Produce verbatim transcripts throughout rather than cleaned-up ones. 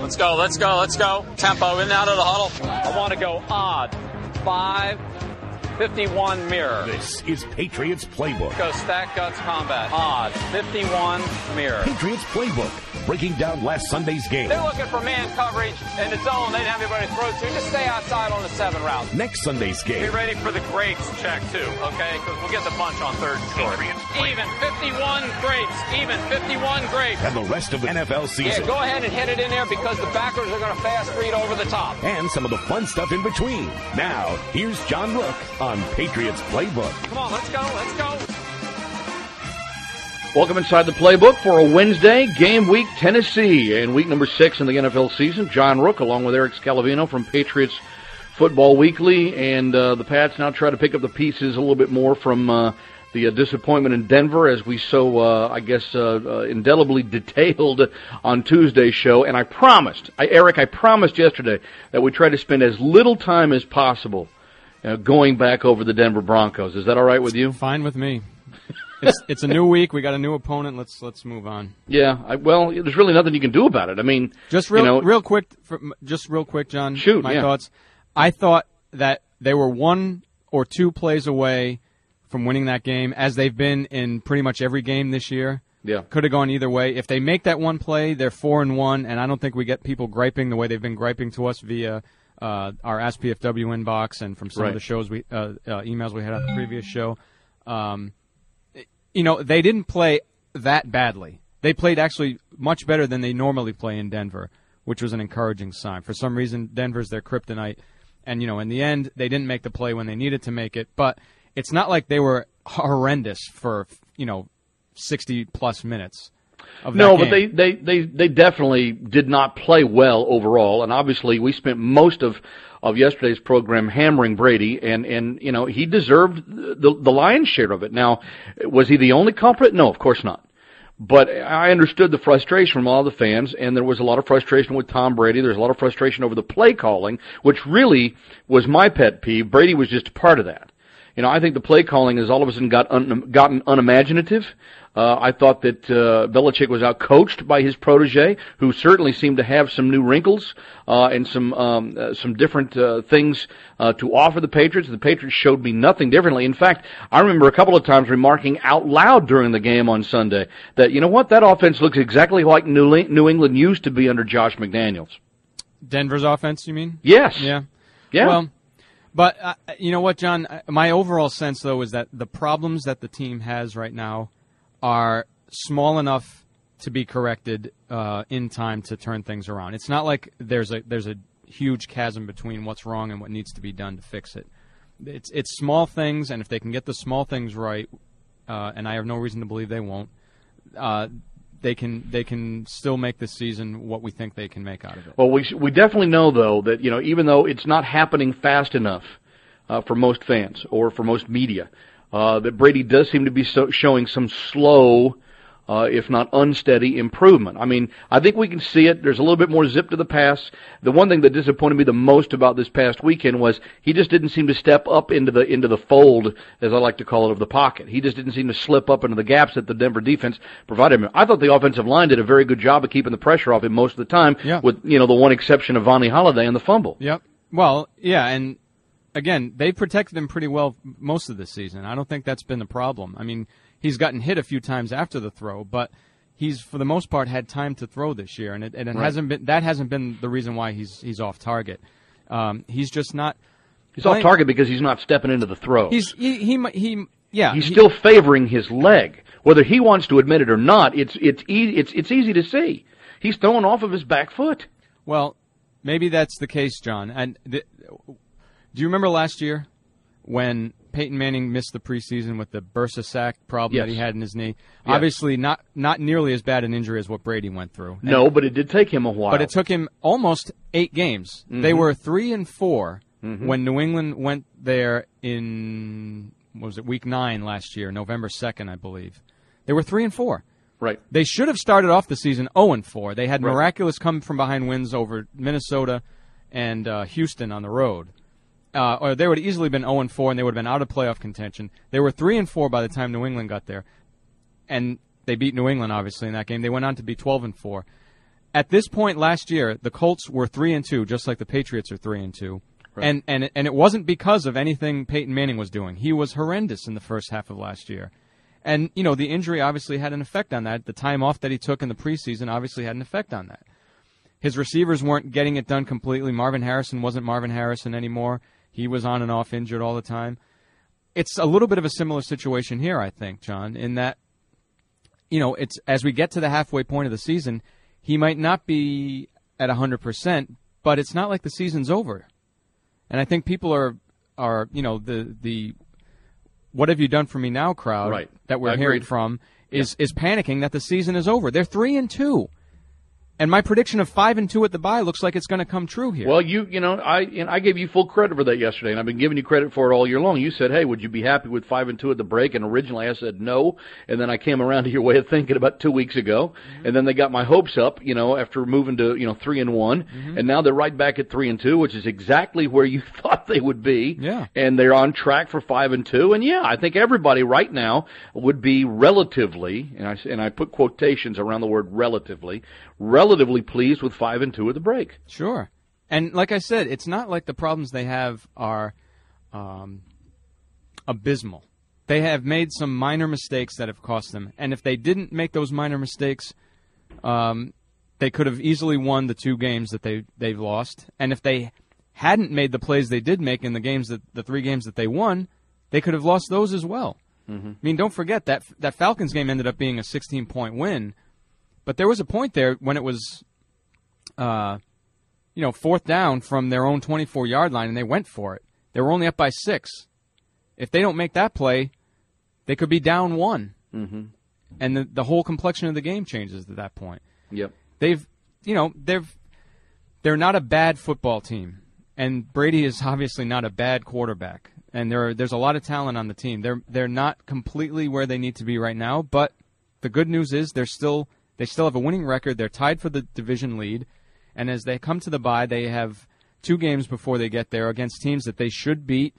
Let's go, let's go, let's go. Tempo, in and out of the huddle. I want to go odd. Five, fifty-one mirror. This is Patriots Playbook. Go stack guts combat. Odd, fifty-one mirror. Patriots Playbook. Breaking down last Sunday's game. They're looking for man coverage in the zone. They didn't have anybody to throw to. Just stay outside on the seven route. Next Sunday's game. Be ready for the grapes check, too, okay? Because we'll get the bunch on third and short. Even fifty-one grapes. Even fifty-one grapes. And the rest of the N F L season. Yeah, go ahead and hit it in there because the backers are going to fast read over the top. And some of the fun stuff in between. Now, here's John Rook on Patriots Playbook. Come on, let's go, let's go. Welcome inside the Playbook for a Wednesday, game week, Tennessee, and week number six in the N F L season. John Rook, along with Eric Scalavino from Patriots Football Weekly, and uh, the Pats now try to pick up the pieces a little bit more from uh, the uh, disappointment in Denver, as we so, uh, I guess, uh, uh, indelibly detailed on Tuesday's show. And I promised, I, Eric, I promised yesterday that we try to spend as little time as possible uh, going back over the Denver Broncos. Is that all right with you? Fine with me. It's, it's a new week. We got a new opponent. Let's let's move on. Yeah. I, well, there's really nothing you can do about it. I mean, just real you know, real quick, for, just real quick, John. Shoot. My yeah. thoughts. I thought that they were one or two plays away from winning that game, as they've been in pretty much every game this year. Yeah. Could have gone either way. If they make that one play, they're four and one, and I don't think we get people griping the way they've been griping to us via uh, our Ask P F W inbox and from some right. of the shows we uh, uh, emails we had on the previous show. Um, You know, they didn't play that badly. They played actually much better than they normally play in Denver, which was an encouraging sign. For some reason, Denver's their kryptonite. And, you know, in the end, they didn't make the play when they needed to make it. But it's not like they were horrendous for, you know, sixty-plus minutes of that No, game. but they, they, they, they definitely did not play well overall. And obviously, we spent most of of yesterday's program hammering Brady, and, and you know, he deserved the, the lion's share of it. Now, was he the only culprit? No, of course not. But I understood the frustration from all the fans, and there was a lot of frustration with Tom Brady. There's a lot of frustration over the play calling, which really was my pet peeve. Brady was just a part of that. You know, I think the play calling has all of a sudden got un, gotten unimaginative. Uh, I thought that uh, Belichick was outcoached by his protege, who certainly seemed to have some new wrinkles uh, and some um, uh, some different uh, things uh, to offer the Patriots. The Patriots showed me nothing differently. In fact, I remember a couple of times remarking out loud during the game on Sunday that, you know what, that offense looks exactly like New, New England used to be under Josh McDaniels. Denver's offense, you mean? Yes. Yeah. Yeah. Well, but uh, you know what, John? My overall sense, though, is that the problems that the team has right now are small enough to be corrected uh, in time to turn things around. It's not like there's a there's a huge chasm between what's wrong and what needs to be done to fix it. It's it's small things, and if they can get the small things right, uh, and I have no reason to believe they won't, uh, they can they can still make this season what we think they can make out of it. Well, we we definitely know, though, that, you know, even though it's not happening fast enough uh, for most fans or for most media, Uh, that Brady does seem to be so, showing some slow, uh, if not unsteady, improvement. I mean, I think we can see it. There's a little bit more zip to the pass. The one thing that disappointed me the most about this past weekend was he just didn't seem to step up into the into the fold, as I like to call it, of the pocket. He just didn't seem to slip up into the gaps that the Denver defense provided him. I thought the offensive line did a very good job of keeping the pressure off him most of the time, yeah. with, you know, the one exception of Vonnie Holliday and the fumble. Yep. Well, yeah, and again, they protected him pretty well most of the season. I don't think that's been the problem. I mean, he's gotten hit a few times after the throw, but he's, for the most part, had time to throw this year, and it, and it right. hasn't been that hasn't been the reason why he's he's off target. Um, he's just not. He's playing. off target because he's not stepping into the throws. He's he he, he yeah. He's he, still favoring his leg, whether he wants to admit it or not. It's it's e- it's it's easy to see. He's throwing off of his back foot. Well, maybe that's the case, John. And the, do you remember last year when Peyton Manning missed the preseason with the bursa sac problem yes. that he had in his knee? Yes. Obviously, not not nearly as bad an injury as what Brady went through. And, no, but it did take him a while. But it took him almost eight games. Mm-hmm. They were three and four mm-hmm. when New England went there in, what was it, week nine last year, November second, I believe. They were three and four. Right. They should have started off the season zero and four. They had right. miraculous come from behind wins over Minnesota and uh, Houston on the road. Uh, or they would have easily been zero and four, and they would have been out of playoff contention. They were three and four by the time New England got there, and they beat New England obviously in that game. They went on to be twelve and four. at this point last year, the Colts were three and two, just like the Patriots are three and two. Right. And and and it wasn't because of anything Peyton Manning was doing. He was horrendous in the first half of last year. And, you know, the injury obviously had an effect on that. The time off that he took in the preseason obviously had an effect on that. His receivers weren't getting it done completely. Marvin Harrison wasn't Marvin Harrison anymore. He was on and off injured all the time. It's a little bit of a similar situation here, I think, John, in that, you know, it's as we get to the halfway point of the season, he might not be at one hundred percent, but it's not like the season's over. And I think people are, are you know, the the what have you done for me now crowd right. that we're Agreed. hearing from is, yeah. is panicking that the season is over. They're three and two. And my prediction of five and two at the bye looks like it's going to come true here. Well, you you know, I and I gave you full credit for that yesterday, and I've been giving you credit for it all year long. You said, "Hey, would you be happy with five and two at the break?" And originally I said no, and then I came around to your way of thinking about two weeks ago, mm-hmm. and then they got my hopes up, you know, after moving to you know three and one, mm-hmm. and now they're right back at three and two, which is exactly where you thought they would be. Yeah, and they're on track for five and two, and yeah, I think everybody right now would be relatively, and I and I put quotations around the word relatively, relatively pleased with with five and two at the break. Sure. And like I said, it's not like the problems they have are um, abysmal. They have made some minor mistakes that have cost them. And if they didn't make those minor mistakes, um, they could have easily won the two games that they, they've lost. And if they hadn't made the plays they did make in the games that the three games that they won, they could have lost those as well. Mm-hmm. I mean, don't forget that that Falcons game ended up being a sixteen-point win. But there was a point there when it was Uh, you know, fourth down from their own twenty-four-yard line, and they went for it. They were only up by six. If they don't make that play, they could be down one. Mm-hmm. And the, the whole complexion of the game changes at that point. Yep. They've, you know, they've, they're not a bad football team. And Brady is obviously not a bad quarterback. And there are, there's a lot of talent on the team. They're, they're not completely where they need to be right now, but the good news is they're still, they still have a winning record. They're tied for the division lead. And as they come to the bye, they have two games before they get there against teams that they should beat,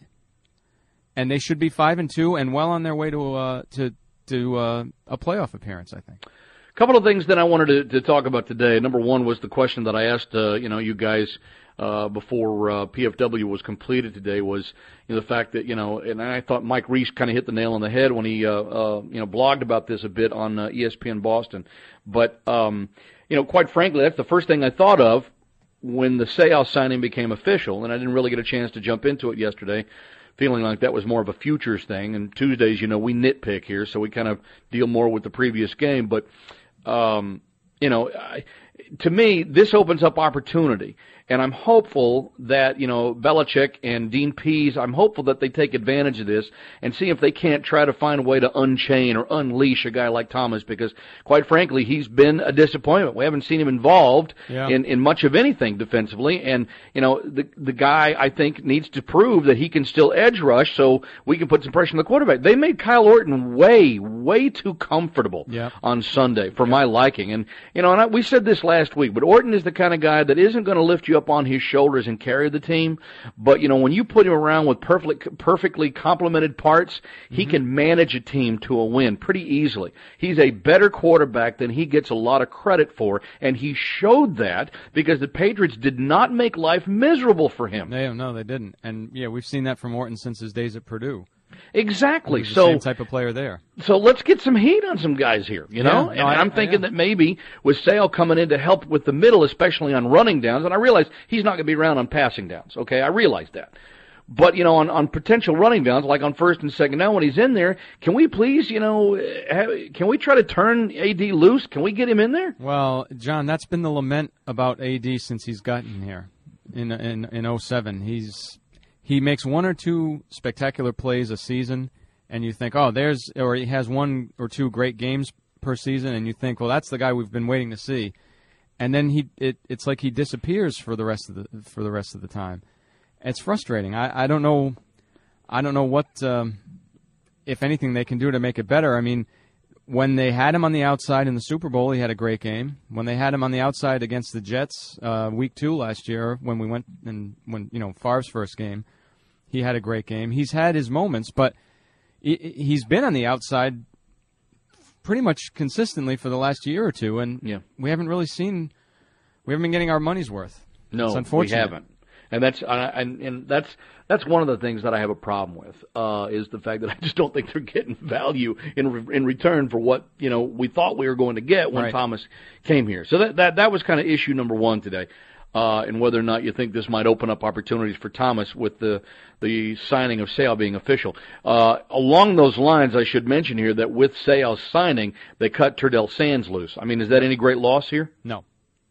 and they should be five and two and well on their way to uh, to to uh, a playoff appearance, I think. A couple of things that I wanted to, to talk about today. Number one was the question that I asked, uh, you know, you guys uh, before uh, P F W was completed today was you know, the fact that you know, and I thought Mike Reese kind of hit the nail on the head when he uh, uh, you know blogged about this a bit on uh, E S P N Boston, but. Um, You know, quite frankly, that's the first thing I thought of when the Seau signing became official, and I didn't really get a chance to jump into it yesterday, feeling like that was more of a futures thing. And Tuesdays, you know, we nitpick here, so we kind of deal more with the previous game. But, um, you know, I, to me, this opens up opportunity. And I'm hopeful that, you know, Belichick and Dean Pease, I'm hopeful that they take advantage of this and see if they can't try to find a way to unchain or unleash a guy like Thomas because, quite frankly, he's been a disappointment. We haven't seen him involved yeah. in, in much of anything defensively. And, you know, the the guy, I think, needs to prove that he can still edge rush so we can put some pressure on the quarterback. They made Kyle Orton way, way too comfortable yeah. on Sunday for yeah. my liking. And, you know, and I, we said this last week, but Orton is the kind of guy that isn't going to lift you up on his shoulders and carry the team. But, you know, when you put him around with perfectly, perfectly complemented parts, he mm-hmm. can manage a team to a win pretty easily. He's a better quarterback than he gets a lot of credit for, and he showed that because the Patriots did not make life miserable for him. No, no, they didn't. And, yeah, we've seen that from Orton since his days at Purdue. Exactly. He's the so same type of player there. So let's get some heat on some guys here, you know? Yeah, and no, I, I'm thinking I that maybe with Seau coming in to help with the middle, especially on running downs, and I realize he's not going to be around on passing downs, okay? I realize that. But, you know, on, on potential running downs, like on first and second down when he's in there, can we please, you know, have, can we try to turn A D loose? Can we get him in there? Well, John, that's been the lament about A D since he's gotten here in in in oh seven. He's he makes one or two spectacular plays a season, and you think, oh, there's, or he has one or two great games per season, and you think, well, that's the guy we've been waiting to see, and then he, it, it's like he disappears for the rest of the for the rest of the time. It's frustrating. I, I don't know, I don't know what, um, if anything, they can do to make it better. I mean, when they had him on the outside in the Super Bowl, he had a great game. When they had him on the outside against the Jets, uh, week two last year, when we went and when you know Favre's first game, he had a great game. He's had his moments, but he's been on the outside pretty much consistently for the last year or two, and yeah. we haven't really seen we haven't been getting our money's worth. No, it's unfortunate. we haven't. And that's uh, and, and that's that's one of the things that I have a problem with uh, is the fact that I just don't think they're getting value in re- in return for what you know we thought we were going to get when right. Thomas came here. So that that that was kind of issue number one today, uh, and whether or not you think this might open up opportunities for Thomas with the the signing of Sale being official. Uh, along those lines, I should mention here that with Sale's signing, they cut Turdell Sands loose. I mean, is that any great loss here? No,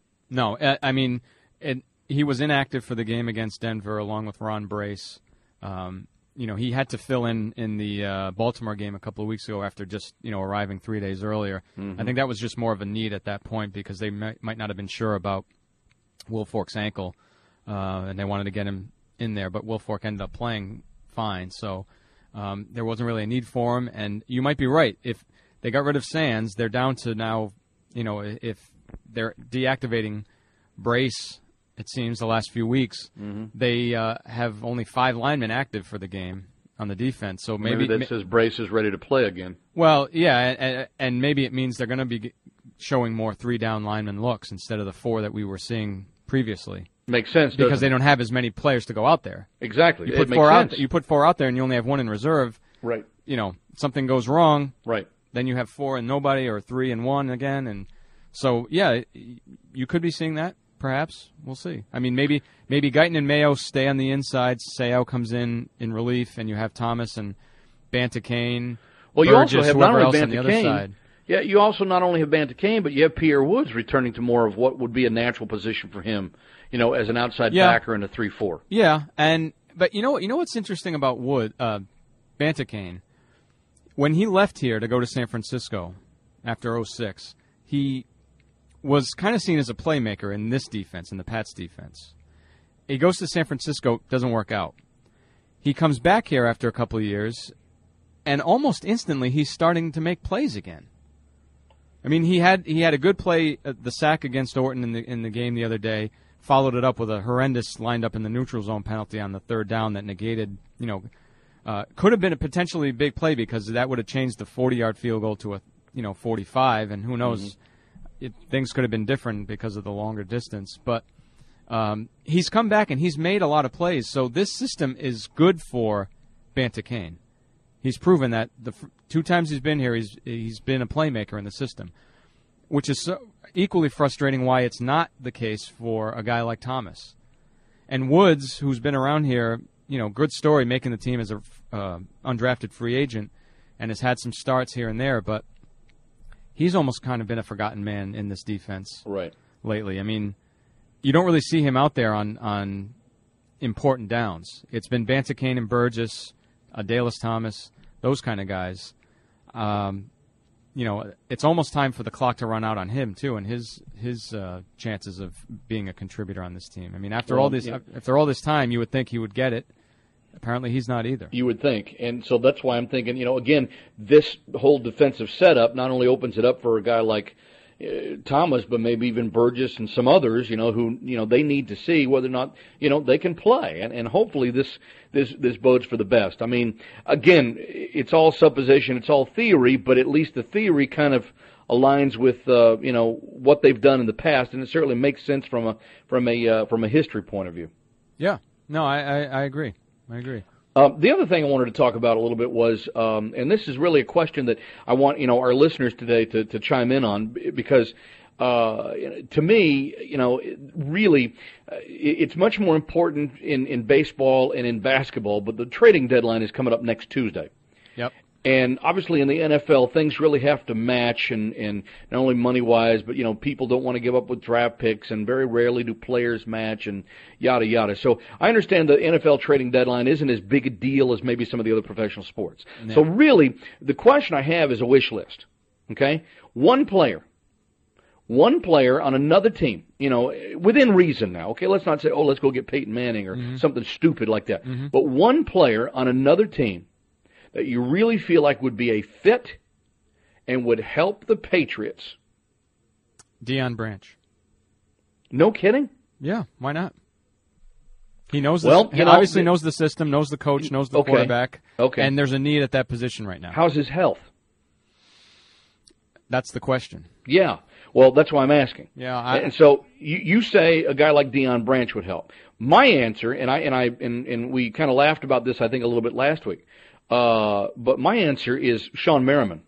no. I, I mean. It, He was inactive for the game against Denver, along with Ron Brace. Um, you know, he had to fill in in the uh, Baltimore game a couple of weeks ago after just you know arriving three days earlier. Mm-hmm. I think that was just more of a need at that point because they might, might not have been sure about Wilfork's ankle, uh, and they wanted to get him in there. But Wilfork ended up playing fine, so um, there wasn't really a need for him. And you might be right. If they got rid of Sands, they're down to now, you know, if they're deactivating Brace. It seems the last few weeks mm-hmm. they uh, have only five linemen active for the game on the defense. So maybe, maybe that says Brace is ready to play again. Well, yeah, and, and maybe it means they're going to be showing more three down lineman looks instead of the four that we were seeing previously. Makes sense because they it? don't have as many players to go out there. Exactly, you put it four makes sense. out. You put four out there, and you only have one in reserve. Right. You know, something goes wrong. Right. Then you have four and nobody, or three and one again, and so yeah, you could be seeing that. Perhaps. We'll see. I mean, maybe maybe Guyton and Mayo stay on the inside. Seo comes in in relief, and you have Thomas and Banta-Kane, well, you Burgess, also have whoever not else only on the other Banta-Kane, side. Yeah, you also not only have Banta-Kane, but you have Pierre Woods returning to more of what would be a natural position for him, you know, as an outside yeah. backer in a three four. Yeah, and but you know you know what's interesting about Wood, uh, Banta-Kane? When he left here to go to San Francisco after oh six, he was kind of seen as a playmaker in this defense, in the Pats defense. He goes to San Francisco, doesn't work out. He comes back here after a couple of years, and almost instantly he's starting to make plays again. I mean, he had he had a good play, uh, the sack against Orton in the in the game the other day, followed it up with a horrendous lined up in the neutral zone penalty on the third down that negated, you know, uh, could have been a potentially big play because that would have changed the forty-yard field goal to a, you know, forty-five, and who knows, mm-hmm. It, things could have been different because of the longer distance. But um, he's come back and he's made a lot of plays. So this system is good for Banta-Kane. He's proven that the f- two times he's been here, he's he's been a playmaker in the system, which is so equally frustrating why it's not the case for a guy like Thomas. And Woods, who's been around here, you know, good story making the team as a uh, undrafted free agent and has had some starts here and there, but he's almost kind of been a forgotten man in this defense right. lately. I mean, you don't really see him out there on, on important downs. It's been Banta-Kane and Burgess, uh, Dallas Thomas, those kind of guys. Um, you know, it's almost time for the clock to run out on him too, and his his uh, chances of being a contributor on this team. I mean, after well, all this yeah. after all this time, you would think he would get it. Apparently, he's not either. You would think. And so that's why I'm thinking, you know, again, this whole defensive setup not only opens it up for a guy like uh, Thomas, but maybe even Burgess and some others, you know, who, you know, they need to see whether or not, you know, they can play. And, and hopefully this, this, this bodes for the best. I mean, again, it's all supposition, it's all theory, but at least the theory kind of aligns with, uh, you know, what they've done in the past, and it certainly makes sense from a, from a, uh, from a history point of view. Yeah. No, I, I, I agree. I agree. Um, the other thing I wanted to talk about a little bit was, um, and this is really a question that I want, you know, our listeners today to, to chime in on, because uh, to me, you know, really, uh, it's much more important in, in baseball and in basketball, but the trading deadline is coming up next Tuesday. Yep. And obviously in the N F L, things really have to match, and, and not only money-wise, but, you know, people don't want to give up with draft picks, and very rarely do players match, and yada, yada. So I understand the N F L trading deadline isn't as big a deal as maybe some of the other professional sports. No. So really, the question I have is a wish list, okay? One player, one player on another team, you know, within reason now, okay? Let's not say, oh, let's go get Peyton Manning or mm-hmm. something stupid like that. Mm-hmm. But one player on another team that you really feel like would be a fit and would help the Patriots. Deion Branch. No kidding? Yeah, why not? He knows. The, well, he you know, obviously knows the system, knows the coach, knows the okay. quarterback. Okay. And there's a need at that position right now. How's his health? That's the question. Yeah. Well, that's why I'm asking. Yeah. I, and so you, you say a guy like Deion Branch would help. My answer, and I and I and, and we kind of laughed about this, I think, a little bit last week. Uh, but my answer is Sean Merriman.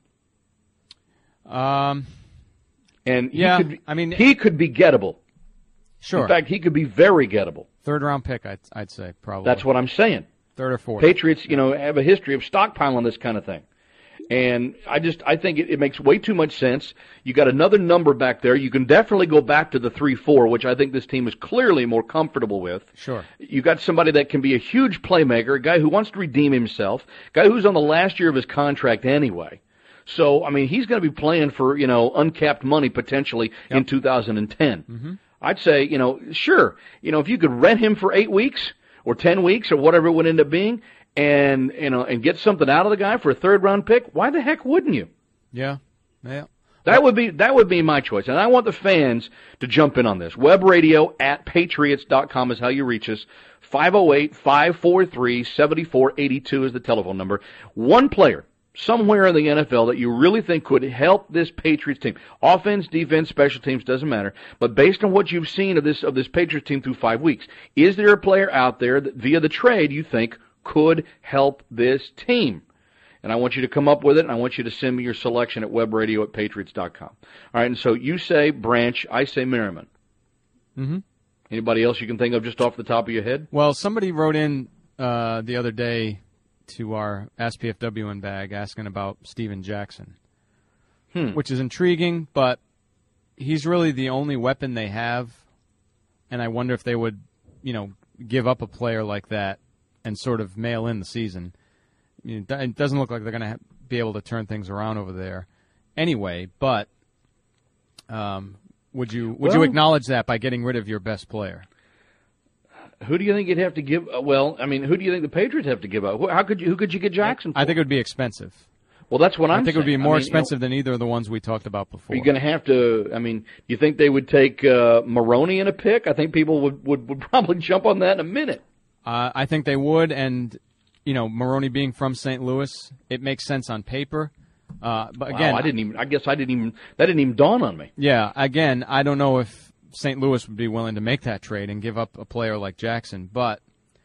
Um. And yeah, he could, I mean, he could be gettable. Sure. In fact, he could be very gettable. Third round pick, I'd, I'd say probably. That's what I'm saying. Third or fourth. Patriots, you know, have a history of stockpiling this kind of thing. And I just, I think it, it makes way too much sense. You got another number back there. You can definitely go back to the three four, which I think this team is clearly more comfortable with. Sure. You got somebody that can be a huge playmaker, a guy who wants to redeem himself, a guy who's on the last year of his contract anyway. So, I mean, he's going to be playing for, you know, uncapped money potentially yep. in two thousand ten. Mm-hmm. I'd say, you know, sure, you know, if you could rent him for eight weeks or ten weeks or whatever it would end up being, and you know, and get something out of the guy for a third round pick, why the heck wouldn't you? Yeah, yeah. That would be that would be my choice, and I want the fans to jump in on this. Web radio at patriots dot com is how you reach us. five oh eight, five four three, seven four eight two is the telephone number. One player somewhere in the N F L that you really think could help this Patriots team. Offense, defense, special teams, doesn't matter. But based on what you've seen of this of this Patriots team through five weeks, is there a player out there that via the trade you think could help this team? And I want you to come up with it, and I want you to send me your selection at web radio at patriots dot com. All right, and so you say Branch, I say Merriman. Mm-hmm. Anybody else you can think of just off the top of your head? Well, somebody wrote in uh, the other day to our Ask P F W in bag asking about Steven Jackson, hmm. which is intriguing, but he's really the only weapon they have, and I wonder if they would, you know, give up a player like that and sort of mail in the season. You know, it doesn't look like they're going to be able to turn things around over there anyway, but um, would you would well, you acknowledge that by getting rid of your best player? Who do you think you'd have to give? Well, I mean, who do you think the Patriots have to give up? How could you? Who could you get Jackson for? I think it would be expensive. Well, that's what I'm I think saying. it would be more I mean, expensive you know, than either of the ones we talked about before. Are you going to have to? I mean, do you think they would take uh, Maroney in a pick? I think people would, would, would probably jump on that in a minute. Uh, I think they would, and you know, Maroney being from Saint Louis, it makes sense on paper. Uh, but again, wow, I didn't even. I guess I didn't even. That didn't even dawn on me. Yeah. Again, I don't know if Saint Louis would be willing to make that trade and give up a player like Jackson, but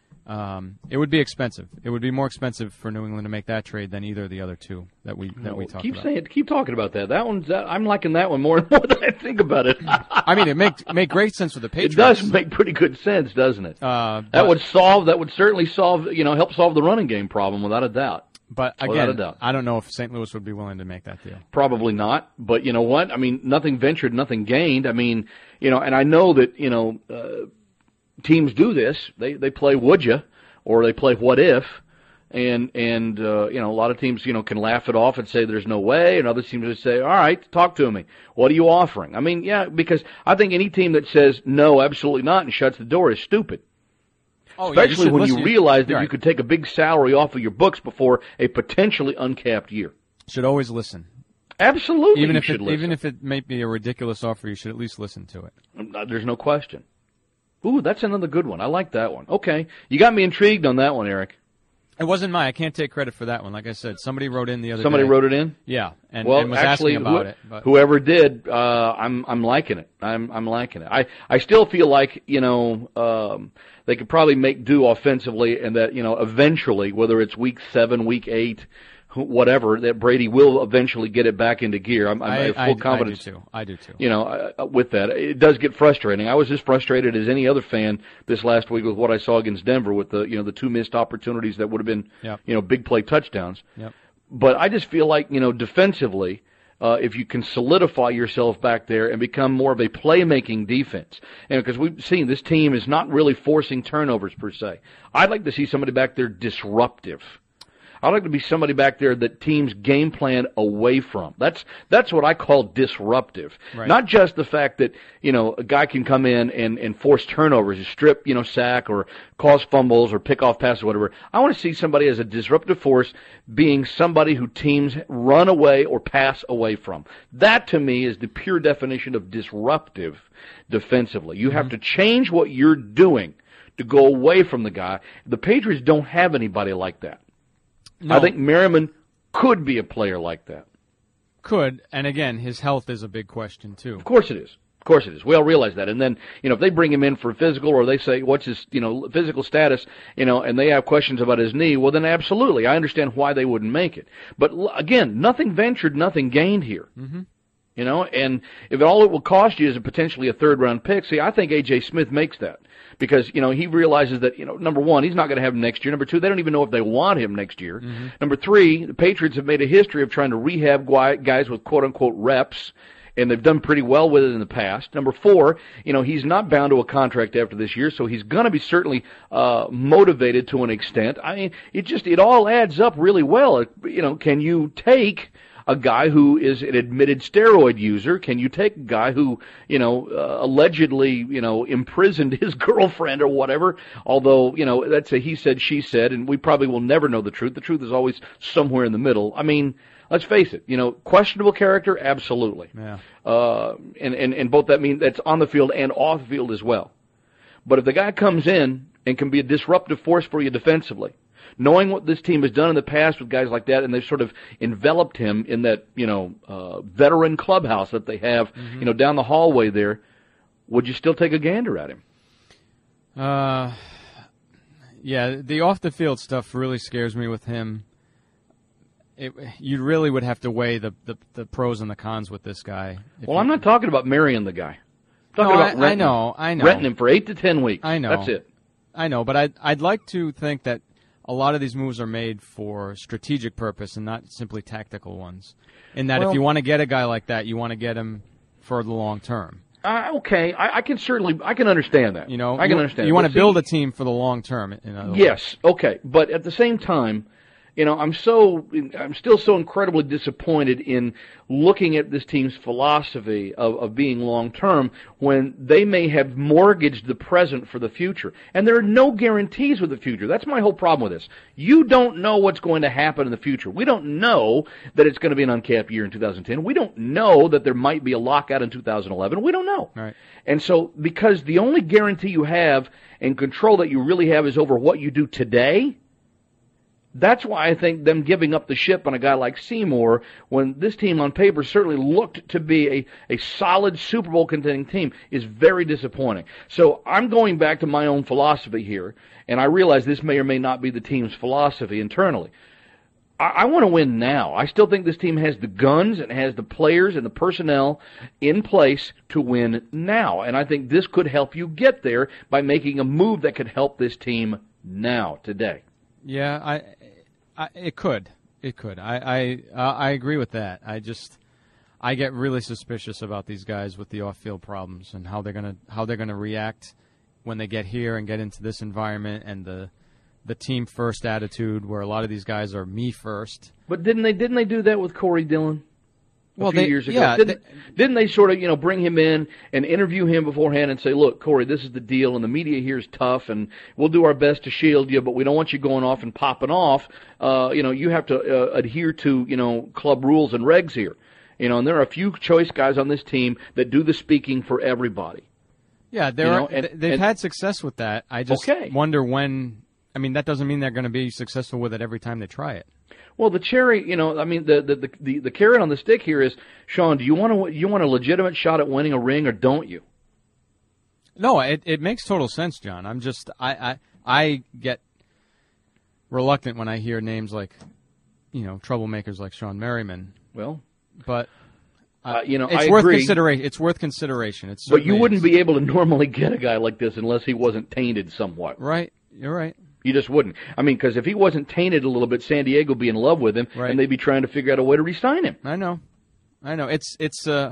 um, it would be expensive. It would be more expensive for New England to make that trade than either of the other two that we that no, we talked keep about. Saying, keep talking about that. That one's. That, I'm liking that one more and more than I think about it. I mean, it make make great sense for the Patriots. It does make pretty good sense, doesn't it? Uh, but, that would solve. That would certainly solve. You know, help solve the running game problem without a doubt. But again, I don't know if Saint Louis would be willing to make that deal. Probably not. But you know what? I mean, nothing ventured, nothing gained. I mean, you know, and I know that you know uh, teams do this. They they play would you, or they play what if, and and uh, you know a lot of teams you know can laugh it off and say there's no way, and other teams would say, all right, talk to me. What are you offering? I mean, yeah, because I think any team that says no, absolutely not, and shuts the door is stupid. Oh, Especially yeah, you when listen. you realize that You're you right. could take a big salary off of your books before a potentially uncapped year. Should always listen. Absolutely, Even you if should it, listen. even if it may be a ridiculous offer, you should at least listen to it. There's no question. Ooh, that's another good one. I like that one. Okay, you got me intrigued on that one, Eric. It wasn't mine. I can't take credit for that one. Like I said, somebody wrote in the other Somebody day. wrote it in. Yeah, and, well, and was actually, asking about who, it. But. Whoever did, uh, I'm I'm liking it. I'm I'm liking it. I I still feel like you know um, they could probably make do offensively, and that you know eventually, whether it's week seven, week eight, whatever, that Brady will eventually get it back into gear. I'm, I'm I, I have full I, confidence. I do too. I do too. You know, uh, with that, it does get frustrating. I was as frustrated as any other fan this last week with what I saw against Denver with the you know the two missed opportunities that would have been Yep. you know big play touchdowns. Yep. But I just feel like you know defensively. Uh, if you can solidify yourself back there and become more of a playmaking defense, and because we've seen this team is not really forcing turnovers per se. I'd like to see somebody back there disruptive. I'd like to be somebody back there that teams game plan away from. That's that's what I call disruptive. Right. Not just the fact that, you know, a guy can come in and, and force turnovers, strip, you know, sack or cause fumbles or pick off passes or whatever. I want to see somebody as a disruptive force being somebody who teams run away or pass away from. That to me is the pure definition of disruptive defensively. You have mm-hmm. to change what you're doing to go away from the guy. The Patriots don't have anybody like that. No. I think Merriman could be a player like that. Could, and again, his health is a big question too. Of course it is. Of course it is. We all realize that. And then, you know, if they bring him in for physical, or they say, what's his, you know, physical status, you know, and they have questions about his knee, well, then absolutely. I understand why they wouldn't make it. But again, nothing ventured, nothing gained here. Mm-hmm. You know, and if all it will cost you is a potentially a third-round pick, see, I think A J. Smith makes that. Because, you know, he realizes that, you know, number one, he's not going to have him next year. Number two, they don't even know if they want him next year. Mm-hmm. Number three, the Patriots have made a history of trying to rehab guys with quote-unquote reps, and they've done pretty well with it in the past. Number four, you know, he's not bound to a contract after this year, so he's going to be certainly uh motivated to an extent. I mean, it just, it all adds up really well. You know, can you take a guy who is an admitted steroid user? Can you take a guy who, you know, uh, allegedly, you know, imprisoned his girlfriend or whatever? Although, you know, that's a he said, she said, and we probably will never know the truth. The truth is always somewhere in the middle. I mean, let's face it, you know, questionable character, absolutely. Yeah. Uh, and, and, and both that mean that's on the field and off the field as well. But if the guy comes in and can be a disruptive force for you defensively, knowing what this team has done in the past with guys like that, and they've sort of enveloped him in that, you know, uh, veteran clubhouse that they have, mm-hmm. you know, down the hallway there, would you still take a gander at him? Uh, yeah, the off-the-field stuff really scares me with him. It, you really would have to weigh the, the, the pros and the cons with this guy. Well, I'm not talking about marrying the guy. I'm talking no, about I, I know, I know. renting him for eight to ten weeks. I know. That's it. I know, but I'd, I'd like to think that a lot of these moves are made for strategic purpose and not simply tactical ones. In that, well, if you want to get a guy like that, you want to get him for the long term. Uh, okay, I, I can certainly, I can understand that. You know, I can you, understand. You want to see, build a team for the long term. In other yes, words. Okay, but at the same time, you know, I'm so, I'm still so incredibly disappointed in looking at this team's philosophy of, of being long-term when they may have mortgaged the present for the future. And there are no guarantees with the future. That's my whole problem with this. You don't know what's going to happen in the future. We don't know that it's going to be an uncapped year in two thousand ten. We don't know that there might be a lockout in two thousand eleven. We don't know. Right. And so, because the only guarantee you have and control that you really have is over what you do today, that's why I think them giving up the ship on a guy like Seymour, when this team on paper certainly looked to be a, a solid Super Bowl contending team, is very disappointing. So I'm going back to my own philosophy here, and I realize this may or may not be the team's philosophy internally. I, I want to win now. I still think this team has the guns and has the players and the personnel in place to win now. And I think this could help you get there by making a move that could help this team now, today. Yeah, I, I, it could, it could. I, I, uh, I agree with that. I just, I get really suspicious about these guys with the off-field problems and how they're gonna, how they're gonna react when they get here and get into this environment and the, the team first attitude where a lot of these guys are me first. But didn't they, didn't they do that with Corey Dillon? A well, few they, years ago. Yeah, didn't, they, didn't they sort of, you know, bring him in and interview him beforehand and say, look, Corey, this is the deal, and the media here is tough, and we'll do our best to shield you, but we don't want you going off and popping off. Uh, you know, you have to uh, adhere to, you know, club rules and regs here. You know, and there are a few choice guys on this team that do the speaking for everybody. Yeah, there you are, know, and, they've and, had success with that. I just okay. wonder when. I mean, that doesn't mean they're going to be successful with it every time they try it. Well, the cherry, you know, I mean, the the, the, the carrot on the stick here is, Sean, do you want to you want a legitimate shot at winning a ring, or don't you? No, it it makes total sense, John. I'm just I I, I get reluctant when I hear names like, you know, troublemakers like Sean Merriman. Well, but uh, you know, it's I worth agree. consideration. It's worth consideration. It's but you wouldn't is. be able to normally get a guy like this unless he wasn't tainted somewhat. Right. You're right. You just wouldn't. I mean, because if he wasn't tainted a little bit, San Diego would be in love with him, right. and they'd be trying to figure out a way to re-sign him. I know, I know. It's it's uh,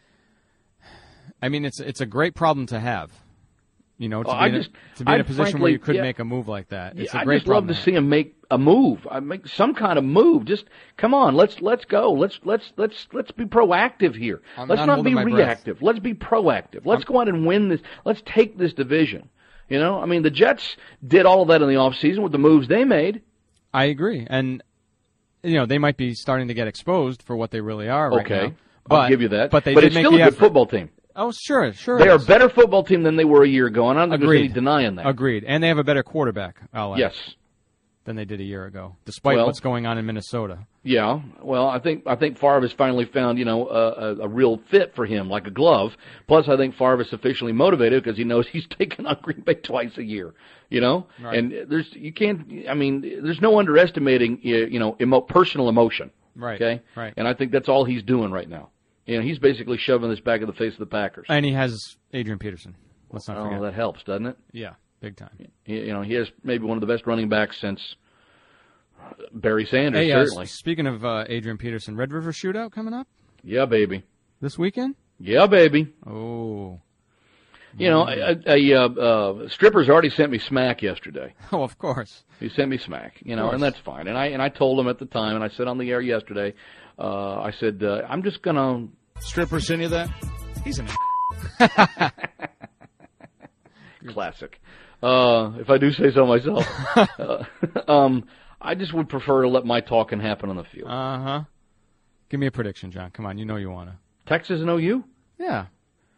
I mean, it's it's a great problem to have. You know, to oh, be, in a, just, to be in a I'd position frankly, where you could yeah, make a move like that. It's yeah, a great I'd just love problem to see him make a move. I make some kind of move. Just come on, let's let's go. Let's let's let's let's be proactive here. I'm let's not not be holding my reactive. breath. Let's be proactive. Let's I'm, go out and win this. Let's take this division. You know, I mean, the Jets did all of that in the offseason with the moves they made. I agree. And, you know, they might be starting to get exposed for what they really are right okay. now. But, I'll give you that. But, they but did it's make still the a good effort. football team. Oh, sure, sure. They are a better football team than they were a year ago, and I don't think Agreed. there's any denying that. Agreed. And they have a better quarterback, I'll add. Yes. than they did a year ago, despite well, what's going on in Minnesota. Yeah, well, I think I think Favre has finally found, you know, a, a, a real fit for him, like a glove. Plus, I think Favre is sufficiently motivated because he knows he's taken on Green Bay twice a year, you know. Right. And there's you can't, I mean, there's no underestimating, you know, emo, personal emotion. Right. Okay. Right. And I think that's all he's doing right now. You know, he's basically shoving this back in the face of the Packers. And he has Adrian Peterson. Let's not oh, forget. that helps, doesn't it? Yeah, big time. He, you know, he has maybe one of the best running backs since Barry Sanders, hey, uh, certainly. Speaking of uh, Adrian Peterson, Red River Shootout coming up Yeah, baby. this weekend? Yeah, baby. Oh. You know, a, a, a uh, stripper's already sent me smack yesterday. Oh, of course. He sent me smack, you know, and that's fine. And I and I told him at the time, and I said on the air yesterday, uh, I said, uh, I'm just going to... Stripper send you that? He's an Classic. Uh, if I do say so myself. uh, um, I just would prefer to let my talking happen on the field. Uh-huh. Give me a prediction, John. Come on, you know you want to. Texas and O U? Yeah.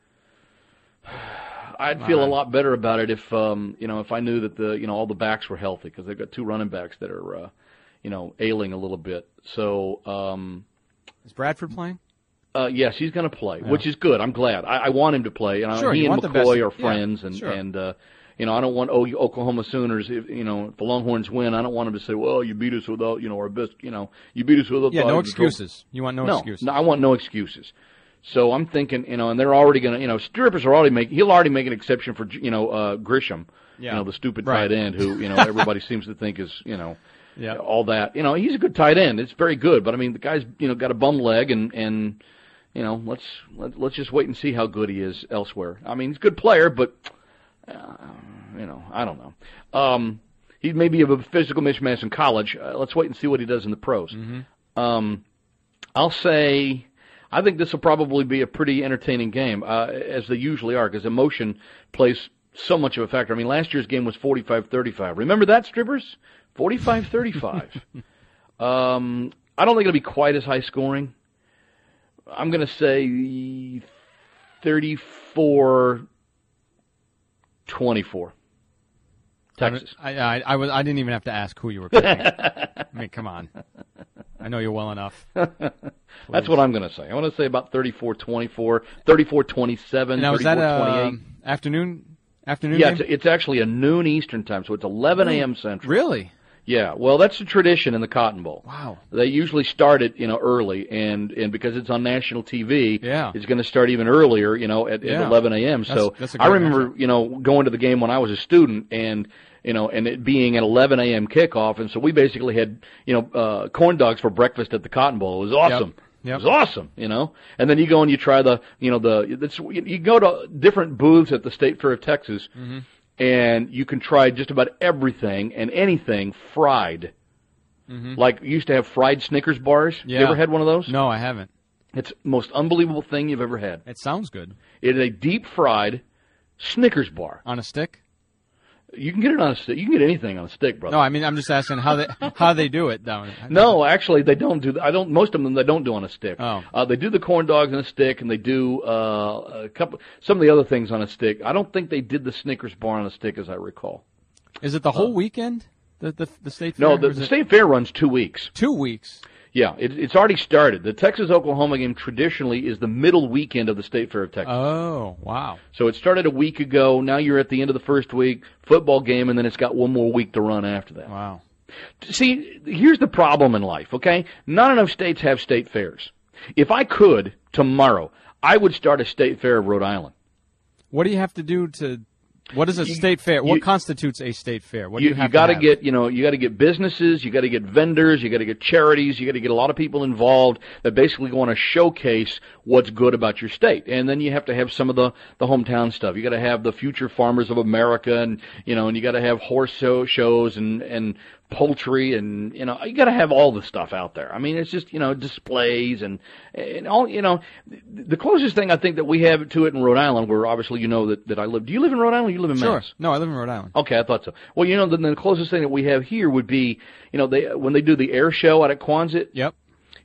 I'd feel a lot better about it if, um, you know, if I knew that the, you know, all the backs were healthy because they've got two running backs that are, uh, you know, ailing a little bit. So, um, is Bradford playing? Uh, yes, he's going to play, Yeah. which is good. I'm glad. I, I want him to play. You know, Sure, he you and want the best- McCoy are yeah, friends, and sure. and uh, you know, I don't want o- Oklahoma Sooners. If you know, if the Longhorns win, I don't want them to say, "Well, you beat us without, you know, our best." You know, you beat us without. Yeah, no the excuses. You want no, no excuses. No, I want no excuses. So I'm thinking, you know, and they're already going to, you know, strippers are already make. He'll already make an exception for, you know, uh, Grisham, Yeah. you know, the stupid Right. tight end who, you know, everybody seems to think is, you know. Yeah. All that, you know, he's a good tight end. It's very good, but I mean, the guy's, you know, got a bum leg, and and you know, let's let, let's just wait and see how good he is elsewhere. I mean, he's a good player, but uh, you know, I don't know. Um, he may be a physical mismatch in college. Uh, let's wait and see what he does in the pros. Mm-hmm. Um, I'll say, I think this will probably be a pretty entertaining game, uh, as they usually are, because emotion plays so much of a factor. I mean, last year's game was forty-five thirty-five. Remember that, strippers? forty-five thirty-five. um, I don't think it'll be quite as high scoring. I'm going to say thirty-four twenty-four. Texas. I, I, I, was, I didn't even have to ask who you were picking. I mean, come on. I know you well enough. That's what I'm going to say. I want to say about thirty-four twenty-four, thirty-four twenty-seven, Now, is that thirty-four a twenty-eight. um, afternoon, afternoon Yeah, game? it's, it's actually a noon Eastern time, so it's eleven a.m. Central. Really? Yeah, well, that's a tradition in the Cotton Bowl. Wow. They usually start it, you know, early, and, and because it's on national T V, Yeah. it's going to start even earlier, you know, at, Yeah. at eleven a.m. That's- So that's a I great remember, matchup. you know, going to the game when I was a student, and you know, and it being an eleven a.m. kickoff, and so we basically had, you know, uh, corn dogs for breakfast at the Cotton Bowl. It was awesome. Yep. Yep. It was awesome, you know. And then you go and you try the, you know, the it's, you, you go to different booths at the State Fair of Texas, Mm-hmm. and you can try just about everything and anything fried. Mm-hmm. Like, you used to have fried Snickers bars. Yeah. You ever had one of those? No, I haven't. It's the most unbelievable thing you've ever had. It sounds good. It is a deep-fried Snickers bar. On a stick? You can get it on a stick. You can get anything on a stick, brother. No, I mean, I'm just asking how they how they do it down. No, actually, they don't do. I don't. Most of them they don't do on a stick. Oh. Uh, they do the corn dogs on a stick, and they do uh, a couple, some of the other things on a stick. I don't think they did the Snickers bar on a stick, as I recall. Is it the whole weekend? The the, the state fair? No, the, Or is the it state fair runs two weeks. two weeks. Yeah, it, it's already started. The Texas-Oklahoma game traditionally is the middle weekend of the State Fair of Texas. Oh, wow. So it started a week ago. Now you're at the end of the first week, football game, and then it's got one more week to run after that. Wow. See, here's the problem in life, okay? Not enough states have state fairs. If I could, tomorrow, I would start a state fair of Rhode Island. What do you have to do to? What is a You- state fair? What you- constitutes a state fair? What do You, you have you got to to have? get, you know, you got to get businesses, you got to get vendors, you got to get charities, you got to get a lot of people involved that basically want to showcase what's good about your state. And then you have to have some of the the hometown stuff. You got to have the Future Farmers of America, and you know, and you got to have horse show, shows and and poultry, and you know, you got to have all the stuff out there. I mean, it's just, you know, displays and and all, you know, the closest thing I think that we have to it in Rhode Island, where obviously you know that that I live. Do you live in Rhode Island? Or you live in Sure. Mass? No, I live in Rhode Island. Okay, I thought so. Well, you know, the, the closest thing that we have here would be, you know, they when they do the air show out at Quonset, Yep.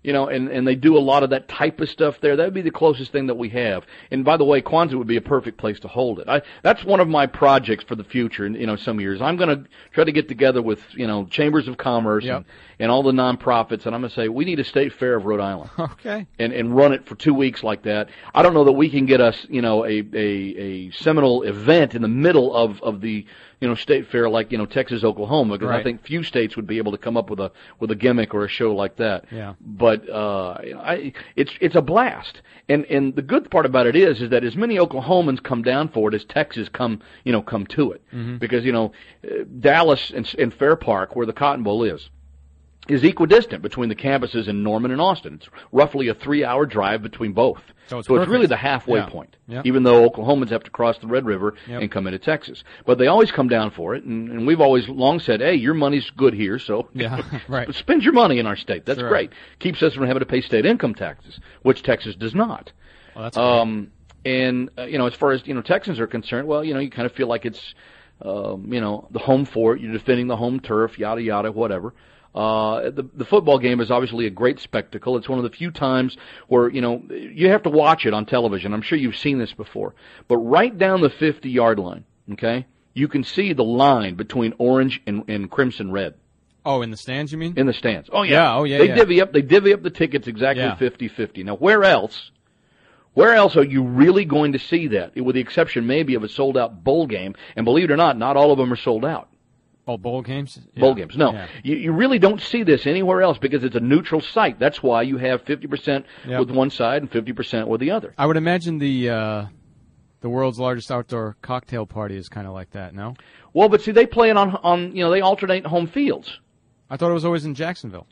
You know, and, and they do a lot of that type of stuff there. That would be the closest thing that we have. And by the way, Kwanzaa would be a perfect place to hold it. I, that's one of my projects for the future, you know, some years. I'm going to try to get together with, you know, chambers of commerce yep. and, and all the nonprofits, and I'm going to say, we need a state fair of Rhode Island. Okay. And, and run it for two weeks like that. I don't know that we can get us, you know, a, a, a seminal event in the middle of, of the, you know, state fair like, you know, Texas, Oklahoma, because right. I think few states would be able to come up with a with a gimmick or a show like that. Yeah. But uh, I, it's it's a blast, and and the good part about it is is that as many Oklahomans come down for it as Texas come you know come to it, mm-hmm. because you know uh, Dallas and, and Fair Park, where the Cotton Bowl is, is equidistant between the campuses in Norman and Austin. It's roughly a three-hour drive between both. So it's, so it's really the halfway yeah. point, yep. even though Oklahomans have to cross the Red River yep. and come into Texas. But they always come down for it, and, and we've always long said, hey, your money's good here, so yeah, right. spend your money in our state. That's sure. great. Keeps us from having to pay state income taxes, which Texas does not. Well, that's great. Um, and, uh, you know, as far as, you know, Texans are concerned, well, you know, you kind of feel like it's, um, you know, the home fort, you're defending the home turf, yada, yada, whatever. Uh, the, the football game is obviously a great spectacle. It's one of the few times where, you know, you have to watch it on television. I'm sure you've seen this before. But right down the fifty-yard line, okay, you can see the line between orange and, and crimson red. Oh, in the stands, you mean? In the stands. Oh, yeah. Yeah, oh, yeah, They yeah. divvy up, they divvy up the tickets exactly Yeah. fifty-fifty. Now, where else, where else are you really going to see that? With the exception maybe of a sold-out bowl game. And believe it or not, not all of them are sold out. Oh, bowl games? Yeah. Bowl games. No, Yeah. you, you really don't see this anywhere else because it's a neutral site. That's why you have fifty percent Yep. with one side and fifty percent with the other. I would imagine the uh, the world's largest outdoor cocktail party is kind of like that, no? Well, but see, they play it on, on you know, they alternate home fields. I thought it was always in Jacksonville.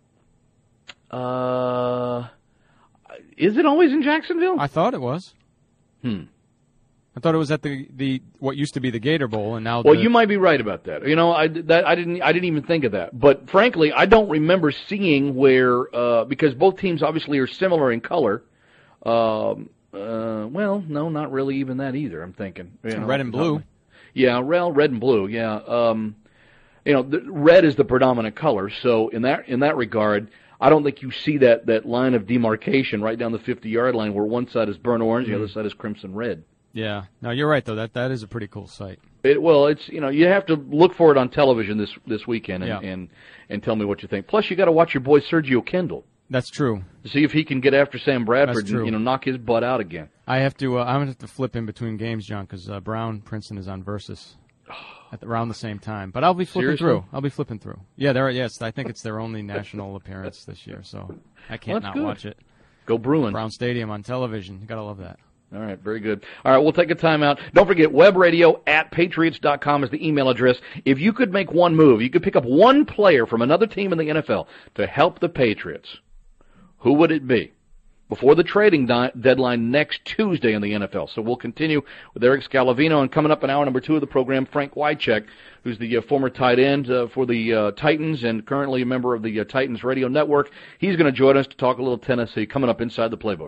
Uh, is it always in Jacksonville? I thought it was. Hmm. I thought it was at the, the what used to be the Gator Bowl, and now. Well, the, you might be right about that. You know, I that I didn't I didn't even think of that. But frankly, I don't remember seeing where uh, because both teams obviously are similar in color. Um, uh, well, no, not really even that either. I'm thinking you know, red and blue. Yeah, well, red and blue. Yeah, um, you know, the, red is the predominant color. So in that in that regard, I don't think you see that that line of demarcation right down the fifty-yard line where one side is burnt orange, mm-hmm. the other side is crimson red. Yeah. No, you're right though. That that is a pretty cool sight. It, well, it's you know you have to look for it on television this this weekend and Yeah. and, and tell me what you think. Plus, you got to watch your boy Sergio Kendall That's true. to see if he can get after Sam Bradford That's true. and you know knock his butt out again. I have to. Uh, I'm gonna have to flip in between games, John, because uh, Brown Princeton is on Versus at the, around the same time. But I'll be flipping Seriously? through. I'll be flipping through. Yeah, there. Yes, I think it's their only national appearance this year, so I can't Well, that's not good. watch it. Go Bruins. Brown Stadium on television. You gotta love that. All right, very good. All right, we'll take a timeout. Don't forget, webradio at patriots dot com is the email address. If you could make one move, you could pick up one player from another team in the N F L to help the Patriots, who would it be? Before the trading di- deadline next Tuesday in the N F L. So we'll continue with Eric Scalavino, and coming up in hour number two of the program, Frank Wycheck, who's the uh, former tight end uh, for the uh, Titans and currently a member of the uh, Titans Radio Network. He's going to join us to talk a little Tennessee coming up inside the playbook.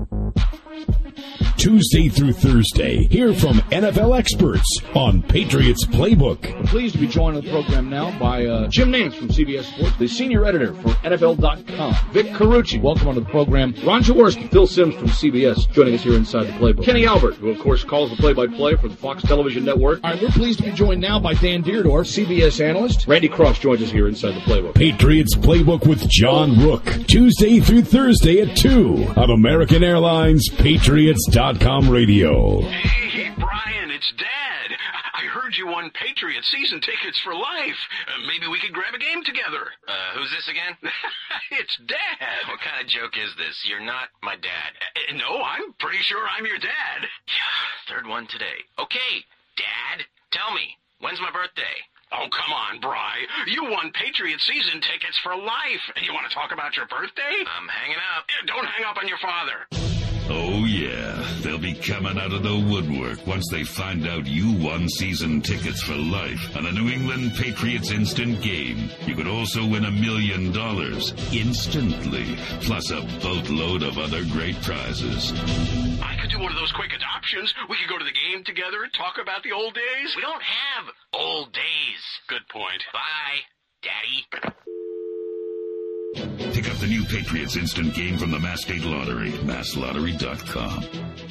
Tuesday through Thursday, hear from N F L experts on Patriots Playbook. I'm pleased to be joined on the program now by uh, Jim Nance from C B S Sports, the senior editor for N F L dot com. Vic Carucci, welcome onto the program. Ron Jaworski, Phil Simms from C B S, joining us here inside the playbook. Kenny Albert, who of course calls the play-by-play for the Fox Television Network. All right, we're pleased to be joined now by Dan Deerdorf, C B S analyst. Randy Cross joins us here inside the playbook. Patriots Playbook with John Rook, Tuesday through Thursday at two on American Airlines Patriots dot com radio. Hey, Brian, it's Dad. I heard you won Patriot season tickets for life. Uh, maybe we could grab a game together. Uh, who's this again? It's Dad. What kind of joke is this? You're not my dad. Uh, no, I'm pretty sure I'm your dad. Third one today. Okay, Dad, tell me, when's my birthday? Oh, come on, Bri. You won Patriot season tickets for life. You want to talk about your birthday? I'm hanging up. Uh, Don't hang up on your father. Oh, yeah. They'll be coming out of the woodwork once they find out you won season tickets for life on a New England Patriots instant game. You could also win a million dollars instantly, plus a boatload of other great prizes. I could do one of those quick adoptions. We could go to the game together and talk about the old days. We don't have old days. Good point. Bye, Daddy. Pick up the new Patriots Patriots Instant Game from the Mass State Lottery. mass lottery dot com.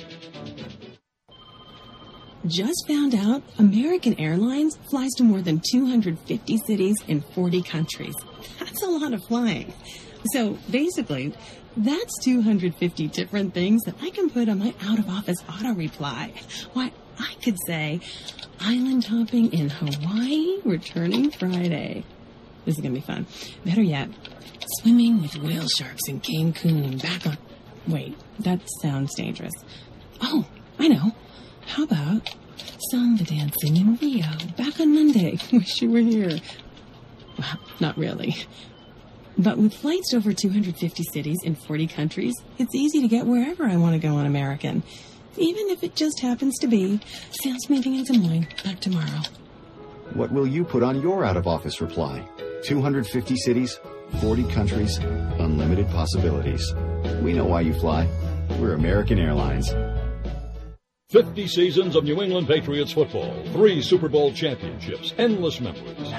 Just found out American Airlines flies to more than two hundred fifty cities in forty countries. That's a lot of flying. So basically, that's two hundred fifty different things that I can put on my out-of-office auto reply. Why, I could say, island hopping in Hawaii, returning Friday. This is going to be fun. Better yet, swimming with whale sharks in Cancun, back on... Wait, that sounds dangerous. Oh, I know. How about samba dancing in Rio, back on Monday? Wish you were here. Well, not really. But with flights to over two hundred fifty cities in forty countries, it's easy to get wherever I want to go on American. Even if it just happens to be sales meeting in Des Moines, back tomorrow. What will you put on your out-of-office reply? two hundred fifty cities, forty countries, unlimited possibilities. We know why you fly. We're American Airlines. fifty seasons of New England Patriots football, three Super Bowl championships, endless memories.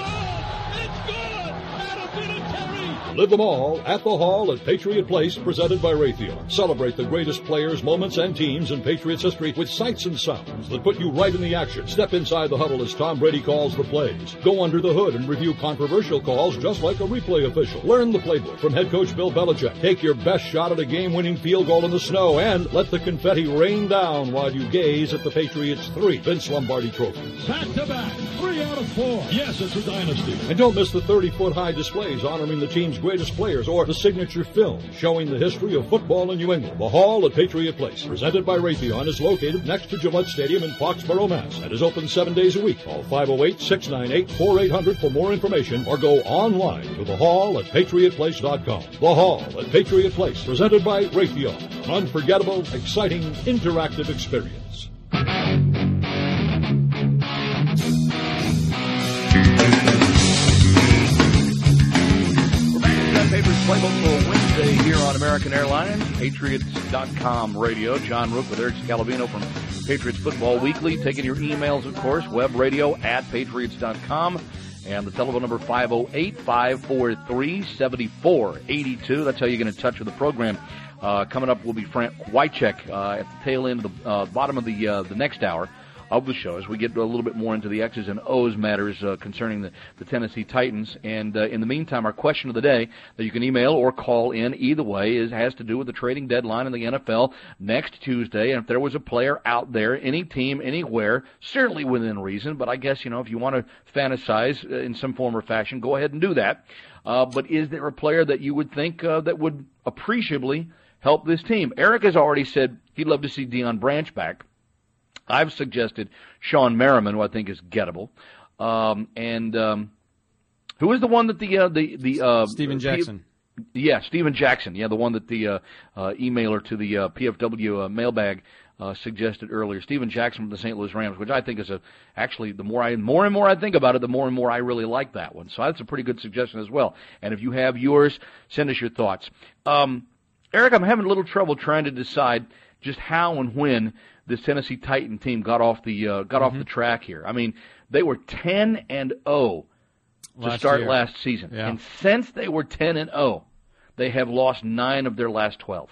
Live them all at the Hall at Patriot Place, presented by Raytheon. Celebrate the greatest players, moments, and teams in Patriots history with sights and sounds that put you right in the action. Step inside the huddle as Tom Brady calls the plays. Go under the hood and review controversial calls just like a replay official. Learn the playbook from head coach Bill Belichick. Take your best shot at a game-winning field goal in the snow and let the confetti rain down while you gaze at the Patriots' three Vince Lombardi trophies. Back-to-back, three out of four. Yes, it's a dynasty. And don't miss the thirty-foot high displays honoring the team's greatest players, or the signature film showing the history of football in New England. The Hall at Patriot Place, presented by Raytheon, is located next to Gillette Stadium in Foxborough, Mass. and is open seven days a week. Call five oh eight, six nine eight, four eight hundred for more information, or go online to the hall at patriot place dot com. The Hall at Patriot Place, presented by Raytheon. An unforgettable, exciting, interactive experience. Patriots Playbook for Wednesday here on American Airlines, Patriots dot com radio. John Rook with Eric Scalabino from Patriots Football Weekly. Taking your emails, of course, web radio at patriots dot com. And the telephone number five oh eight, five four three, seven four eight two. That's how you get in touch with the program. Uh, coming up will be Frank Wycheck uh, at the tail end of the uh, bottom of the uh, the next hour of the show as we get a little bit more into the X's and O's matters uh, concerning the, the Tennessee Titans. And uh, in the meantime, our question of the day that you can email or call in either way is has to do with the trading deadline in the N F L next Tuesday. And if there was a player out there, any team, anywhere, certainly within reason, but I guess, you know, if you want to fantasize in some form or fashion, go ahead and do that. Uh, but is there a player that you would think uh, that would appreciably help this team? Eric has already said he'd love to see Deion Branch back. I've suggested Sean Merriman, who I think is gettable, um, and um, who is the one that the uh, the the uh, Steven Jackson? P- yeah, Steven Jackson. Yeah, the one that the uh, uh, emailer to the uh, P F W uh, mailbag uh, suggested earlier. Steven Jackson from the Saint Louis Rams, which I think is a actually the more I more and more I think about it, the more and more I really like that one. So that's a pretty good suggestion as well. And if you have yours, send us your thoughts. Um, Eric, I'm having a little trouble trying to decide just how and when this Tennessee Titan team got off the uh, got mm-hmm. off the track here. I mean, they were ten and oh to last start year. last season, yeah. and since they were ten and oh, they have lost nine of their last twelve.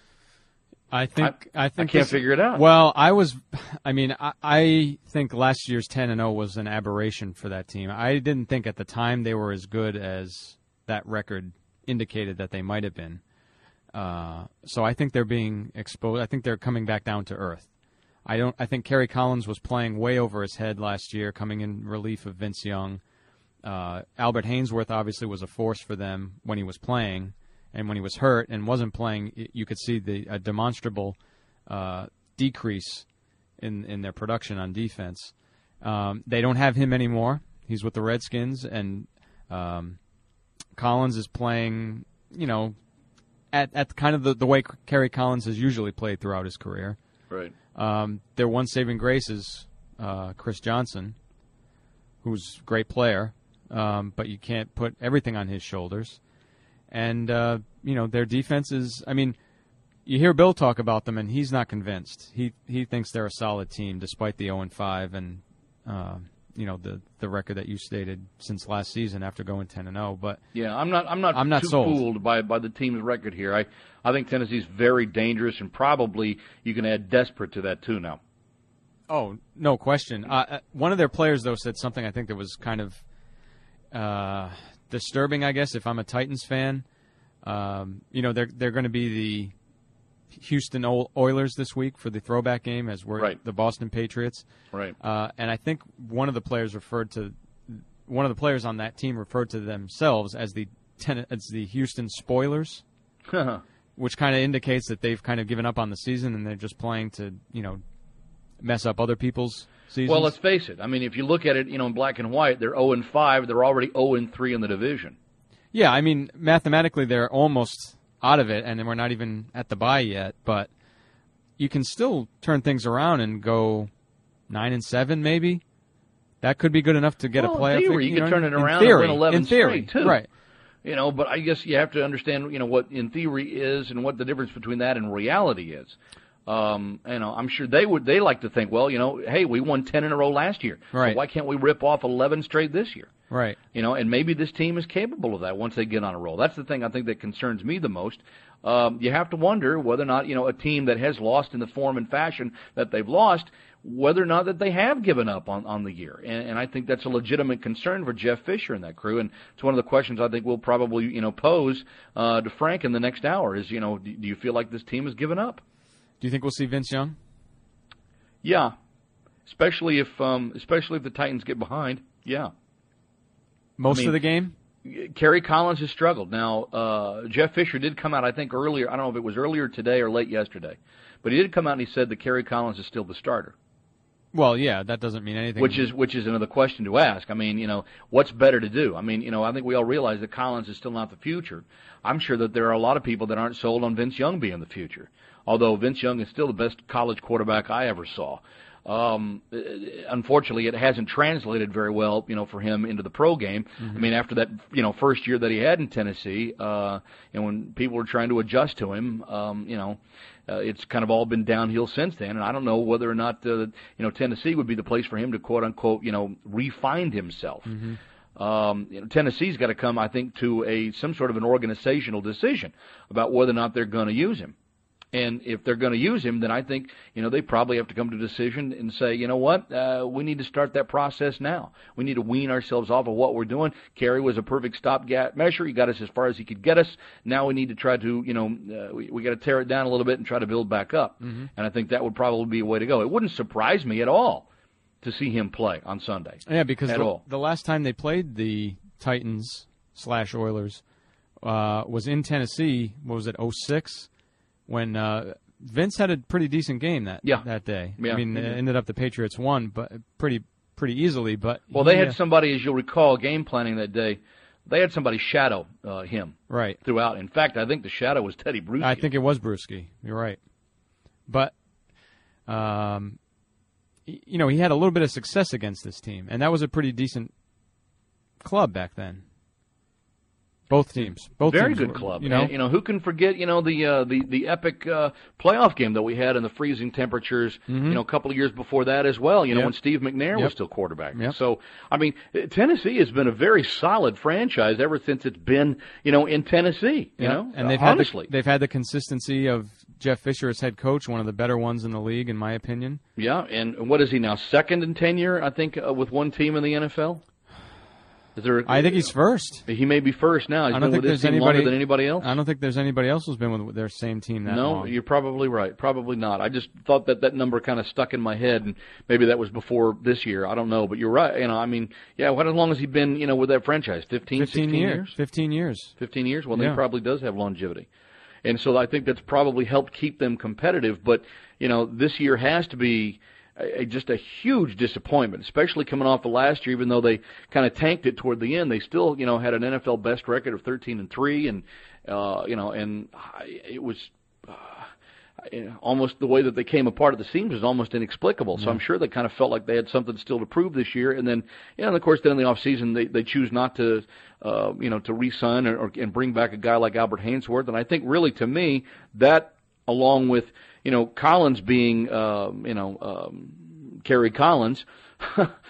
I think I, I think I can't this, figure it out. Well, I was, I mean, I, I think last year's ten and oh was an aberration for that team. I didn't think at the time they were as good as that record indicated that they might have been. Uh, so I think they're being exposed. I think they're coming back down to earth. I don't. I think Kerry Collins was playing way over his head last year, coming in relief of Vince Young. Uh, Albert Hainsworth obviously was a force for them when he was playing, and when he was hurt and wasn't playing, you could see the a demonstrable uh, decrease in in their production on defense. Um, they don't have him anymore. He's with the Redskins, and um, Collins is playing, you know, at at kind of the, the way Kerry Collins has usually played throughout his career. Right. Um, their one saving grace is uh, Chris Johnson, who's a great player, um, but you can't put everything on his shoulders. And, uh, you know, their defense is, I mean, you hear Bill talk about them, and he's not convinced. He he thinks they're a solid team despite the oh and five, and uh, you know the the record that you stated since last season after going ten and oh. But yeah, I'm not I'm not, I'm not too sold. fooled by by the team's record here. I I think Tennessee's very dangerous, and probably you can add desperate to that too now. Oh, no question. Uh, one of their players, though, said something I think that was kind of uh, disturbing, I guess, if I'm a Titans fan. Um, you know, they're they're going to be the Houston Oilers this week for the throwback game, as we're right. the Boston Patriots. Right. Uh, and I think one of the players referred to one of the players on that team referred to themselves as the ten, as the Houston Spoilers, which kind of indicates that they've kind of given up on the season and they're just playing to, you know, mess up other people's seasons. Well, let's face it. I mean, if you look at it, you know, in black and white, they're oh and five. They're already oh and three in the division. Yeah, I mean, mathematically they're almost out of it, and we're not even at the bye yet. But you can still turn things around and go nine and seven, maybe. That could be good enough to get well, a playoff. In theory, you, you could turn it around theory, and win eleven in theory, straight, too. Right. You know, but I guess you have to understand, you know, what in theory is and what the difference between that and reality is. Um, you know, I'm sure they would. They like to think, well, you know, hey, we won ten in a row last year. Right. So why can't we rip off eleven straight this year? Right. You know, and maybe this team is capable of that once they get on a roll. That's the thing I think that concerns me the most. Um, you have to wonder whether or not, you know, a team that has lost in the form and fashion that they've lost, whether or not that they have given up on, on the year. And, and I think that's a legitimate concern for Jeff Fisher and that crew. And it's one of the questions I think we'll probably, you know, pose uh, to Frank in the next hour is, you know, do, do you feel like this team has given up? Do you think we'll see Vince Young? Yeah, especially if um, especially if the Titans get behind. Yeah, most I mean, of the game. Kerry Collins has struggled. Now, uh, Jeff Fisher did come out, I think, earlier. I don't know if it was earlier today or late yesterday, but he did come out and he said that Kerry Collins is still the starter. Well, yeah, that doesn't mean anything. Which is which is another question to ask. I mean, you know, what's better to do? I mean, you know, I think we all realize that Collins is still not the future. I'm sure that there are a lot of people that aren't sold on Vince Young being the future. Although Vince Young is still the best college quarterback I ever saw. Um, unfortunately, it hasn't translated very well, you know, for him into the pro game. Mm-hmm. I mean, after that, you know, first year that he had in Tennessee, uh, and when people were trying to adjust to him, um, you know, uh, it's kind of all been downhill since then. And I don't know whether or not, uh, you know, Tennessee would be the place for him to quote unquote, you know, re-find himself. Mm-hmm. Um, you know, Tennessee's got to come, I think, to a some sort of an organizational decision about whether or not they're going to use him. And if they're going to use him, then I think, you know, they probably have to come to a decision and say, you know what, uh, we need to start that process now. We need to wean ourselves off of what we're doing. Kerry was a perfect stopgap measure. He got us as far as he could get us. Now we need to try to, you know, uh, we, we got to tear it down a little bit and try to build back up. Mm-hmm. And I think that would probably be a way to go. It wouldn't surprise me at all to see him play on Sunday. Yeah, because at the, all. the last time they played the Titans slash Oilers uh, was in Tennessee. What was it, oh six? When uh, Vince had a pretty decent game that yeah. that day. Yeah. I mean, it ended up the Patriots won, but pretty pretty easily. But well, they had somebody, as you'll recall, game planning that day. They had somebody shadow uh, him right throughout. In fact, I think the shadow was Teddy Bruschi. I think it was Bruschi. You're right, but um, you know, he had a little bit of success against this team, and that was a pretty decent club back then. Both teams, both very teams good were, club. You know, and, you know who can forget? You know the uh, the the epic uh, playoff game that we had in the freezing temperatures. Mm-hmm. You know, a couple of years before that as well. You know, yep. when Steve McNair yep. was still quarterback. Yep. So I mean, Tennessee has been a very solid franchise ever since it's been, you know, in Tennessee. You yep. know, and they've honestly, had the, they've had the consistency of Jeff Fisher as head coach, one of the better ones in the league, in my opinion. Yeah, and what is he now? Second in tenure, I think, uh, with one team in the N F L. Is there a, I think he's first. He may be first now. He's I been don't think with this there's team anybody longer than anybody else. I don't think there's anybody else who's been with their same team that no, long. No, you're probably right. Probably not. I just thought that that number kind of stuck in my head, and maybe that was before this year. I don't know, but you're right. You know, I mean, yeah. What? How long has he been, you know, with that franchise? Fifteen, Fifteen sixteen years. years. Fifteen years. Fifteen years. Well, yeah. then he probably does have longevity, and so I think that's probably helped keep them competitive. But you know, this year has to be A, a, just a huge disappointment, especially coming off of last year. Even though they kind of tanked it toward the end, they still, you know, had an N F L best record of thirteen and three, and uh, you know, and it was uh, almost the way that they came apart at the seams was almost inexplicable. So yeah. I'm sure they kind of felt like they had something still to prove this year. And then, you know, and of course, then in the off season, they they choose not to, uh, you know, to re-sign or, or and bring back a guy like Albert Hainsworth. And I think really, to me, that along with, you know, Collins being, um, you know, um, Kerry Collins,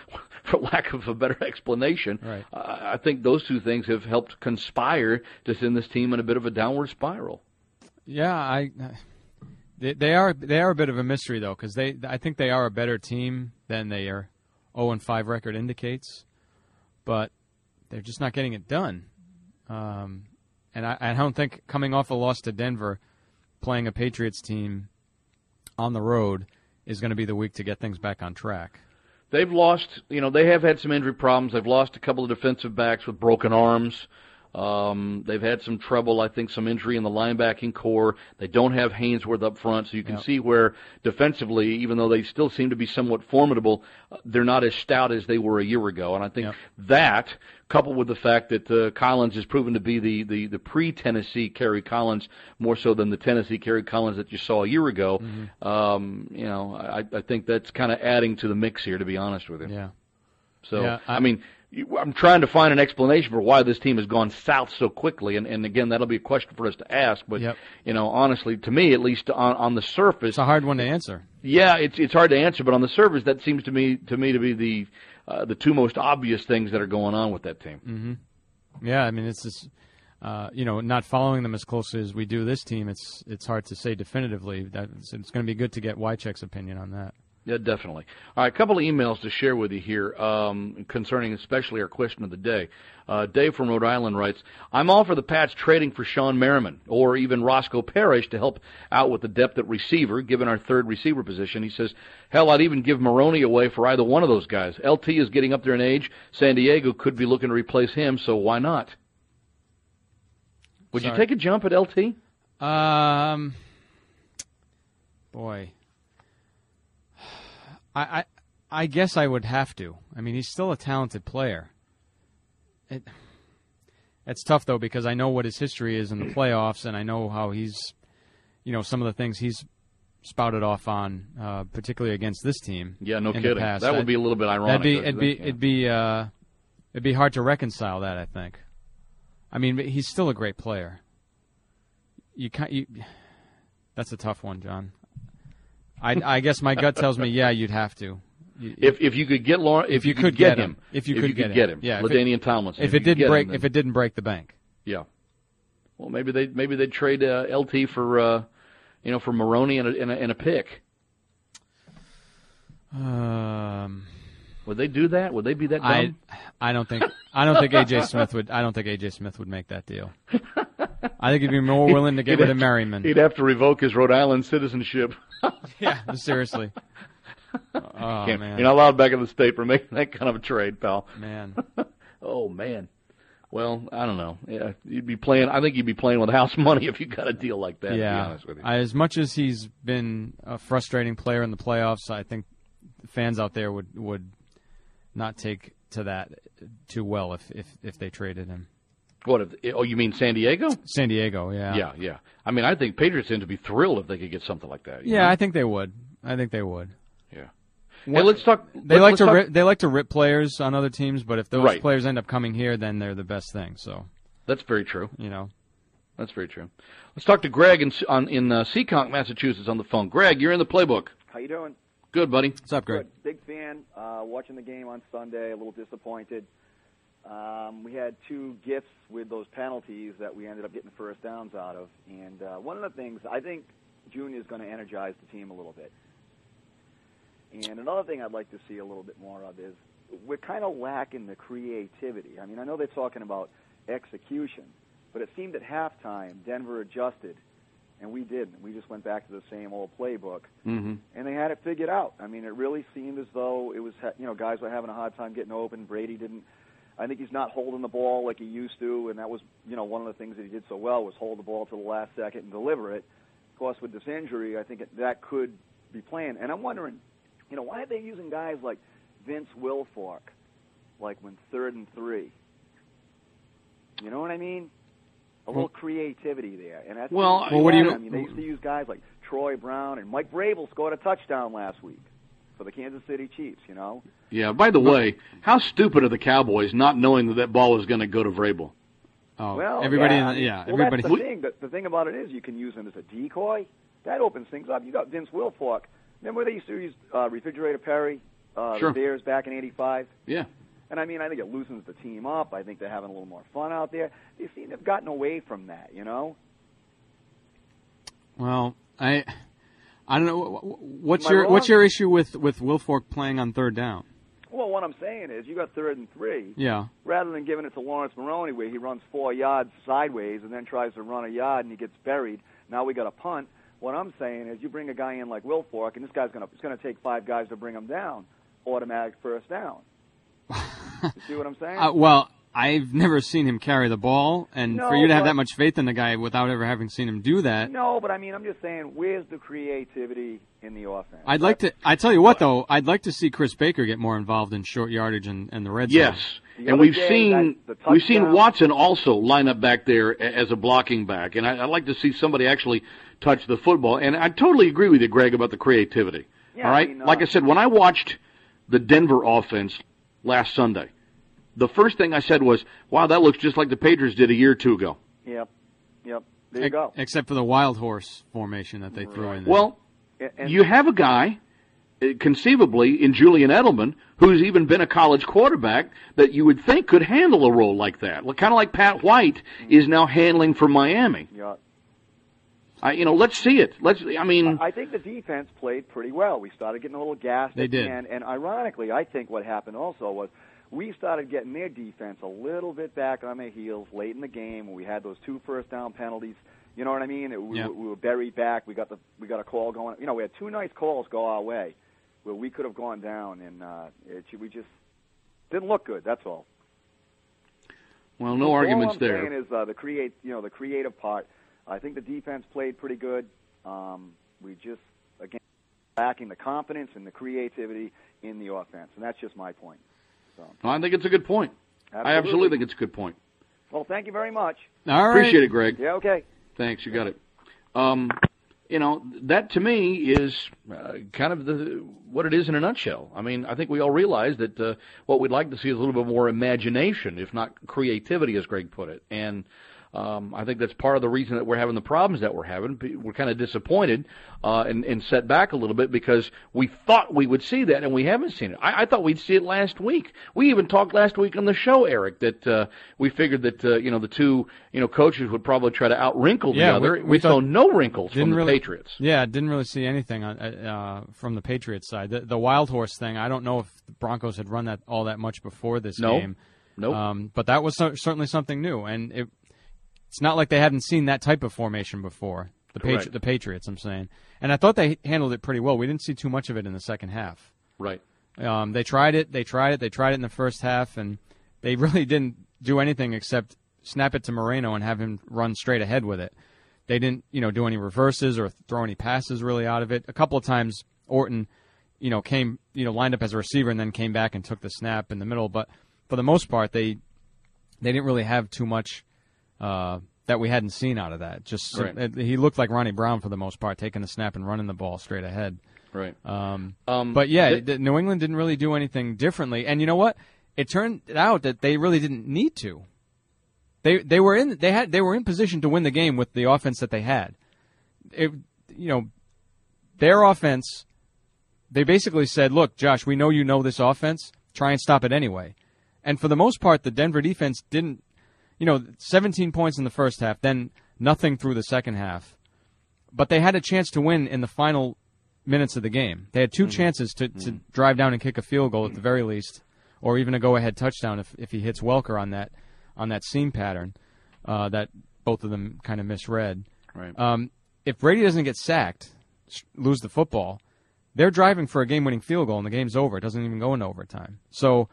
for lack of a better explanation. Right. Uh, I think those two things have helped conspire to send this team in a bit of a downward spiral. Yeah, I. They, they are they are a bit of a mystery though, because they I think they are a better team than their oh and five record indicates, but they're just not getting it done. Um, and I, I don't think coming off a loss to Denver, playing a Patriots team on the road is going to be the week to get things back on track. They've lost, you know, they have had some injury problems. They've lost a couple of defensive backs with broken arms. Um, they've had some trouble, I think, some injury in the linebacking core. They don't have Haynesworth up front, so you can Yep. see where defensively, even though they still seem to be somewhat formidable, uh, they're not as stout as they were a year ago. And I think Yep. that, coupled with the fact that uh, Collins has proven to be the, the, the pre-Tennessee Kerry Collins more so than the Tennessee Kerry Collins that you saw a year ago, Mm-hmm. um, you know, I, I think that's kind of adding to the mix here, to be honest with you. Yeah. So, Yeah, I- I mean, you- I'm trying to find an explanation for why this team has gone south so quickly, and, and again, that'll be a question for us to ask. But Yep. you know, honestly, to me, at least on, on the surface, It's a hard one to answer. yeah, it's it's hard to answer. But on the surface, that seems to me to me to be the uh, the two most obvious things that are going on with that team. Mm-hmm. Yeah, I mean, it's just, uh, you know, not following them as closely as we do this team. It's it's hard to say definitively. That it's, it's going to be good to get Wycheck's opinion on that. Yeah, definitely. All right, a couple of emails to share with you here um, concerning especially our question of the day. Uh, Dave from Rhode Island writes, I'm all for the Pats trading for Sean Merriman or even Roscoe Parrish to help out with the depth at receiver, given our third receiver position. He says, hell, I'd even give Maroney away for either one of those guys. L T is getting up there in age. San Diego could be looking to replace him, so why not? Would Sorry. you take a jump at L T? Um, boy. I, I I guess I would have to. I mean, he's still a talented player. It, it's tough, though, because I know what his history is in the playoffs, and I know how he's, you know, some of the things he's spouted off on, uh, particularly against this team. Yeah, no in the kidding. past. That would be a little bit ironic. That'd be, don't you it'd be, think? Yeah. it'd be, uh, it'd be hard to reconcile that, I think. I mean, he's still a great player. You can't. You, that's a tough one, John. I, I guess my gut tells me, yeah, you'd have to. You, If if you could get Lauren, if, if you, could, could get get him, if you if could, you get, could him. get him, yeah. LaDainian Tomlinson. If you it could didn't get break, him, if then- it didn't break the bank, yeah. Well, maybe they maybe they'd trade uh, L T for uh, you know for Maroney and a, and a, and a pick. um, Would they do that? Would they be that dumb? I I don't think I don't think A J Smith would I don't think A J Smith would make that deal. I think he'd be more willing to get He'd rid have of to- Merriman. He'd have to revoke his Rhode Island citizenship. Yeah, seriously. Oh Can't- man, You're not allowed back in the state for making that kind of a trade, pal. man. Oh man. Well, I don't know. Yeah, you'd be playing. I think you'd be playing with house money if you got a deal like that. To be Yeah, honest with you. I, as much as he's been a frustrating player in the playoffs, I think fans out there would would not take to that too well if if, if they traded him. What? If, oh, you mean San Diego? San Diego, yeah, Yeah, yeah. I mean, I think Patriots seem to be thrilled if they could get something like that. you yeah. know? I think they would. I think they would. Yeah. Hey, let's talk. They let, like let's to talk, rip, they like to rip players on other teams, but if those Right. players end up coming here, then they're the best thing. So That's very true. you know, That's very true. Let's talk to Greg in on, in uh, Seekonk, Massachusetts, on the phone. Greg, you're in the playbook. How you doing? Good, buddy. what's up, Greg? Good. Big fan. Uh, watching the game on Sunday, a little disappointed. Um, we had two gifts with those penalties that we ended up getting first downs out of. And uh, one of the things, I think Junior is going to energize the team a little bit. And another thing I'd like to see a little bit more of is we're kind of lacking the creativity. I mean, I know they're talking about execution, but it seemed at halftime Denver adjusted, and we didn't. We just went back to the same old playbook. Mm-hmm. And they had it figured out. I mean, it really seemed as though it was, you know, guys were having a hard time getting open. Brady didn't. I think he's not holding the ball like he used to, and that was, you know, one of the things that he did so well was hold the ball to the last second and deliver it. Of course, with this injury, I think it, that could be playing. And I'm wondering, you know, why are they using guys like Vince Wilfork, like when third and three? You know what I mean? A little creativity there. And that's Well, well, what do you- I mean, they used to use guys like Troy Brown, and Mike Vrabel scored a touchdown last week for the Kansas City Chiefs, you know? Yeah, by the way, how stupid are the Cowboys not knowing that that ball was going to go to Vrabel? Oh, Well, everybody, yeah, in the, yeah, well, everybody. That's the thing. The, the thing about it is you can use him as a decoy. That opens things up. You got Vince Wilfork. Remember they used to use uh, Refrigerator Perry uh, Sure. the Bears back in eighty-five? Yeah. And I mean, I think it loosens the team up. I think they're having a little more fun out there. They seem to have gotten away from that, you know? Well, I I don't know. What's Am I your wrong? what's your issue with, with Wilfork playing on third down? Well, what I'm saying is you got third and three. Yeah. Rather than giving it to Lawrence Maroney where he runs four yards sideways and then tries to run a yard and he gets buried, now we got a punt. What I'm saying is you bring a guy in like Wilfork, and this guy's going to it's going to take five guys to bring him down. Automatic first down. You see what I'm saying? Uh, well, I've never seen him carry the ball, and No, for you to have but- that much faith in the guy without ever having seen him do that, No, but I mean, I'm just saying, where's the creativity in the offense? I'd like to. I tell you what, though, I'd like to see Chris Baker get more involved in short yardage and, and the red zone. Yes, The and other we've day, seen that- the we've seen touchdown- Watson also line up back there a- as a blocking back, and I, I'd like to see somebody actually touch the football. And I totally agree with you, Greg, about the creativity. Yeah, all right, I mean, uh, like I said, when I watched the Denver offense last Sunday, the first thing I said was, "Wow, that looks just like the Patriots did a year or two ago." Yep, yep. There you go. Except for the wild horse formation that they threw in there. Well, And- and- you have a guy, uh, conceivably, in Julian Edelman, who's even been a college quarterback, that you would think could handle a role like that. Kind of like Pat White is now handling for Miami. Yeah. I, you know, let's see it. Let's. I mean, I think the defense played pretty well. We started getting a little gassed They at the did. end, and ironically, I think what happened also was we started getting their defense a little bit back on their heels late in the game when we had those two first down penalties. You know what I mean? It, we, Yeah. we were buried back. We got the we got a call going. You know, we had two nice calls go our way where we could have gone down, and uh, it, we just didn't look good. That's all. well, no All arguments I'm there. saying is uh, the create, you know, the creative part. I think the defense played pretty good. Um, we just again lacking the confidence and the creativity in the offense, and that's just my point. So, Well, I think it's a good point. I absolutely think it's a good point. well, thank you very much. All right. Appreciate it, Greg. Yeah, okay. Thanks, you got it. Um, you know, that to me is uh, kind of the what it is in a nutshell. I mean, I think we all realize that uh, what we'd like to see is a little bit more imagination, if not creativity, as Greg put it. And um, I think that's part of the reason that we're having the problems that we're having. We're kind of disappointed uh, and, and set back a little bit because we thought we would see that, and we haven't seen it. I, I thought we'd see it last week. We even talked last week on the show, Eric, that uh, we figured that uh, you know the two you know coaches would probably try to out-wrinkle the Yeah, other. we- We, we saw thought- no wrinkles from Didn't the really, Patriots. Yeah, didn't really see anything on, uh, from the Patriots side. The, the wild horse thing, I don't know if the Broncos had run that all that much before this No. game. Nope. Um, but that was so, certainly something new, and it, it's not like they hadn't seen that type of formation before. The Correct. Patri- the Patriots, I'm saying, and I thought they handled it pretty well. We didn't see too much of it in the second half. Right. Um, they tried it. They tried it. They tried it in the first half, and they really didn't do anything except snap it to Moreno and have him run straight ahead with it. They didn't, you know, do any reverses or throw any passes really out of it. A couple of times, Orton, you know, came, you know, lined up as a receiver and then came back and took the snap in the middle. But for the most part, they they didn't really have too much uh, that we hadn't seen out of that. Just Right. it, he looked like Ronnie Brown for the most part, taking the snap and running the ball straight ahead. Right. Um, Um, but yeah, th- the, New England didn't really do anything differently. And you know what? It turned out that they really didn't need to. They they were in they had they were in position to win the game with the offense that they had. It, you know, their offense. They basically said, "Look, Josh, we know you know this offense. Try and stop it anyway." And for the most part, the Denver defense didn't. You know, seventeen points in the first half, then nothing through the second half. But they had a chance to win in the final minutes of the game. They had two Mm-hmm. chances to, to drive down and kick a field goal at the very least, or even a go-ahead touchdown if if he hits Welker on that on that seam pattern uh, that both of them kind of misread. Right. Um, if Brady doesn't get sacked, sh- lose the football, they're driving for a game-winning field goal and the game's over. It doesn't even go into overtime. So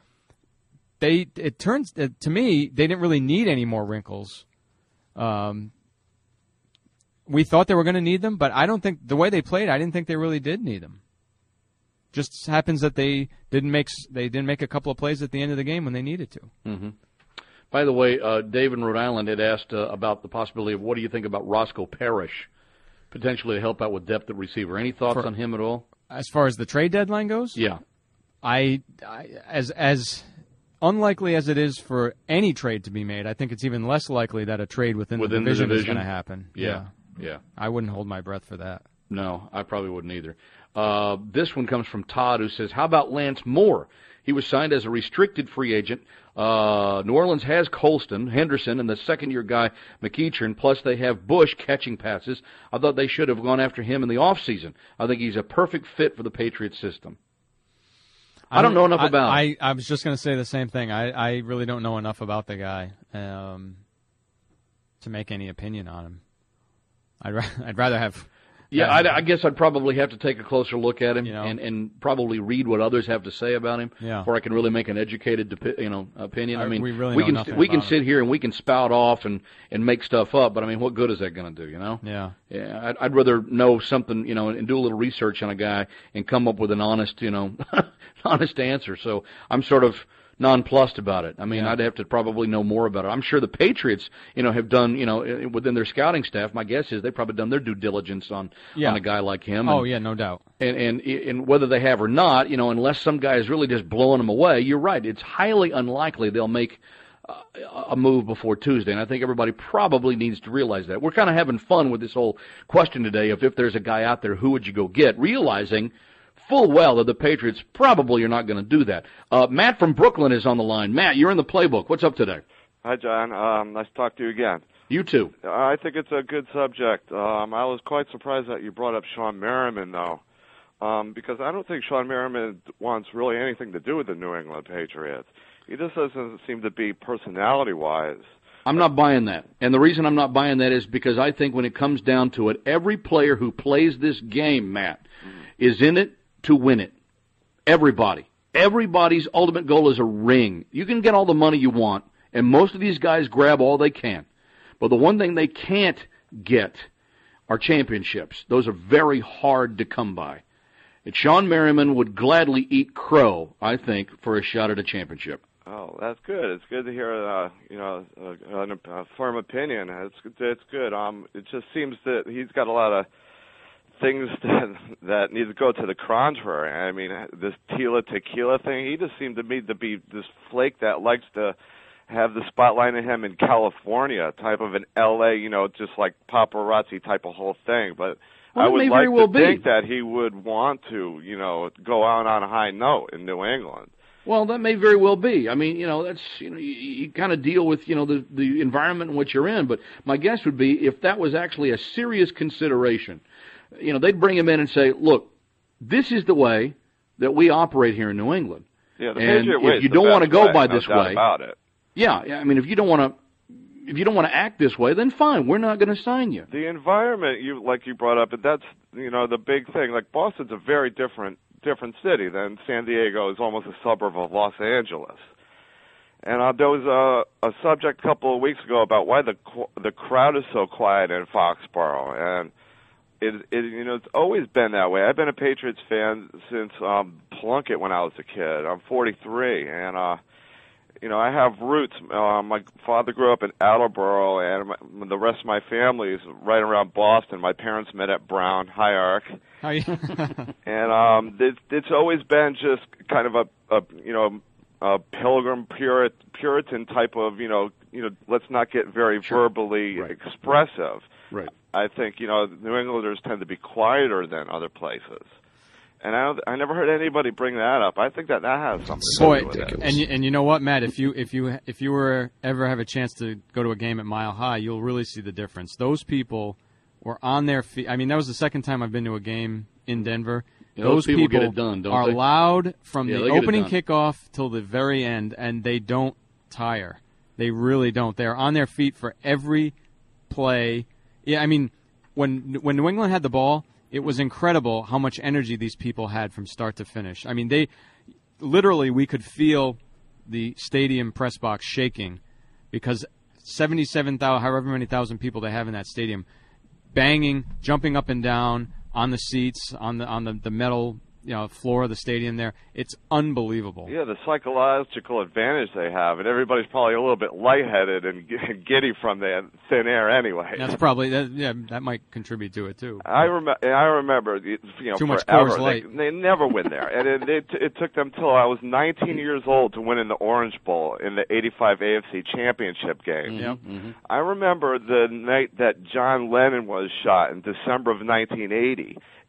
they it turns uh, to me they didn't really need any more wrinkles. Um, we thought they were going to need them, but I don't think the way they played, I didn't think they really did need them. Just happens that they didn't make s- they didn't make a couple of plays at the end of the game when they needed to. Mm-hmm. By the way, uh, Dave in Rhode Island had asked uh, about the possibility of what do you think about Roscoe Parrish potentially to help out with depth at receiver. Any thoughts For- on him at all? As far as the trade deadline goes, Yeah. I, I as as unlikely as it is for any trade to be made, I think it's even less likely that a trade within, Within the the division, is division? going to happen. Yeah. Yeah. I wouldn't hold my breath for that. No, I probably wouldn't either. Uh, this one comes from Todd, who says, how about Lance Moore? He was signed as a restricted free agent. Uh, New Orleans has Colston, Henderson, and the second-year guy, McEachern, plus they have Bush catching passes. I thought they should have gone after him in the offseason. I think he's a perfect fit for the Patriots system. I, I don't know enough I, about I, him. I was just going to say the same thing. I, I really don't know enough about the guy um, to make any opinion on him. I'd, ra- I'd rather have... Yeah, I, I guess I'd probably have to take a closer look at him you know, and, and probably read what others have to say about him yeah. before I can really make an educated, you know, opinion. I mean, we, really we know can we can sit him. here and we can spout off and, and make stuff up, but I mean, what good is that going to do? You know? Yeah. Yeah. I'd, I'd rather know something, you know, and do a little research on a guy and come up with an honest, you know, honest answer. So I'm sort of nonplussed about it. I mean, yeah. I'd have to probably know more about it. I'm sure the Patriots, you know, have done, you know, within their scouting staff, my guess is they've probably done their due diligence on, yeah. on a guy like him. Oh, and, yeah, no doubt. And, and and whether they have or not, you know, unless some guy is really just blowing them away, you're right. It's highly unlikely they'll make uh, a move before Tuesday, and I think everybody probably needs to realize that. We're kind of having fun with this whole question today of if there's a guy out there, who would you go get, realizing full well that the Patriots probably are not going to do that. Uh, Matt from Brooklyn is on the line. Matt, you're in the playbook. What's up today? Hi, John. Um, nice to talk to you again. You too. I think it's a good subject. Um, I was quite surprised that you brought up Sean Merriman, though, um, because I don't think Sean Merriman wants really anything to do with the New England Patriots. He just doesn't seem to be personality-wise. I'm not buying that. And the reason I'm not buying that is because I think when it comes down to it, every player who plays this game, Matt, mm-hmm. is in it to win it. Everybody. Everybody's ultimate goal is a ring. You can get all the money you want, and most of these guys grab all they can. But the one thing they can't get are championships. Those are very hard to come by. And Sean Merriman would gladly eat crow, I think, for a shot at a championship. Oh, that's good. It's good to hear, uh, you know, a, a firm opinion. It's it's good. Um, it just seems that he's got a lot of things that that need to go to the contrary. I mean, this Tila Tequila thing, he just seemed to me to be this flake that likes to have the spotlight on him in California, type of an L A, you know, just like paparazzi type of whole thing. But well, I would like well to be. think that he would want to, you know, go out on a high note in New England. Well, that may very well be. I mean, you know, that's, you know, you, you kind of deal with, you know, the, the environment in which you're in. But my guess would be if that was actually a serious consideration, you know, they'd bring him in and say, look, this is the way that we operate here in New England. Yeah, the and Patriot way if you is don't the want to best go way, by no this doubt way, about it. yeah, I mean, if you don't want to, if you don't want to act this way, then fine, we're not going to sign you. The environment, you like you brought up, and that's, you know, the big thing. Like Boston's a very different different city than San Diego is almost a suburb of Los Angeles. And uh, there was a, a subject a couple of weeks ago about why the the crowd is so quiet in Foxborough, and it, it you know it's always been that way. I've been a Patriots fan since um, Plunkett when I was a kid. I'm forty-three, and uh, you know I have roots. Uh, my father grew up in Attleboro, and my, the rest of my family is right around Boston. My parents met at Brown. Hi, Ark. Hi. And um, it, it's always been just kind of a, a you know. a pilgrim Purit, Puritan type of, you know, you know, let's not get very Sure. verbally Right. expressive. Right. I think, you know, New Englanders tend to be quieter than other places. And I, don't, I never heard anybody bring that up. I think that that has something Boy, to do with it. and you, and you know what, Matt? If you if you if you were ever have a chance to go to a game at Mile High, you'll really see the difference. Those people were on their feet. I mean, that was the second time I've been to a game in Denver. Yeah, those those people people get it done, don't are they? loud from Yeah, the they get it opening done. kickoff till the very end, and they don't tire. They really don't. They're on their feet for every play. Yeah, I mean, when when New England had the ball, it was incredible how much energy these people had from start to finish. I mean, they literally we could feel the stadium press box shaking because seventy-seven thousand, however many thousand people they have in that stadium, banging, jumping up and down on the seats, on the on the, the metal you know floor of the stadium there. It's unbelievable. Yeah, the psychological advantage they have, and everybody's probably a little bit lightheaded and giddy from the thin air anyway. That's probably that, yeah. That might contribute to it too. I remember. I remember. You know, Too much forever Coors they, Light. they never win there, and it, it it took them till I was nineteen years old to win in the Orange Bowl in the eighty-five A F C Championship game. Yep. Mm-hmm. I remember the night that John Lennon was shot in December of nineteen eighty.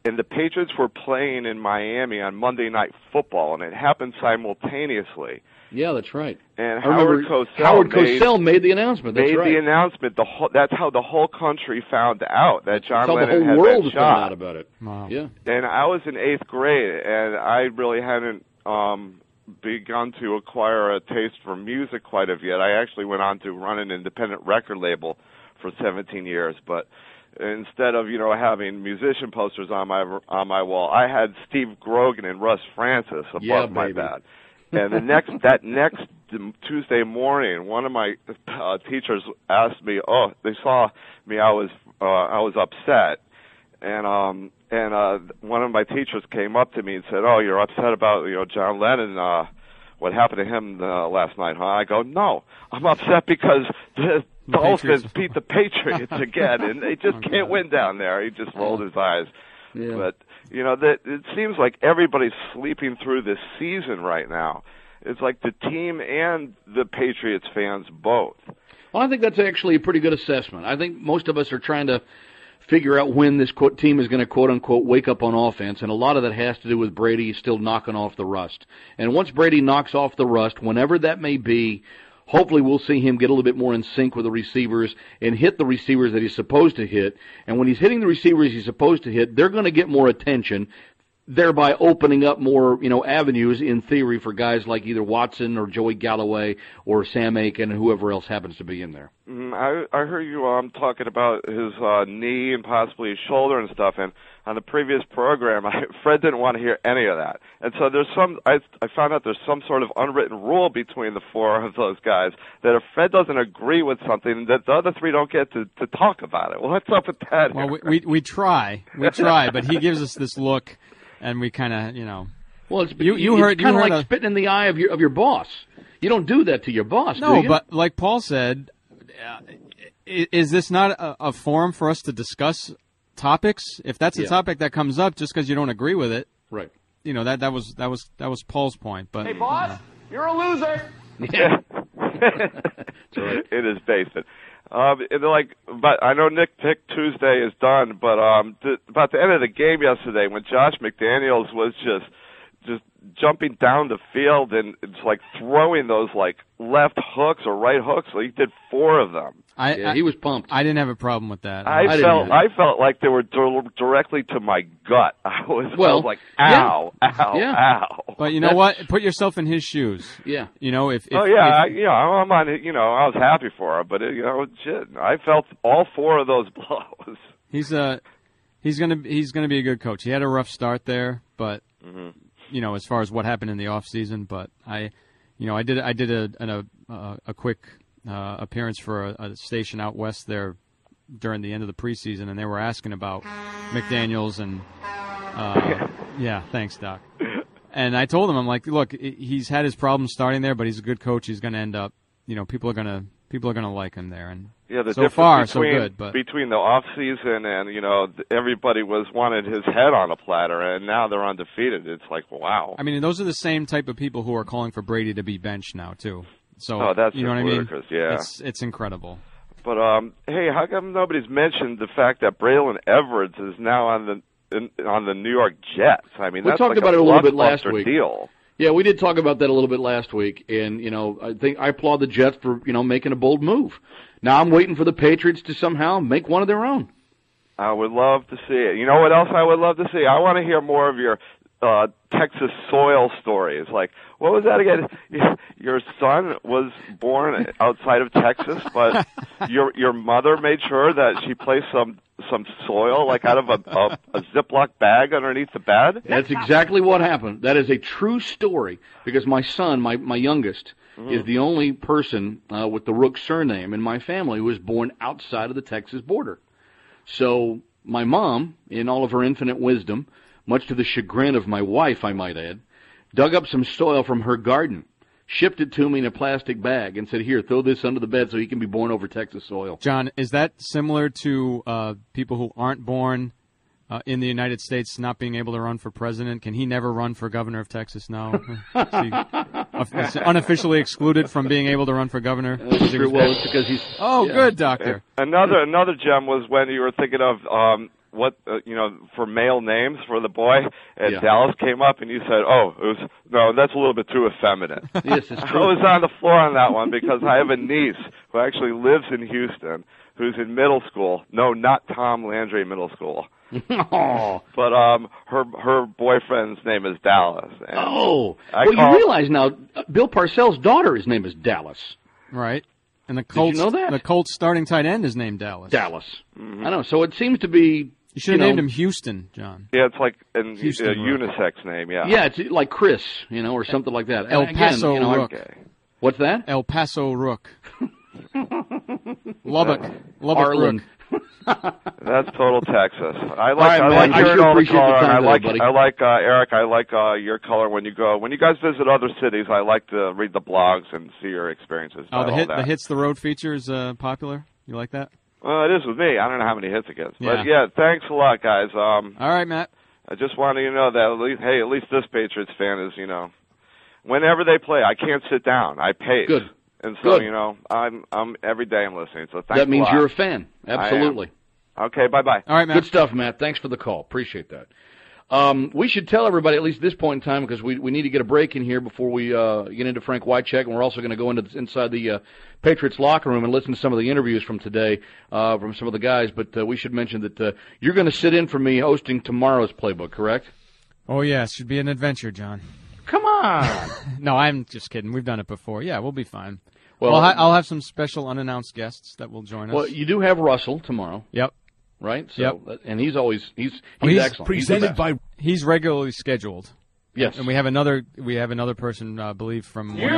and the Patriots were playing in Miami on Monday Night Football, and it happened simultaneously. Yeah, that's right. And I Howard remember Cosell Howard made, Cosell made the announcement. That's made right. the announcement. The whole, that's how the whole country found out that John That's how Lennon the had whole world been found shot. out about it. Wow. Yeah. And I was in eighth grade, and I really hadn't um, begun to acquire a taste for music quite of yet. I actually went on to run an independent record label for seventeen years, but instead of, you know, having musician posters on my on my wall, I had Steve Grogan and Russ Francis above Yeah, my baby. bed. And the next that next Tuesday morning, one of my uh, teachers asked me, "Oh, they saw me. I was uh, I was upset." And um and uh one of my teachers came up to me and said, "Oh, you're upset about, you know, John Lennon, uh what happened to him uh, last night, huh?" I go, "No, I'm upset because the Dolphins beat the Patriots again, and they just can't win down there." He just rolled his eyes. Yeah. But you know, that it seems like everybody's sleeping through this season right now. It's like the team and the Patriots fans both. Well, I think that's actually a pretty good assessment. I think most of us are trying to figure out when this quote, team is going to, quote-unquote, wake up on offense, and a lot of that has to do with Brady still knocking off the rust. And once Brady knocks off the rust, whenever that may be, hopefully we'll see him get a little bit more in sync with the receivers and hit the receivers that he's supposed to hit. And when he's hitting the receivers he's supposed to hit, they're going to get more attention, thereby opening up more, you know, avenues in theory for guys like either Watson or Joey Galloway or Sam Aiken and whoever else happens to be in there. Mm, I I heard you um talking about his uh, knee and possibly his shoulder and stuff, and on the previous program, I, Fred didn't want to hear any of that. And so there's some I I found out there's some sort of unwritten rule between the four of those guys that if Fred doesn't agree with something, that the other three don't get to to talk about it. Well, what's up with that? Well, we, we we try, we try, but he gives us this look, and we kind of, you know. Well, it's you you it's heard kind you of heard like a, spitting in the eye of your of your boss. You don't do that to your boss. No, do you? but like Paul said, uh, is this not a, a forum for us to discuss topics? If that's a Yeah. topic that comes up just because you don't agree with it, right? You know that that was that was that was Paul's point. But Hey, boss, you're a loser. Yeah. It is basement. Um, and they're like, but I know Nick Pick Tuesday is done, but um, th- about the end of the game yesterday, when Josh McDaniels was just just jumping down the field and it's like throwing those like left hooks or right hooks, so he did four of them. I, yeah, I, he was pumped. I didn't have a problem with that. I, I felt didn't I felt like they were di- directly to my gut. I was, Well, I was like, ow, ow, Yeah. ow. But you know what? Put yourself in his shoes. Yeah. You know, if, if oh yeah, if, I, you know, I'm on. You know, I was happy for him, but it, you know, shit, I felt all four of those blows. he's a he's gonna he's gonna be a good coach. He had a rough start there, but Mm-hmm. you know, as far as what happened in the off season, but I, you know, I did I did a an, a a quick uh, appearance for a, a station out west there during the end of the preseason, and they were asking about McDaniels and uh, yeah, thanks, Doc. And I told him, I'm like, look, he's had his problems starting there, but he's a good coach. He's going to end up, you know, people are going to people are going to like him there. And Yeah, the so difference far, so between, good. But between the off season and, you know, everybody was wanted his head on a platter, and now they're undefeated. It's like, wow. I mean, those are the same type of people who are calling for Brady to be benched now too. So Oh, that's you know what I just mean? ludicrous, yeah. It's it's incredible. But um, hey, how come nobody's mentioned the fact that Braylon Edwards is now on the in, on the New York Jets? I mean, We that's talked like about a it a little bit last blockbuster week. Deal. Yeah, we did talk about that a little bit last week, and you know, I think I applaud the Jets for you know making a bold move. Now I'm waiting for the Patriots to somehow make one of their own. I would love to see it. You know what else I would love to see? I want to hear more of your uh, Texas soil stories. Like, what was that again? Your son was born outside of Texas, but your your mother made sure that she placed some some soil, like out of a, a, a Ziploc bag underneath the bed. That's exactly what happened. That is a true story because my son, my my youngest, Mm-hmm. is the only person uh, with the Rook surname in my family who was born outside of the Texas border. So my mom, in all of her infinite wisdom, much to the chagrin of my wife, I might add, dug up some soil from her garden, shipped it to me in a plastic bag, and said, here, throw this under the bed so he can be born over Texas soil. John, is that similar to uh, people who aren't born uh, in the United States not being able to run for president? Can he never run for governor of Texas now? Is he uh, unofficially excluded from being able to run for governor? That's true. Well, it's because he's... Oh, yeah. good, doctor. Another another gem was when you were thinking of um, what uh, you know for male names for the boy, and Yeah. Dallas came up, and you said, "Oh, it was no, that's a little bit too effeminate." Yes, it's I true. was on the floor on that one because I have a niece who actually lives in Houston, who's in middle school. No, not Tom Landry Middle School. Oh. But um, her her boyfriend's name is Dallas. And Oh, I well, call- you realize now, uh, Bill Parcells' daughter, his name is Dallas. Right. And the Did Colts, you know that? the Colts starting tight end is named Dallas. Dallas. I know. So it seems to be. You should have know, named him Houston, John. Yeah, it's like an, a Houston Rook. unisex name. Yeah. Yeah, it's like Chris, you know, or something like that. El And again, Paso you know, I- Rook. What's that? El Paso Rook. Lubbock. Lubbock Arlen. Rook. That's total Texas. I like right, I man. like I hearing sure all the appreciate the color, and time I today, like buddy. I like uh, Eric. I like uh, your color when you go when you guys visit other cities. I like to read the blogs and see your experiences. Oh, about the all hit, that. the hits the road feature is uh, popular. You like that? Well, it is with me. I don't know how many hits it gets, Yeah. but yeah, thanks a lot, guys. Um, All right, Matt. I just wanted you to know that at least, hey, at least this Patriots fan is, you know, whenever they play, I can't sit down. I pace. Good. And so, Good. you know, I'm I'm every day I'm listening. So thanks That means a lot. you're a fan. I am. Absolutely. Okay, bye bye. All right, Matt. Good stuff, Matt. Thanks for the call. Appreciate that. Um, we should tell everybody, at least at this point in time, because we, we need to get a break in here before we uh, get into Frank Wycheck, and we're also going to go into the, inside the uh, Patriots locker room and listen to some of the interviews from today uh, from some of the guys. But uh, we should mention that uh, you're going to sit in for me hosting tomorrow's playbook, correct? Oh, yeah. Should be an adventure, John. Come on. No, I'm just kidding. We've done it before. Yeah, we'll be fine. Well, Well, I'll, ha- I'll have some special unannounced guests that will join us. Well, you do have Russell tomorrow. Yep. Right? So, Yep. And he's always he's he's, Oh, he's excellent. He's the Presented best. by He's regularly scheduled. Yes. And we have another we have another person, I uh, believe, from one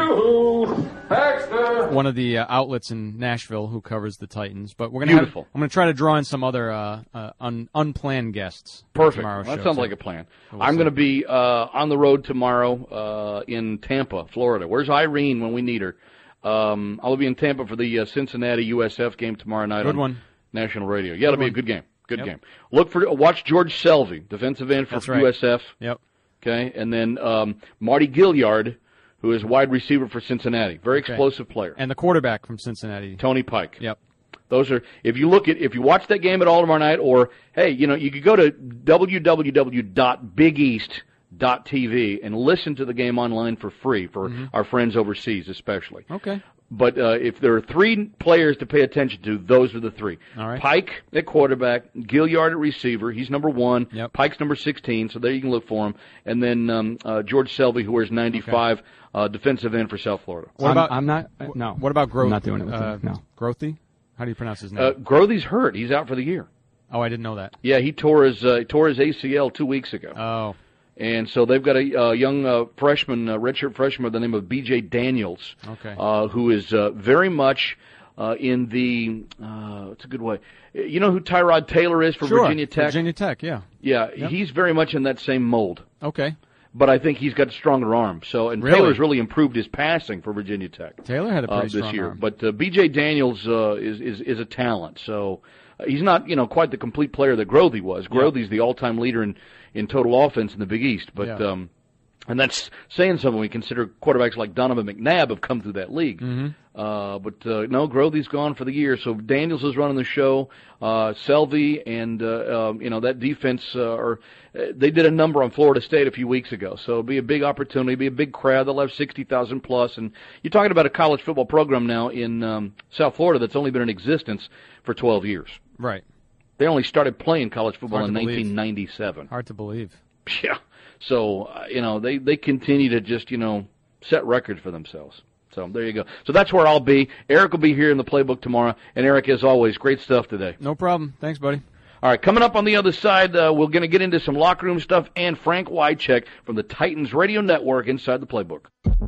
of, Extra. one of the uh, outlets in Nashville who covers the Titans. But we're gonna Beautiful. Have, I'm going to try to draw in some other uh, uh, un, unplanned guests. for Perfect. tomorrow's That show, sounds so like a plan. we'll I'm see. going to be uh, on the road tomorrow uh, in Tampa, Florida. Where's Irene when we need her? Um, I'll be in Tampa for the uh, Cincinnati U S F game tomorrow night Good on one. national radio. Yeah, it'll be a good game. Good Yep. game. Look for watch George Selvey, defensive end for That's right. U S F. Yep. Okay, and then um, Marty Gilliard, who is wide receiver for Cincinnati, very Okay. explosive player. And the quarterback from Cincinnati. Tony Pike. Yep. Those are, if you look at, if you watch that game at all tomorrow night, or, hey, you know, you could go to w w w dot big east dot t v and listen to the game online for free for Mm-hmm. our friends overseas especially. Okay. But uh, if there are three players to pay attention to, those are the three. All right. Pike at quarterback, Gilliard at receiver. He's number one. Yep. Pike's number sixteen, so there you can look for him. And then um, uh, George Selvey, who wears ninety-five, uh, defensive end for South Florida. What I'm, about I'm not. Uh, no. What about Groth? I'm not doing it with uh, him. No. Grothy? How do you pronounce his name? Uh, Grothy's hurt. He's out for the year. oh, I didn't know that. Yeah, he tore his uh, tore his A C L two weeks ago. Oh. And so they've got a uh, young uh, freshman, uh, redshirt freshman by the name of B J Daniels, Okay. uh, who is uh, very much uh, in the, uh, it's a good way, you know who Tyrod Taylor is for Sure. Virginia Tech? Virginia Tech, yeah. Yeah, Yep. he's very much in that same mold. Okay. But I think he's got stronger arms. So, and Really? Taylor's really improved his passing for Virginia Tech. Taylor had a uh, pretty this strong year. arm. But uh, B J Daniels uh, is, is is a talent. So uh, he's not, you know, quite the complete player that Grothy was. Grothy's the all-time leader in, in total offense in the Big East. But Yeah. um, and that's saying something when we consider quarterbacks like Donovan McNabb have come through that league. Mm-hmm. Uh, but uh, no, Grothy's gone for the year. So Daniels is running the show. Uh, Selvey and uh, um, you know that defense uh, are uh, they did a number on Florida State a few weeks ago. So it'll be a big opportunity, be a big crowd. They'll have sixty thousand plus. And you're talking about a college football program now in um, South Florida that's only been in existence for twelve years. Right. They only started playing college football Hard in to believe. nineteen ninety-seven. Hard to believe. Yeah. So, uh, you know, they, they continue to just, you know, set records for themselves. So there you go. So that's where I'll be. Eric will be here in the playbook tomorrow. And Eric, as always, great stuff today. No problem. Thanks, buddy. All right, coming up on the other side, uh, we're going to get into some locker room stuff and Frank Wycheck from the Titans Radio Network inside the playbook.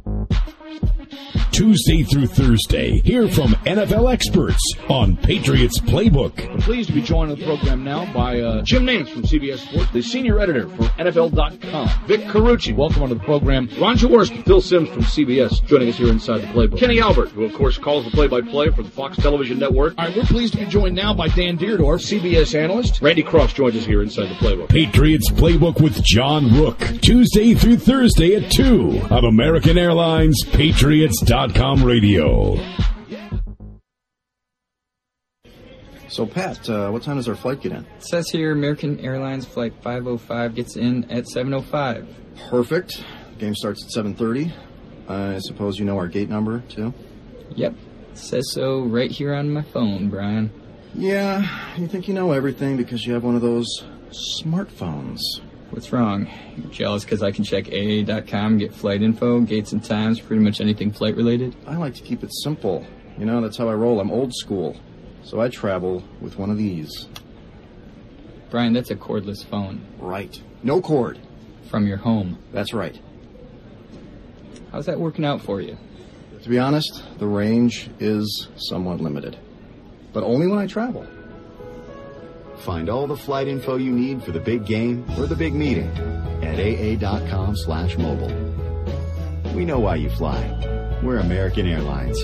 Tuesday through Thursday, hear from N F L experts on Patriots Playbook. I'm pleased to be joined on the program now by uh, Jim Nance from C B S Sports, the senior editor for N F L dot com. Vic Carucci, welcome onto the program. Ron Jaworski, Phil Simms from C B S, joining us here inside the playbook. Kenny Albert, who of course calls the play-by-play for the Fox Television Network. All right, we're pleased to be joined now by Dan Deerdorf, C B S analyst. Randy Cross joins us here inside the playbook. Patriots Playbook with John Rook, Tuesday through Thursday at two on American Airlines Patriots dot com radio. So, Pat, uh, what time does our flight get in? It says here American Airlines Flight five oh five gets in at seven oh five. Perfect. Game starts at seven thirty. I suppose you know our gate number, too? Yep. It says so right here on my phone, Brian. Yeah, you think you know everything because you have one of those smartphones. What's wrong? You're jealous because I can check A A dot com, get flight info, gates and times, pretty much anything flight-related? I like to keep it simple. You know, that's how I roll. I'm old school. So I travel with one of these. Brian, that's a cordless phone. Right. No cord. From your home. That's right. How's that working out for you? To be honest, the range is somewhat limited. But only when I travel. Find all the flight info you need for the big game or the big meeting at A A dot com slash mobile. We know why you fly. We're American Airlines.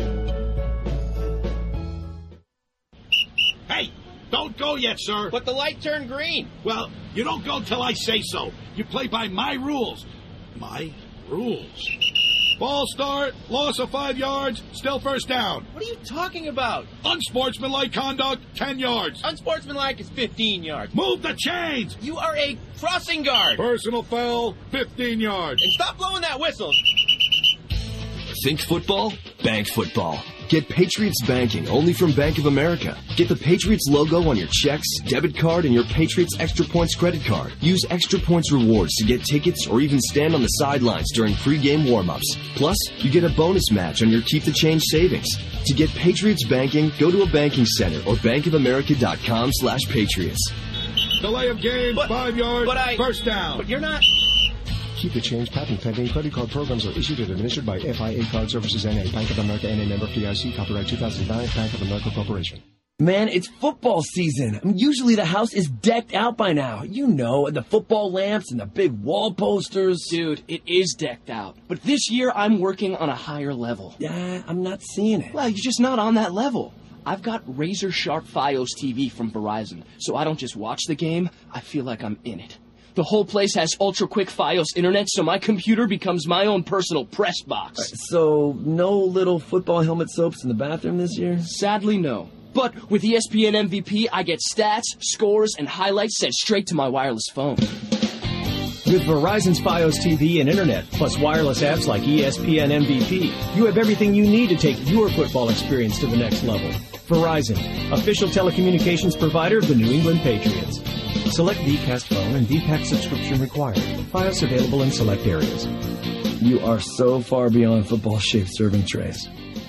Hey, don't go yet, sir. But the light turned green. Well, you don't go till I say so. You play by my rules. My rules. Ball start, loss of five yards, still first down. What are you talking about? Unsportsmanlike conduct, ten yards. Unsportsmanlike is fifteen yards. Move the chains. You are a crossing guard. Personal foul, fifteen yards. And stop blowing that whistle. Think football? Bank football. Get Patriots banking only from Bank of America. Get the Patriots logo on your checks, debit card, and your Patriots Extra Points credit card. Use Extra Points rewards to get tickets or even stand on the sidelines during pregame warm-ups. Plus, you get a bonus match on your Keep the Change savings. To get Patriots banking, go to a banking center or bankofamerica.com slash Patriots. Delay of game, but, five yards, but I, first down. But you're not... Keep the Change patent pending. Credit card programs are issued and administered by F I A Card Services N A. Bank of America N A member F D I C. Copyright two thousand nine. Bank of America Corporation. Man, it's football season. I mean, usually the house is decked out by now. You know, the football lamps and the big wall posters. Dude, it is decked out. But this year, I'm working on a higher level. Yeah, I'm not seeing it. Well, you're just not on that level. I've got razor sharp Fios T V from Verizon, so I don't just watch the game, I feel like I'm in it. The whole place has ultra-quick Fios internet, so my computer becomes my own personal press box. Right, so no little football helmet soaps in the bathroom this year? Sadly, no. But with E S P N M V P, I get stats, scores, and highlights sent straight to my wireless phone. With Verizon's Fios T V and internet, plus wireless apps like E S P N M V P, you have everything you need to take your football experience to the next level. Verizon, official telecommunications provider of the New England Patriots. Select V CAST phone and V PAC subscription required. Fios available in select areas. You are so far beyond football-shaped serving trays.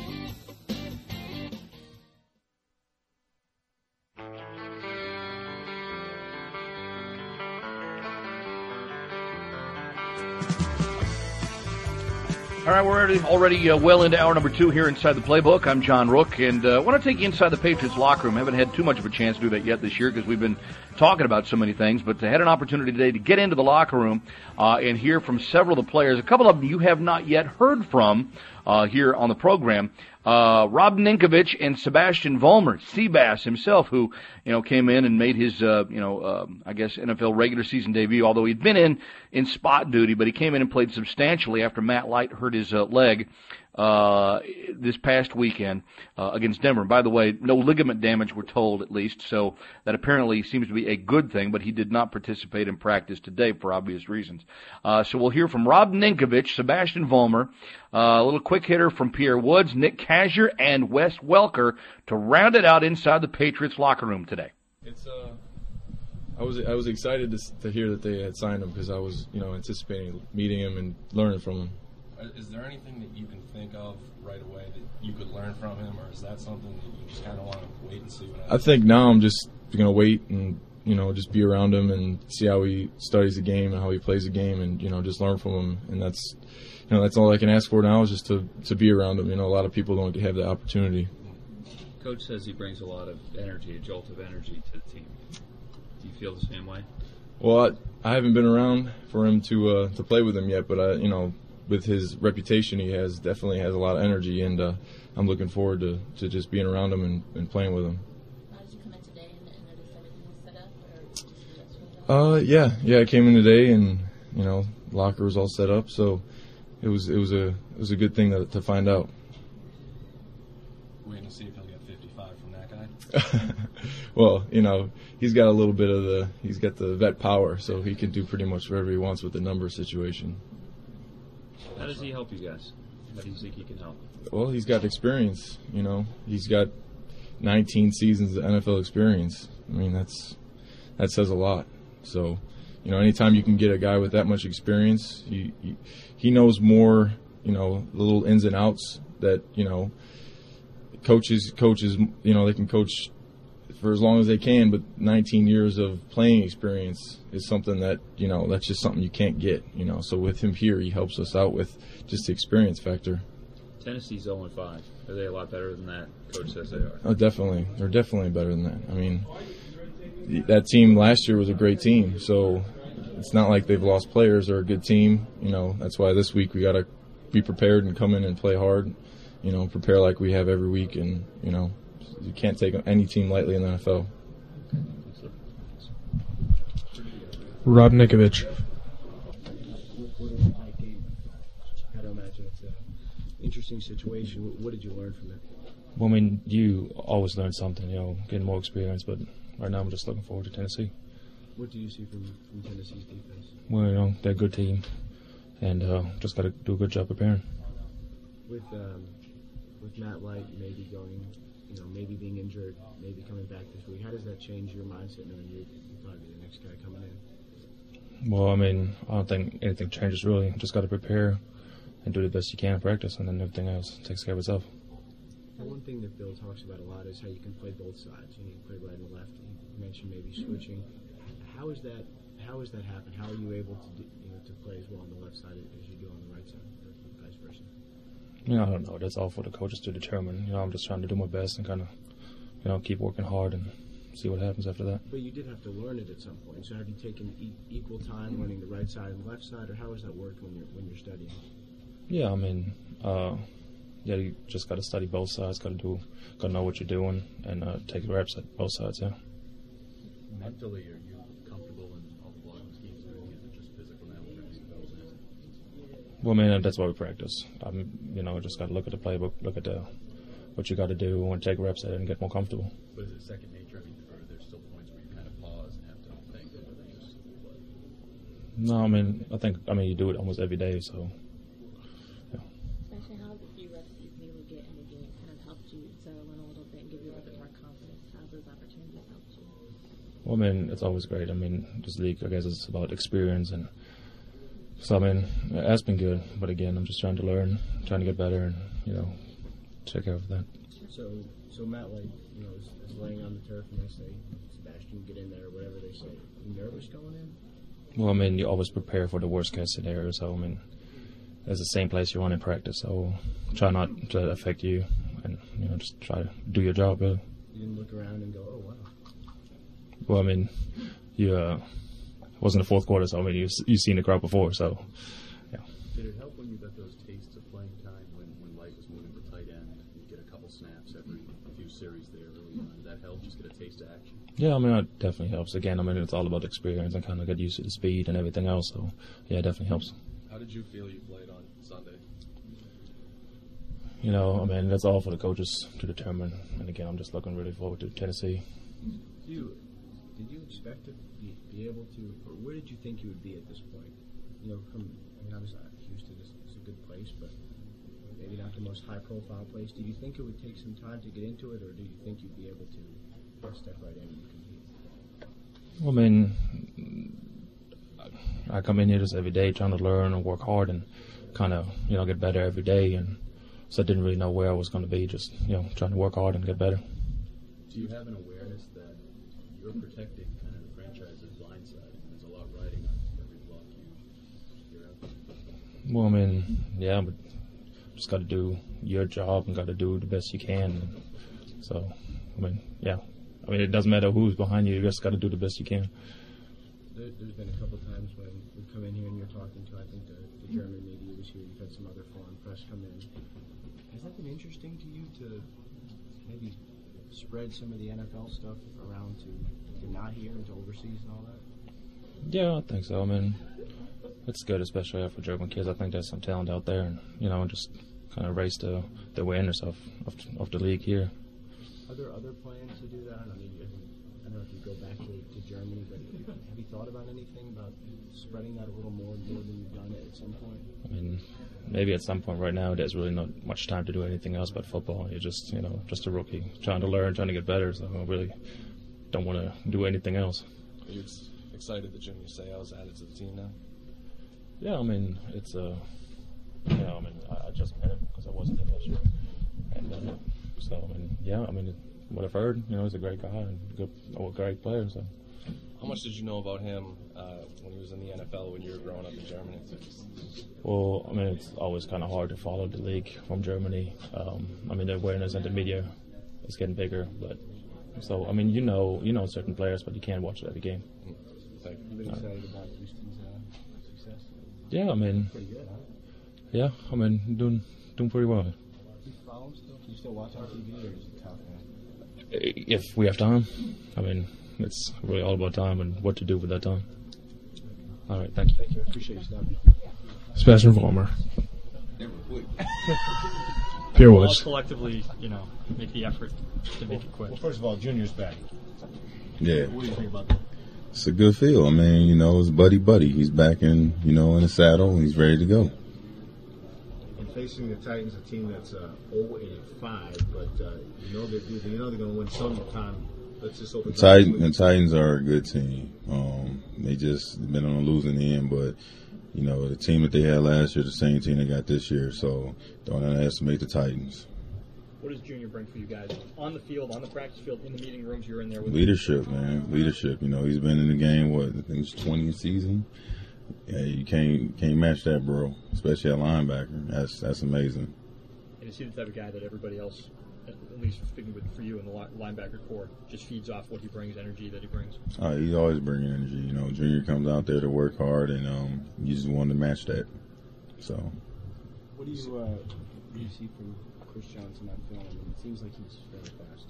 All right, we're already, already uh, well into hour number two here inside the Playbook. I'm John Rook, and I uh, want to take you inside the Patriots locker room. Haven't had too much of a chance to do that yet this year because we've been talking about so many things, but I had an opportunity today to get into the locker room uh, and hear from several of the players. A couple of them you have not yet heard from uh, here on the program. Uh, Rob Ninkovich and Sebastian Vollmer, Seabass himself, who, you know, came in and made his, uh, you know, uh, I guess N F L regular season debut, although he'd been in, in spot duty, but he came in and played substantially after Matt Light hurt his uh, leg, uh, this past weekend, uh, against Denver. And by the way, no ligament damage, we're told, at least, so that apparently seems to be a good thing, but he did not participate in practice today for obvious reasons. Uh, so we'll hear from Rob Ninkovich, Sebastian Vollmer, uh, a little quick hitter from Pierre Woods, Nick Kasier, and Wes Welker to round it out inside the Patriots locker room today. It's uh, I was I was excited to to hear that they had signed him because I was you know anticipating meeting him and learning from him. Is there anything that you can think of right away that you could learn from him, or is that something that you just kind of want to wait and see what happens? I think now I'm just going to wait and, you know, just be around him and see how he studies the game and how he plays the game and, you know, just learn from him. And that's, you know, that's all I can ask for now is just to, to be around him. You know, a lot of people don't have that opportunity. Coach says he brings a lot of energy, a jolt of energy to the team. Do you feel the same way? Well, I, I haven't been around for him to uh, to play with him yet, but, I, you know, with his reputation, he has definitely has a lot of energy, and uh, I'm looking forward to, to just being around him and, and playing with him. How did you come in today and notice everything was set up, or did you just uh, yeah, yeah, I came in today, and you know, locker was all set up, so it was it was a it was a good thing to, to find out. Waiting to see if he'll get fifty eighty-five from that guy? Well, you know, he's got a little bit of the, he's got the vet power, so he can do pretty much whatever he wants with the number situation. How does he help you guys? How do you think he can help? Well, he's got experience, you know. He's got nineteen seasons of N F L experience. I mean, that's that says a lot. So, you know, anytime you can get a guy with that much experience, he, he, he knows more, you know, the little ins and outs that, you know, coaches, coaches, you know, they can coach for as long as they can, but nineteen years of playing experience is something that, you know, that's just something you can't get, you know. So with him here, he helps us out with just the experience factor. Tennessee's oh and five. Are they a lot better than that coach says they are? Oh, definitely. They're definitely better than that. I mean, that team last year was a great team, so it's not like they've lost players. They're a good team. You know, that's why this week we got to be prepared and come in and play hard, you know, prepare like we have every week, and, you know, you can't take any team lightly in the N F L. Rob Nikovich. I don't imagine it's an interesting situation. What did you learn from it? Well, I mean, you always learn something, you know, getting more experience, but right now I'm just looking forward to Tennessee. What do you see from, from Tennessee's defense? Well, you know, they're a good team, and uh, just got to do a good job preparing. With um, with Matt Light maybe going, you know, maybe being injured, maybe coming back this week, how does that change your mindset knowing you're probably the next guy coming in? Well, I mean, I don't think anything changes really. Just got to prepare and do the best you can in practice, and then everything else takes care of itself. Well, one thing that Bill talks about a lot is how you can play both sides. You can play right and left. You mentioned maybe switching. How is that? How does that happen? How are you able to do, you know, to play as well on the left side as you do on the right side, or vice versa? You know, I don't know. That's all for the coaches to determine. You know, I'm just trying to do my best and kind of, you know, keep working hard and see what happens after that. But you did have to learn it at some point. So have you taken e- equal time learning the right side and the left side, or how has that worked when you're when you're studying? Yeah, I mean, uh, yeah, you just got to study both sides. Got to do, got to know what you're doing, and uh, take reps at both sides. Yeah. Mentally, are you comfortable in all the blocking schemes doing? Is it just physical now with everything goes in? Well, man, that's why we practice. I'm, you know, just got to look at the playbook, look at the what you got to do, and take reps at it and get more comfortable. But is it second nature? I mean, or are there still points where you kind of pause and have to think that they just play? No, I mean, I think, I mean, you do it almost every day, so. Actually, how the few reps that you've been able to get in the game kind of helped you settle in a little bit and give you a little bit more confidence? How those opportunities helped you? Well, I mean, it's always great. I mean, this league, I guess, it's about experience, and so I mean, it's been good. But again, I'm just trying to learn, trying to get better, and you know, take care of that. So, so Matt Light, you know, is, is laying on the turf, and they say, Sebastian, get in there, or whatever they say. Are you nervous going in? Well, I mean, you always prepare for the worst case scenario. So I mean, it's the same place you run in practice. So try not to affect you, and you know, just try to do your job. Really. You didn't look around and go, oh wow. Well, I mean, you uh, wasn't the fourth quarter, so I mean, you you've seen the crowd before, so yeah. Did it help when you got those tastes of playing time when, when Light was moving to tight end? You get a couple snaps every few series there early on. Did that help? Just get a taste of action? Yeah, I mean, it definitely helps. Again, I mean, it's all about experience and kind of get used to the speed and everything else. So yeah, it definitely helps. How did you feel you played on Sunday? You know, I mean, that's all for the coaches to determine. And again, I'm just looking really forward to Tennessee. Do you, did you expect to be, be able to, or where did you think you would be at this point? You know, from, I mean, obviously Houston is, is a good place, but maybe not the most high-profile place. Did you think it would take some time to get into it, or do you think you'd be able to step right in and compete? Well, I mean, I come in here just every day trying to learn and work hard and kind of, you know, get better every day. And so I didn't really know where I was going to be, just, you know, trying to work hard and get better. Do you have an awareness that you're protecting kind of the franchise's blind side? There's a lot riding on every block you you're out. Well, I mean, yeah, but just got to do your job and got to do the best you can. So, I mean, yeah. I mean, it doesn't matter who's behind you. You just got to do the best you can. There, there's been a couple times when we come in here and you're talking to, I think, the, the German media was here. You've had some other foreign press come in. Has that been interesting to you to maybe spread some of the N F L stuff around to, to not here and to overseas and all that? Yeah, I think so. I mean, it's good, especially for German kids. I think there's some talent out there, and you know, just kind of raise the, the awareness of, of of the league here. Are there other plans to do that? I mean, you, I don't know if you go back to, to Germany, but have you, have you thought about anything about spreading that a little more, more than you've done it at some point? I mean, maybe at some point right now there's really not much time to do anything else but football. You're just, you know, just a rookie, trying to learn, trying to get better, so I really don't want to do anything else. Are you excited that Junior Seau's added to the team now? Yeah, I mean, it's a, uh, you know, I mean, I, I just met him because I wasn't there last year. And uh, so, I mean, yeah, I mean, it, what I've heard, you know, he's a great guy and a good, a great player, so. How much did you know about him uh, when he was in the N F L when you were growing up in Germany? Well, I mean, it's always kind of hard to follow the league from Germany. Um, I mean, the awareness and the media is getting bigger, but so I mean, you know, you know certain players, but you can't watch every game. Thank you. You've been excited about Houston's uh, success? Yeah, I mean, pretty good, huh? Yeah, I mean, doing doing pretty well. Do you follow him still? Can you still watch on T V, or is it tough? If we have time, I mean, it's really all about time and what to do with that time. All right, thank you. Thank you. I appreciate you stopping. Sebastian Vollmer. Pierre Woods. All collectively, you know, make the effort to make it quick. Well, first of all, Junior's back. Yeah. What do you think about that? It's a good feel. I mean, you know, it's buddy buddy. He's back in, you know, in the saddle, and he's ready to go. And facing the Titans, a team that's uh, oh and five, but uh, you know they're you know they're going to win some time. Let's just open the Titans. The Titans are a good team. Um, they just been on a losing end, but you know the team that they had last year, the same team they got this year. So don't underestimate the Titans. What does Junior bring for you guys on the field, on the practice field, in the meeting rooms? You're in there with leadership, man. Leadership. You know, he's been in the game. What I think it's twentieth season. Yeah, you can't can't match that, bro. Especially at linebacker. That's that's amazing. And is he the type of guy that everybody else, at least speaking with for you in the linebacker core, just feeds off what he brings, energy that he brings? Uh, he's always bringing energy. You know, Junior comes out there to work hard, and um, you just want to match that. So. What do you uh, what do you see from Chris Johnson on film? I mean, it seems like he's very fast.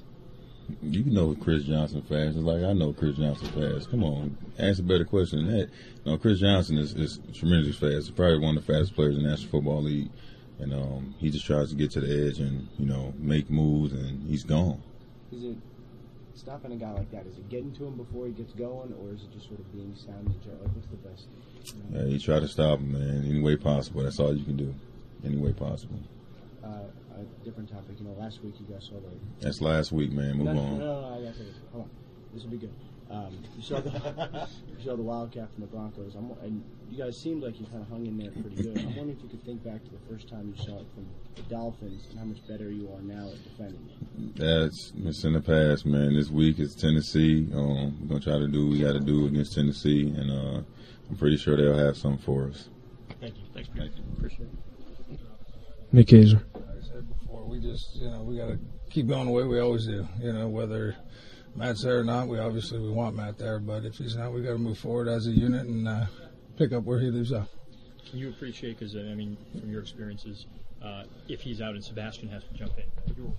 You know Chris Johnson fast. It's like I know Chris Johnson fast. Come on, ask a better question than that. No, Chris Johnson is, is tremendously fast. He's probably one of the fastest players in the National Football League. And um, he just tries to get to the edge and, you know, make moves, and he's gone. Is it stopping a guy like that? Is it getting to him before he gets going, or is it just sort of being sound and jet? Like, what's the best? You know? Yeah, you try to stop him, man, any way possible. That's all you can do, any way possible. Uh, a different topic. You know, last week you guys saw the... That's last week, man. Move no, on. No, no, no, I got to Hold on. This will be good. Um, you saw the you saw the Wildcat from the Broncos, I'm, and you guys seemed like you kind of hung in there pretty good. I'm wondering if you could think back to the first time you saw it from the Dolphins and how much better you are now at defending. That's it's in the past, man. This week is Tennessee. Um, we're gonna try to do what we got to do against Tennessee, and uh, I'm pretty sure they'll have something for us. Thank you. Thanks, Thank you. Appreciate it. Nick Hazer. I said before, we just you know we got to keep going the way we always do. You know whether Matt's there or not, we obviously we want Matt there, but if he's not, we got to move forward as a unit and uh, pick up where he leaves off. Can you appreciate, because I mean, from your experiences, uh, if he's out and Sebastian has to jump in?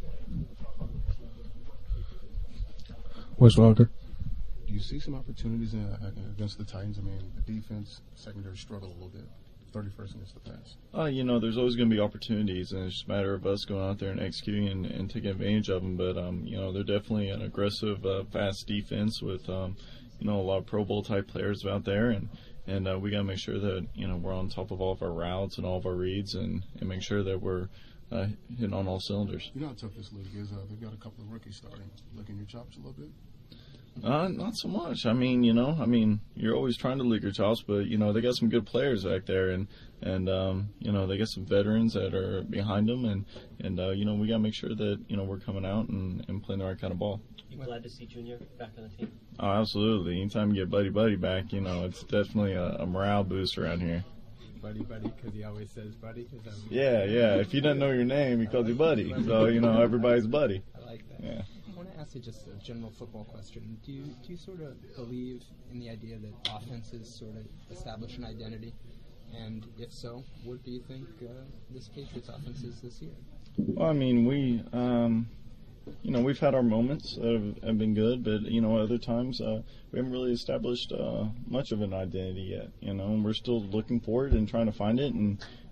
Wes Walker. Do you see some opportunities in, uh, against the Titans? I mean, the defense secondary struggled a little bit. thirty-first against the pass. Uh, you know, there's always going to be opportunities, and it's just a matter of us going out there and executing and, and taking advantage of them. But, um, you know, they're definitely an aggressive, uh, fast defense with, um, you know, a lot of Pro Bowl type players out there. And, and uh, we got to make sure that, you know, we're on top of all of our routes and all of our reads and, and make sure that we're uh, hitting on all cylinders. You know how tough this league is. Uh, they've got a couple of rookies starting. Licking your chops a little bit? Uh, not so much. I mean, you know, I mean, you're always trying to lick your chops, but, you know, they got some good players back there, and, and um, you know, they got some veterans that are behind them, and, and uh, you know, we got to make sure that, you know, we're coming out and, and playing the right kind of ball. You glad to see Junior back on the team? Oh, absolutely. Anytime you get Buddy Buddy back, you know, it's definitely a, a morale boost around here. Buddy Buddy, because he always says Buddy? Is that yeah, yeah. If he doesn't know your name, he calls you Buddy. So, you know, everybody's Buddy. I like that. Yeah. I want to ask you just a general football question. Do you do you sort of believe in the idea that offenses sort of establish an identity? And if so, what do you think uh, this Patriots offense is this year? Well, I mean, we, um, you know, we've had our moments that have, have been good, but, you know, other times uh, we haven't really established uh, much of an identity yet, you know, and we're still looking for it and trying to find it. And,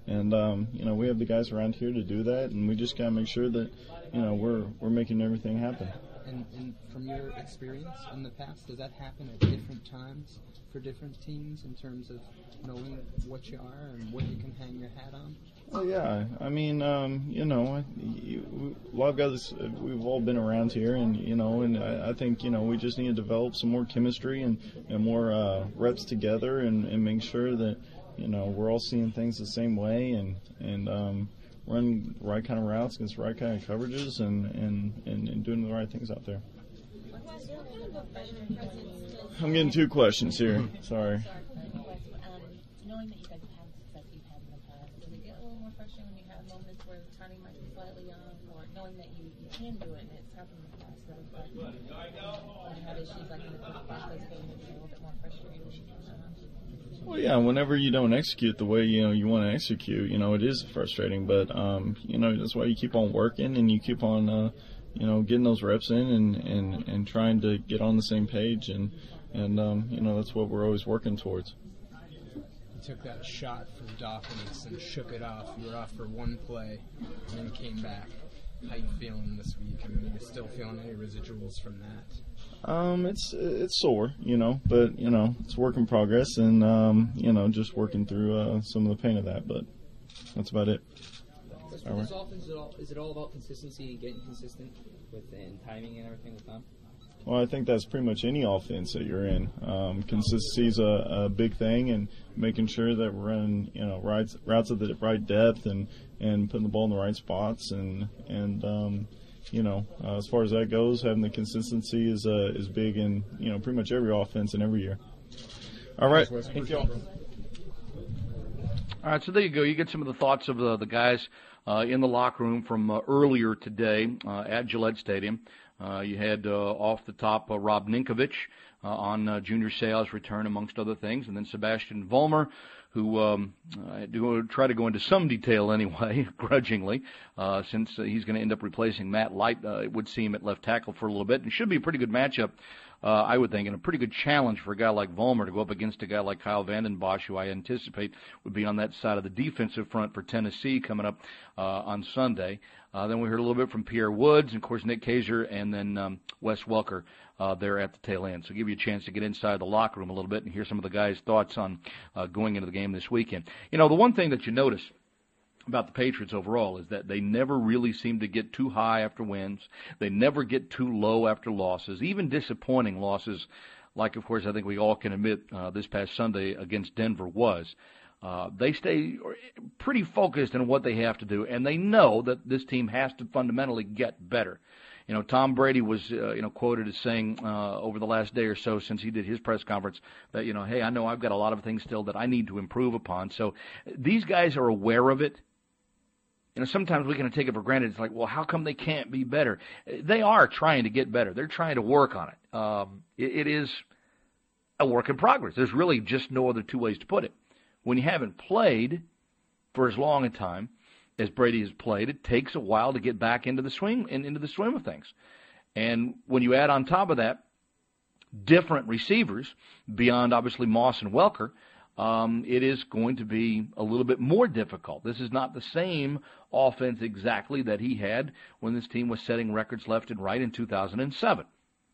And, um, you know, we have the guys around here to do that, and we just got to make sure that, you know, we're we're making everything happen. And, and from your experience in the past, does that happen at different times for different teams in terms of knowing what you are and what you can hang your hat on? Well, yeah. I mean, um, you know, you, a lot of guys, we've all been around here, and, you know, and I, I think, you know, we just need to develop some more chemistry and, and more uh, reps together and, and make sure that, you know, we're all seeing things the same way and, and um, run the right kind of routes against the right kind of coverages and, and, and, and doing the right things out there. I'm getting two questions here. Sorry. Knowing that you guys have had the success you've had in the past, does it get a little more frustrating when you have moments where the timing might be slightly off, or knowing that you, you can do it and it's happened in the past, but it's like when you have issues like in the first place, does it get a little bit more frustrating? Well, yeah, whenever you don't execute the way, you know, you want to execute, you know, it is frustrating, but, um, you know, that's why you keep on working and you keep on, uh, you know, getting those reps in and, and, and trying to get on the same page, and, and um, you know, that's what we're always working towards. You took that shot from Dawkins and shook it off. You were off for one play and then came back. How you feeling this week? I mean, you're still feeling any residuals from that? Um, it's it's sore, you know, but, you know, it's work in progress, and, um, you know, just working through uh, some of the pain of that, but that's about it. For this offense, is it, all, is it all about consistency and getting consistent with and timing and everything with them? Well, I think that's pretty much any offense that you're in. Um, consistency is a, a big thing, and making sure that we're running, you know, routes, routes at the right depth and, and putting the ball in the right spots, and and um, you know, uh, as far as that goes, having the consistency is uh, is big in, you know, pretty much every offense and every year. All right, thank you all. All right, so there you go. You get some of the thoughts of the, the guys uh, in the locker room from uh, earlier today uh, at Gillette Stadium. Uh, you had uh, off the top uh, Rob Ninkovich uh, on uh, Junior Seau's return, amongst other things, and then Sebastian Vollmer, who um, I do try to go into some detail anyway, grudgingly, uh, since uh, he's going to end up replacing Matt Light, uh, it would seem, at left tackle for a little bit, and should be a pretty good matchup, uh, I would think, and a pretty good challenge for a guy like Vollmer to go up against a guy like Kyle Vanden Bosch, who I anticipate would be on that side of the defensive front for Tennessee coming up uh, on Sunday. Uh, then we heard a little bit from Pierre Woods, and, of course, Nick Kaiser, and then um, Wes Welker uh, there at the tail end. So give you a chance to get inside the locker room a little bit and hear some of the guys' thoughts on uh, going into the game this weekend. You know, the one thing that you notice about the Patriots overall is that they never really seem to get too high after wins. They never get too low after losses, even disappointing losses like, of course, I think we all can admit uh, this past Sunday against Denver was. Uh, they stay pretty focused on what they have to do, and they know that this team has to fundamentally get better. You know, Tom Brady was, uh, you know, quoted as saying uh, over the last day or so since he did his press conference that, you know, hey, I know I've got a lot of things still that I need to improve upon. So these guys are aware of it. You know, sometimes we can take it for granted. It's like, well, how come they can't be better? They are trying to get better. They're trying to work on it. Um, it, it is a work in progress. There's really just no other two ways to put it. When you haven't played for as long a time as Brady has played, it takes a while to get back into the swing and into the swing of things. And when you add on top of that different receivers beyond obviously Moss and Welker, um, it is going to be a little bit more difficult. This is not the same offense exactly that he had when this team was setting records left and right in two thousand seven.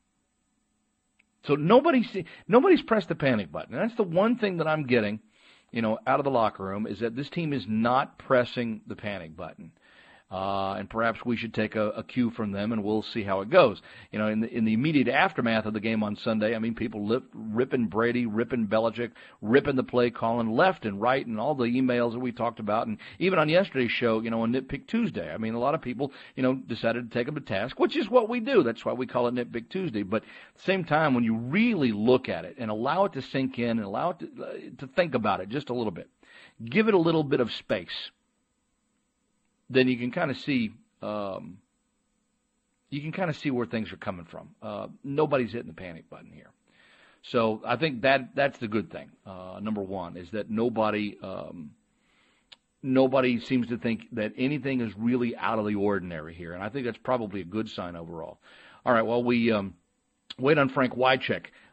So nobody's nobody's pressed the panic button. And that's the one thing that I'm getting, you know, out of the locker room, is that this team is not pressing the panic button. Uh, and perhaps we should take a, a cue from them, and we'll see how it goes. You know, in the, in the immediate aftermath of the game on Sunday, I mean, people lip, ripping Brady, ripping Belichick, ripping the play calling left and right, and all the emails that we talked about. And even on yesterday's show, you know, on Nitpick Tuesday, I mean, a lot of people, you know, decided to take them to task, which is what we do. That's why we call it Nitpick Tuesday. But at the same time, when you really look at it and allow it to sink in and allow it to, uh, to think about it just a little bit, give it a little bit of space, then you can kind of see um, you can kind of see where things are coming from. Uh, nobody's hitting the panic button here. So I think that that's the good thing. Uh, number one is that nobody um, nobody seems to think that anything is really out of the ordinary here, and I think that's probably a good sign overall. All right, well, we um, wait on Frank Wycheck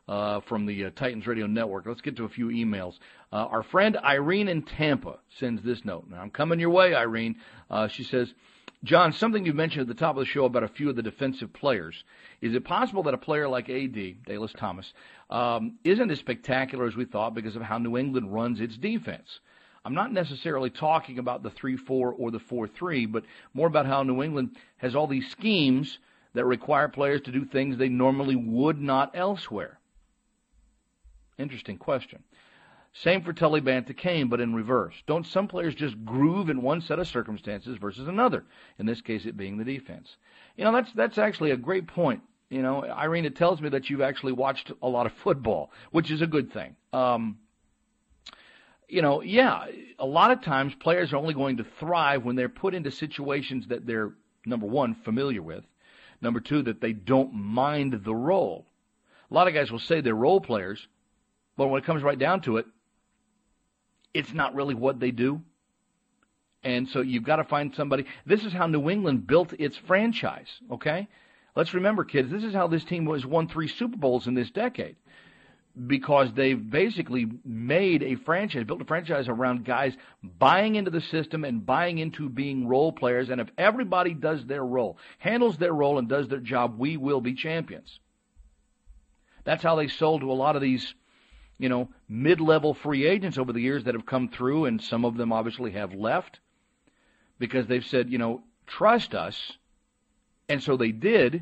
uh, from the uh, Titans Radio Network. Let's get to a few emails. Uh, our friend Irene in Tampa sends this note. Now, I'm coming your way, Irene. Uh, she says, John, something you mentioned at the top of the show about a few of the defensive players. Is it possible that a player like A D, Dallas Thomas, um, isn't as spectacular as we thought because of how New England runs its defense? I'm not necessarily talking about the three four or the four three, but more about how New England has all these schemes that require players to do things they normally would not elsewhere. Interesting question. Same for Tully Banta-Cain, but in reverse. Don't some players just groove in one set of circumstances versus another? In this case, it being the defense. You know, that's that's actually a great point. You know, Irene, it tells me that you've actually watched a lot of football, which is a good thing. Um, you know, yeah, a lot of times players are only going to thrive when they're put into situations that they're, number one, familiar with. Number two, that they don't mind the role. A lot of guys will say they're role players, but when it comes right down to it, it's not really what they do. And so you've got to find somebody. This is how New England built its franchise, okay? Let's remember, kids, this is how this team was won three Super Bowls in this decade, because they've basically made a franchise, built a franchise around guys buying into the system and buying into being role players. And if everybody does their role, handles their role, and does their job, we will be champions. That's how they sold to a lot of these, you know, mid-level free agents over the years that have come through, and some of them obviously have left because they've said, you know, trust us. And so they did,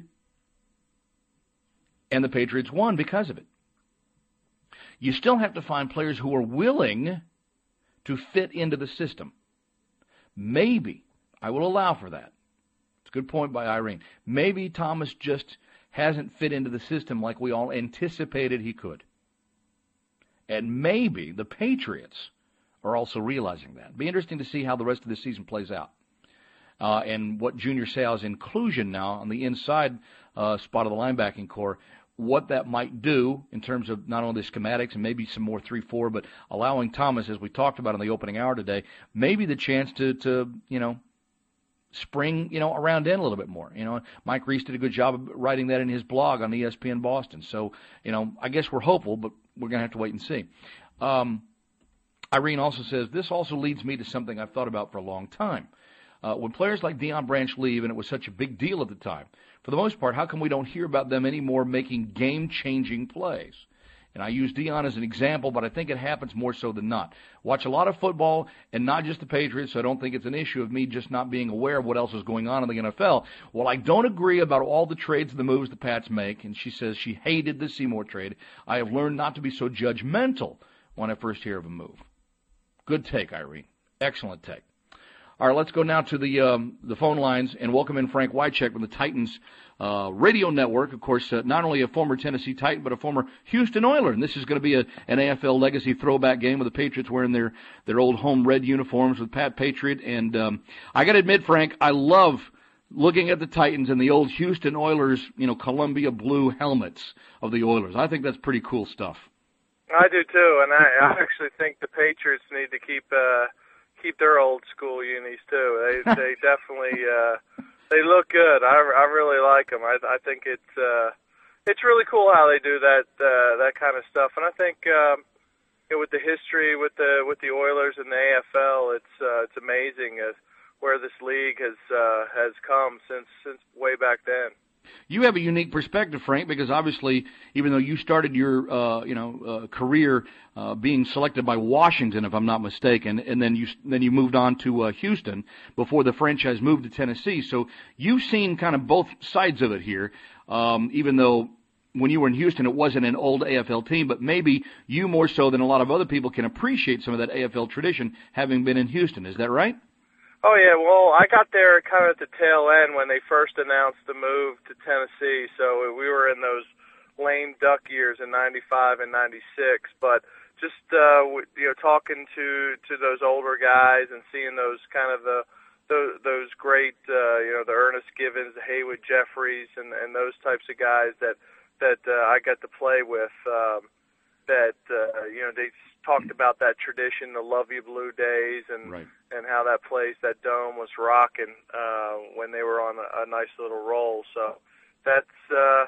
and the Patriots won because of it. You still have to find players who are willing to fit into the system. Maybe, I will allow for that. It's a good point by Irene. Maybe Thomas just hasn't fit into the system like we all anticipated he could. And maybe the Patriots are also realizing that. It'll be interesting to see how the rest of the season plays out. Uh, and what Junior Seau's inclusion now on the inside uh, spot of the linebacking core, what that might do in terms of not only the schematics and maybe some more three four, but allowing Thomas, as we talked about in the opening hour today, maybe the chance to, to you know, spring, you know, around in a little bit more. You know, Mike Reese did a good job of writing that in his blog on E S P N Boston. So, you know, I guess we're hopeful, but we're going to have to wait and see. Um, Irene also says, this also leads me to something I've thought about for a long time. Uh, when players like Deion Branch leave, and it was such a big deal at the time, for the most part, how come we don't hear about them anymore making game-changing plays? And I use Deion as an example, but I think it happens more so than not. Watch a lot of football, and not just the Patriots, so I don't think it's an issue of me just not being aware of what else is going on in the N F L. Well, I don't agree about all the trades and the moves the Pats make, and she says she hated the Seymour trade. I have learned not to be so judgmental when I first hear of a move. Good take, Irene. Excellent take. All right, let's go now to the um, the phone lines and welcome in Frank Wycheck from the Titans uh, Radio Network. Of course, uh, not only a former Tennessee Titan, but a former Houston Oiler. And this is going to be a, an A F L legacy throwback game with the Patriots wearing their, their old home red uniforms with Pat Patriot. And um, I got to admit, Frank, I love looking at the Titans and the old Houston Oilers, you know, Columbia blue helmets of the Oilers. I think that's pretty cool stuff. I do, too. And I, I actually think the Patriots need to keep uh, – keep their old school unis too. They they definitely uh, they look good. I, I really like them. I I think it's uh, it's really cool how they do that uh, that kind of stuff. And I think um, you know, with the history with the with the Oilers and the A F L, it's uh, it's amazing uh, where this league has uh, has come since since way back then. You have a unique perspective, Frank, because obviously, even though you started your, uh, you know, uh, career uh, being selected by Washington, if I'm not mistaken, and then you then you moved on to uh, Houston before the franchise moved to Tennessee. So you've seen kind of both sides of it here. Um, even though when you were in Houston, it wasn't an old A F L team, but maybe you more so than a lot of other people can appreciate some of that A F L tradition, having been in Houston. Is that right? Oh, yeah, well, I got there kind of at the tail end when they first announced the move to Tennessee, so we were in those lame duck years in ninety-five and ninety-six, but just, uh, you know, talking to, to those older guys and seeing those kind of the, those, those great, uh, you know, the Ernest Givens, the Haywood Jeffries, and, and those types of guys that, that uh, I got to play with, um, that, uh, you know, they talked about that tradition, the Love You Blue days, and right. and how that place, that dome was rocking uh, when they were on a, a nice little roll. So that's, uh,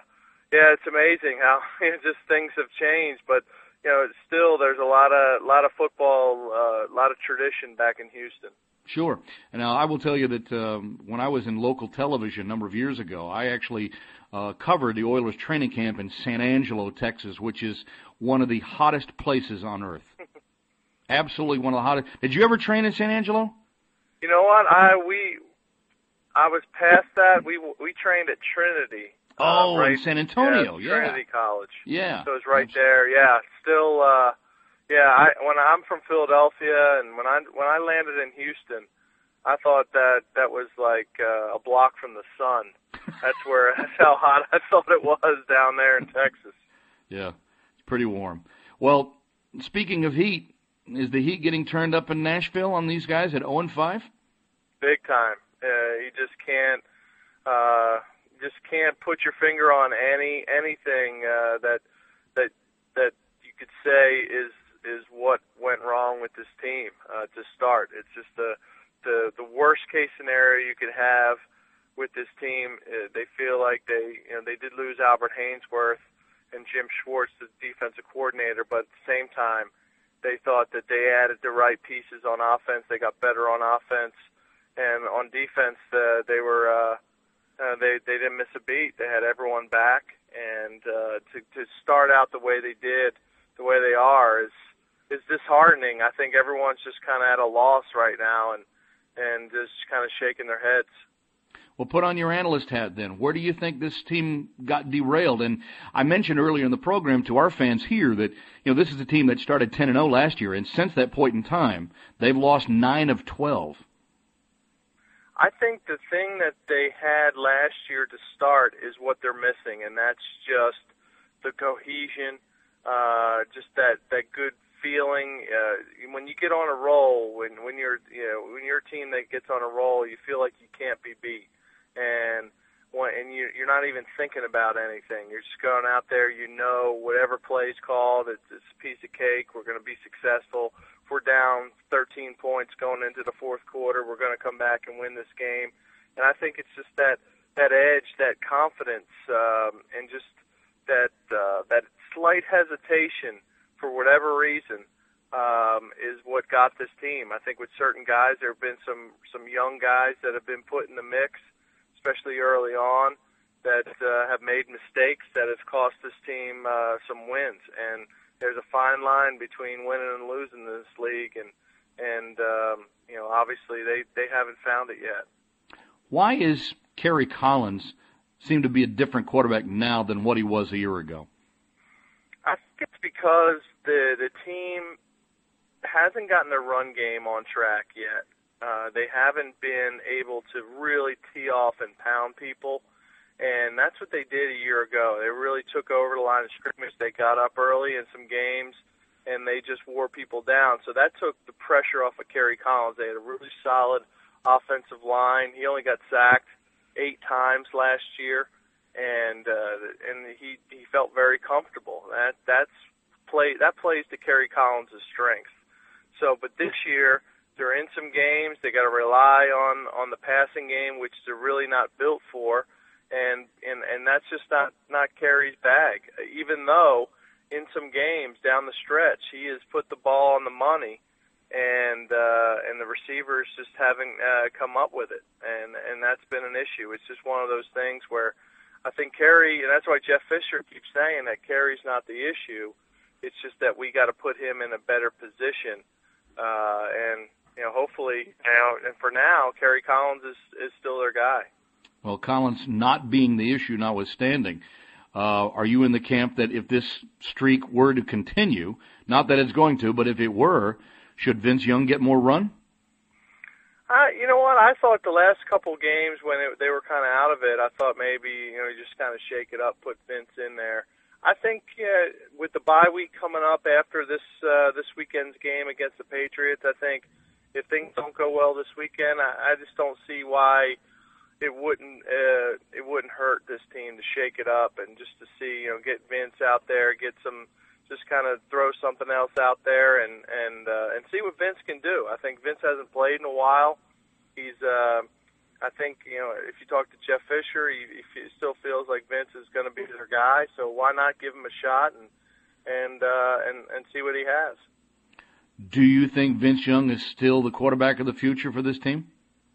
yeah, it's amazing how you know, just things have changed, but you know, still there's a lot of lot of football, a uh, lot of tradition back in Houston. Sure. And now I will tell you that um, when I was in local television a number of years ago, I actually uh, covered the Oilers training camp in San Angelo, Texas, which is one of the hottest places on earth. Absolutely one of the hottest. Did you ever train in San Angelo? You know what? I we I was past that. We we trained at Trinity. Oh, uh, right, in San Antonio, yeah. Trinity yeah. College. Yeah. So it's right there. Yeah. Still, uh, yeah. I when I'm from Philadelphia, and when I when I landed in Houston, I thought that that was like uh, a block from the sun. That's where that's how hot I thought it was down there in Texas. Yeah, it's pretty warm. Well, speaking of heat, is the heat getting turned up in Nashville on these guys at oh and five? Big time. Uh, you just can't. Uh, just can't put your finger on any anything uh, that that that you could say is is what went wrong with this team uh, to start. It's just the the the worst case scenario you could have with this team. Uh, they feel like they you know they did lose Albert Hainsworth and Jim Schwartz, the defensive coordinator, but at the same time they thought that they added the right pieces on offense. They got better on offense, and on defense uh, they were. Uh, Uh, they they didn't miss a beat. They had everyone back, and uh, to to start out the way they did, the way they are, is is disheartening. I think everyone's just kind of at a loss right now, and and just kind of shaking their heads. Well, put on your analyst hat then. Where do you think this team got derailed? And I mentioned earlier in the program to our fans here that you know this is a team that started ten and oh last year, and since that point in time, they've lost nine of twelve. I think the thing that they had last year to start is what they're missing, and that's just the cohesion, uh, just that, that good feeling. Uh, when you get on a roll, when when you're you know when you're a team that gets on a roll, you feel like you can't be beat, and when, and you, you're not even thinking about anything. You're just going out there. You know whatever play's called, it's, it's a piece of cake. We're going to be successful. If we're down thirteen points going into the fourth quarter, we're going to come back and win this game. And I think it's just that that edge, that confidence, um, and just that uh, that slight hesitation for whatever reason um, is what got this team. I think with certain guys, there have been some some young guys that have been put in the mix, especially early on, that uh, have made mistakes that has cost this team uh, some wins. And there's a fine line between winning and losing in this league, and and um, you know obviously they, they haven't found it yet. Why is Kerry Collins seem to be a different quarterback now than what he was a year ago? I think it's because the the team hasn't gotten their run game on track yet. Uh, they haven't been able to really tee off and pound people. And that's what they did a year ago. They really took over the line of scrimmage. They got up early in some games, and they just wore people down. So that took the pressure off of Kerry Collins. They had a really solid offensive line. He only got sacked eight times last year, and uh, and he he felt very comfortable. That that's play that plays to Kerry Collins' strength. So, but this year they're in some games. They got to rely on on the passing game, which they're really not built for. And, and and that's just not, not Kerry's bag. Even though in some games down the stretch he has put the ball on the money, and uh, and the receivers just haven't uh, come up with it, and and that's been an issue. It's just one of those things where I think Kerry, and that's why Jeff Fisher keeps saying that Kerry's not the issue. It's just that we got to put him in a better position, uh, and you know hopefully, you know, and for now, Kerry Collins is is still their guy. Well, Collins not being the issue notwithstanding, uh, are you in the camp that if this streak were to continue, not that it's going to, but if it were, should Vince Young get more run? Uh, you know what? I thought the last couple games when it, they were kind of out of it, I thought maybe you know just kind of shake it up, put Vince in there. I think uh, with the bye week coming up after this uh, this weekend's game against the Patriots, I think if things don't go well this weekend, I, I just don't see why it wouldn't uh, it wouldn't hurt this team to shake it up and just to see you know get Vince out there, get some just kind of throw something else out there and and uh, and see what Vince can do. I think Vince hasn't played in a while. He's uh, I think, you know, if you talk to Jeff Fisher, he, he still feels like Vince is going to be their guy. So why not give him a shot and and uh, and and see what he has? Do you think Vince Young is still the quarterback of the future for this team?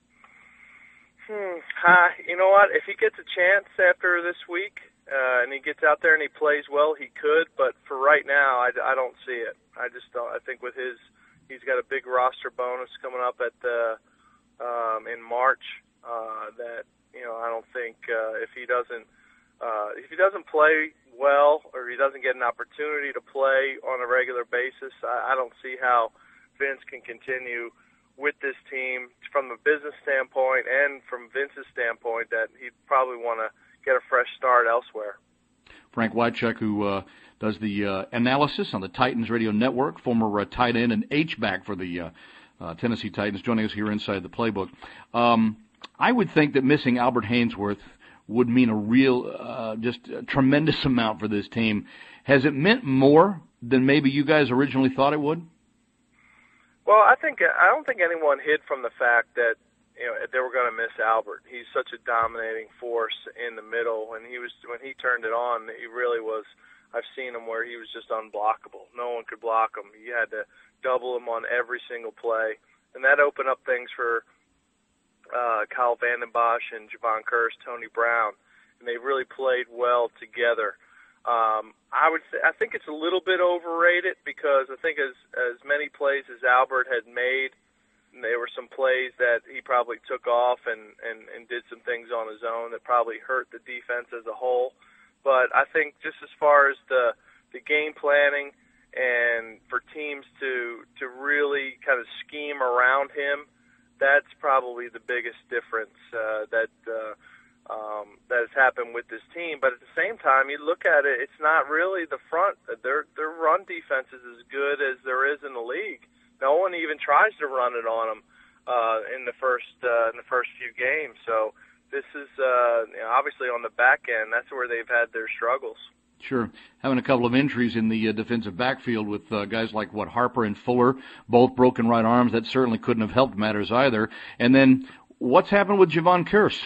Hmm. Uh, you know what? If he gets a chance after this week uh, and he gets out there and he plays well, he could. But for right now, I, I don't see it. I just don't. I think with his, he's got a big roster bonus coming up at the um, in March. Uh, that you know, I don't think uh, if he doesn't uh, if he doesn't play well or he doesn't get an opportunity to play on a regular basis, I, I don't see how Vince can continue with this team from a business standpoint and from Vince's standpoint. That he'd probably want to get a fresh start elsewhere. Frank Wycheck, who uh, does the uh, analysis on the Titans Radio Network, former uh, tight end and H-back for the uh, uh, Tennessee Titans, joining us here inside the playbook. Um, I would think that missing Albert Haynesworth would mean a real, uh, just a tremendous amount for this team. Has it meant more than maybe you guys originally thought it would? Well, I think I don't think anyone hid from the fact that you know they were going to miss Albert. He's such a dominating force in the middle, and he was when he turned it on, he really was. I've seen him where he was just unblockable. No one could block him. You had to double him on every single play, and that opened up things for uh, Kyle Vanden Bosch and Javon Curse, Tony Brown, and they really played well together. Um, I would th- I think it's a little bit overrated because I think as as many plays as Albert had made, there were some plays that he probably took off and, and, and did some things on his own that probably hurt the defense as a whole. But I think just as far as the the game planning and for teams to to really kind of scheme around him, that's probably the biggest difference uh, that uh, um, that has happened with this team. But at the same time, you look at it, it's not really the front. Their their run defense is as good as there is in the league. No one even tries to run it on them uh, in the first uh, in the first few games. So this is uh, you know, obviously on the back end. That's where they've had their struggles. Sure. Having a couple of injuries in the uh, defensive backfield with uh, guys like, what, Harper and Fuller, both broken right arms, that certainly couldn't have helped matters either. And then what's happened with Javon Curse?